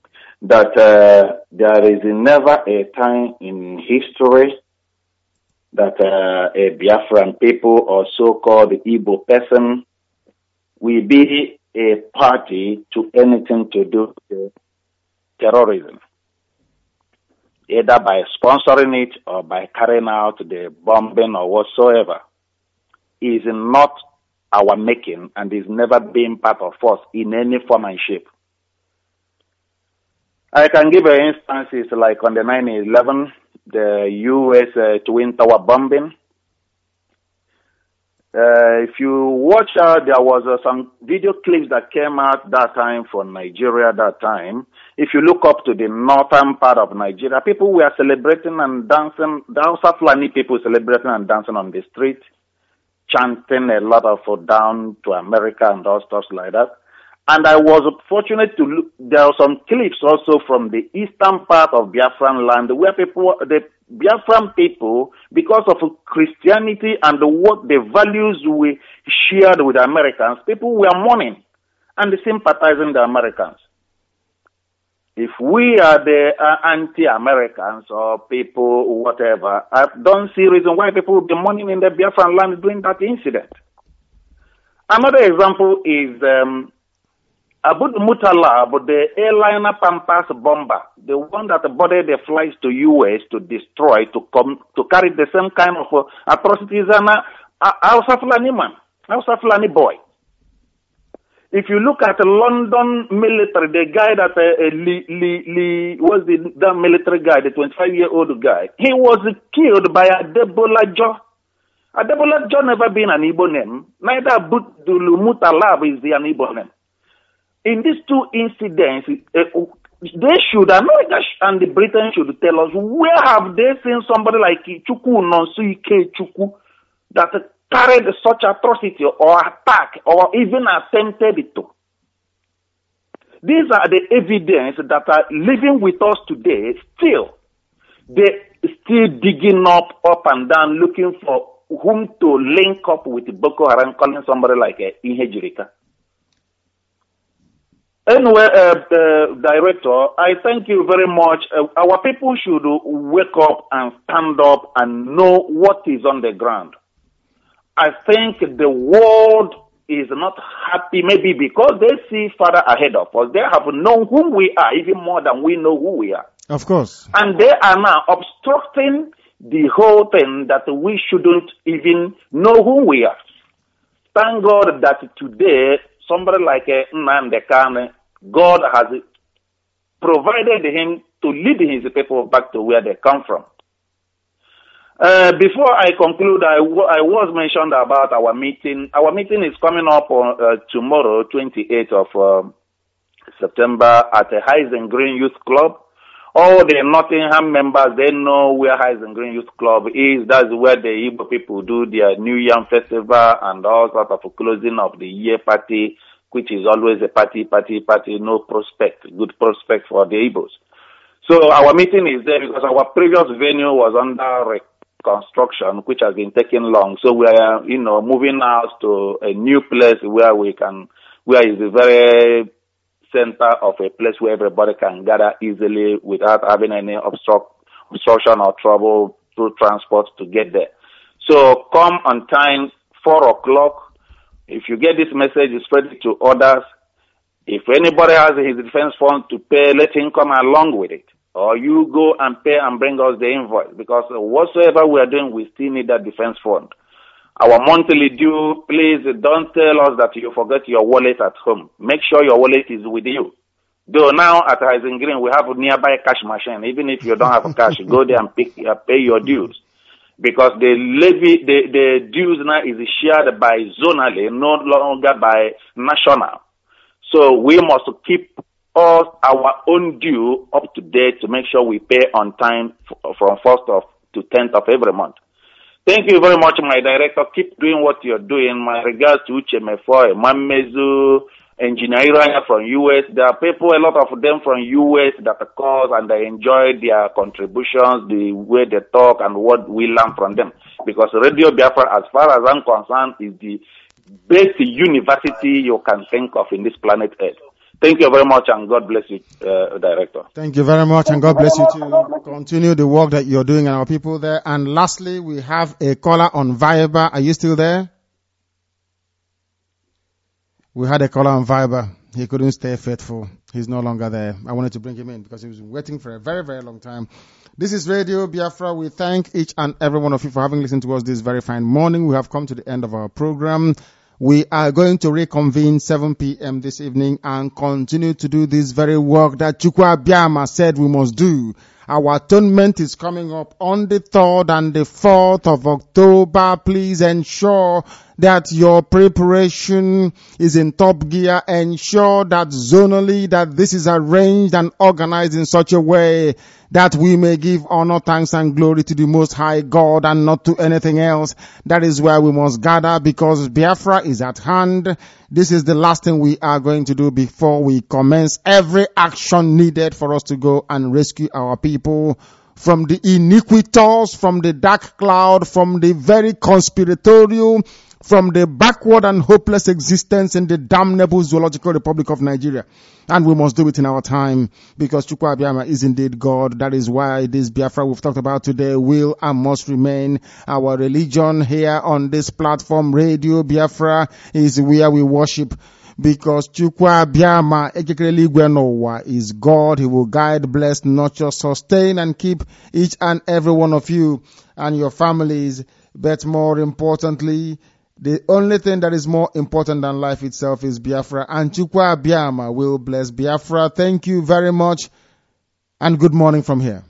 that uh, there is never a time in history that uh, a Biafran people or so-called Igbo person will be a party to anything to do with terrorism, either by sponsoring it or by carrying out the bombing or whatsoever, is not our making and is never been part of us in any form and shape. I can give an instances like on the nine eleven, the U S uh, Twin Tower bombing. Uh, if you watch out, there was uh, some video clips that came out that time from Nigeria that time. If you look up to the northern part of Nigeria, people were celebrating and dancing, the Hausa Fulani people celebrating and dancing on the street, chanting a lot of uh, down to America and all stuff like that. And I was fortunate to look, there are some clips also from the eastern part of Biafran land where people, the Biafran people, because of Christianity and what the values we shared with the Americans, people were mourning and sympathizing the Americans. If we are the uh, anti-Americans or people, whatever, I don't see reason why people will be mourning in the Biafran land during that incident. Another example is um, Abu Mutala, but the airliner Pampas bomber, the one that boarded the flights to U S to destroy, to come, to carry the same kind of uh, atrocities as a Hausa Fulani man, Hausa Fulani boy. If you look at the London military, the guy that uh, Lee, Lee, Lee was the, the military guy, the twenty-five-year-old guy, he was killed by Adebola Jo. Adebola Jo never been an Igbo name. Neither Abdul Mutala is the an Igbo name. In these two incidents, uh, they should, America and the Britain should tell us, where have they seen somebody like Chukwu Nonsuike Chukwu that carried such atrocity or attack or even attempted it to? These are the evidence that are living with us today. Still, they still digging up, up and down, looking for whom to link up with Boko Haram, calling somebody like uh, Ihejirika. Anyway, uh, uh, Director, I thank you very much. Uh, our people should wake up and stand up and know what is on the ground. I think the world is not happy, maybe because they see further ahead of us. They have known who we are even more than we know who we are. Of course. And they are now obstructing the whole thing that we shouldn't even know who we are. Thank God that today, somebody like uh, Nnamdi Kanu, God has provided him to lead his people back to where they come from. Uh, before I conclude, I, w- I was mentioned about our meeting. Our meeting is coming up on uh, tomorrow, twenty-eighth of uh, September, at the Heisen Green Youth Club. All the Nottingham members, they know where Heisen Green Youth Club is. That's where the Igbo people do their New Yam Festival and all sorts of closing of the year party, which is always a party, party, party, no prospect, good prospect for the Igbos. So our meeting is there because our previous venue was under reconstruction, which has been taking long. So we are, you know, moving out to a new place where we can, where is the very center of a place where everybody can gather easily without having any obstruct, obstruction or trouble through transport to get there. So come on time, four o'clock. If you get this message, spread it to others. If anybody has his defense fund to pay, let him come along with it. Or you go and pay and bring us the invoice. Because whatsoever we are doing, we still need that defense fund. Our monthly due, please don't tell us that you forget your wallet at home. Make sure your wallet is with you. Though now at Heisen Green, we have a nearby cash machine. Even if you don't have cash, go there and pick, uh, pay your dues. Because the levy, the, the dues now is shared by zonally, no longer by national. So we must keep us, our own due up to date to make sure we pay on time f- from first of to tenth of every month. Thank you very much, my director. Keep doing what you're doing. My regards to Uche Mefoy, Mamezu, Engineer from U S. There are people, a lot of them from U S that call and I enjoy their contributions, the way they talk and what we learn from them. Because Radio Biafra, as far as I'm concerned, is the best university you can think of in this planet Earth. Thank you very much, and God bless you, uh, Director. Thank you very much, and God bless you too. Continue the work that you're doing and our people there. And lastly, we have a caller on Viber. Are you still there? We had a caller on Viber. He couldn't stay faithful. He's no longer there. I wanted to bring him in because he was waiting for a very, very long time. This is Radio Biafra. We thank each and every one of you for having listened to us this very fine morning. We have come to the end of our program. We are going to reconvene seven p.m. this evening and continue to do this very work that Chukwu Abịama said we must do. Our atonement is coming up on the third and the fourth of October. Please ensure that your preparation is in top gear. Ensure that zonally that this is arranged and organized in such a way that we may give honor, thanks, and glory to the Most High God and not to anything else. That is where we must gather, because Biafra is at hand. This is the last thing we are going to do before we commence every action needed for us to go and rescue our people from the iniquitous, from the dark cloud, from the very conspiratorial, from the backward and hopeless existence in the damnable Zoological Republic of Nigeria. And we must do it in our time, because Chukwu Abịama is indeed God. That is why this Biafra we've talked about today will and must remain our religion here on this platform. Radio Biafra is where we worship, because Chukwu Abịama Ekekere Igwe n'ụwa is God. He will guide, bless, nurture, sustain, and keep each and every one of you and your families. But more importantly, the only thing that is more important than life itself is Biafra, and Chukwu Abịama will bless Biafra. Thank you very much, and good morning from here.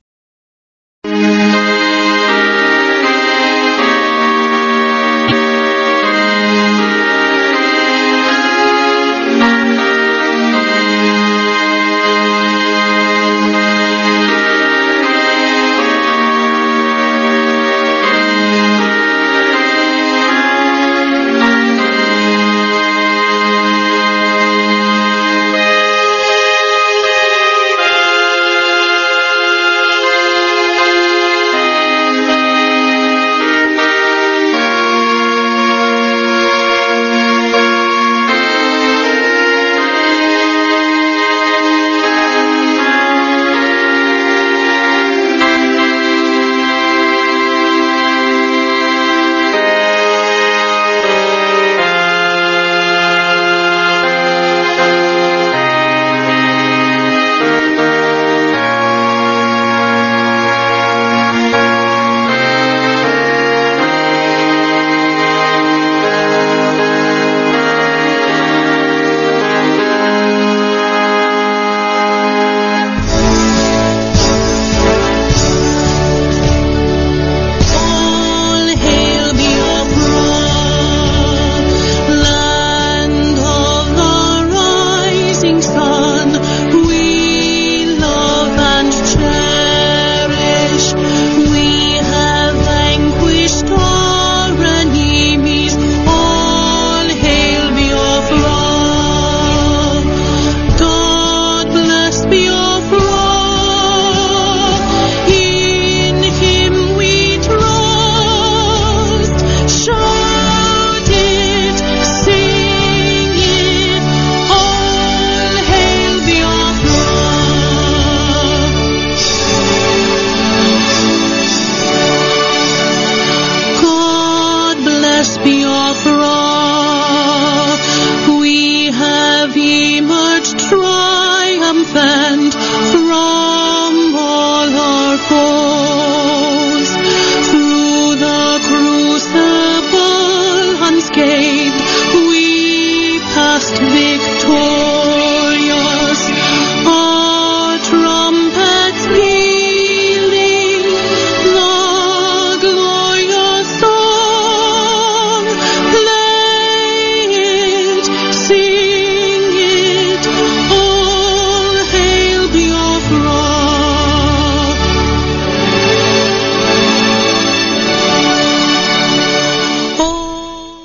triumphant from all our foes. Through the crucible unscathed we passed victorious.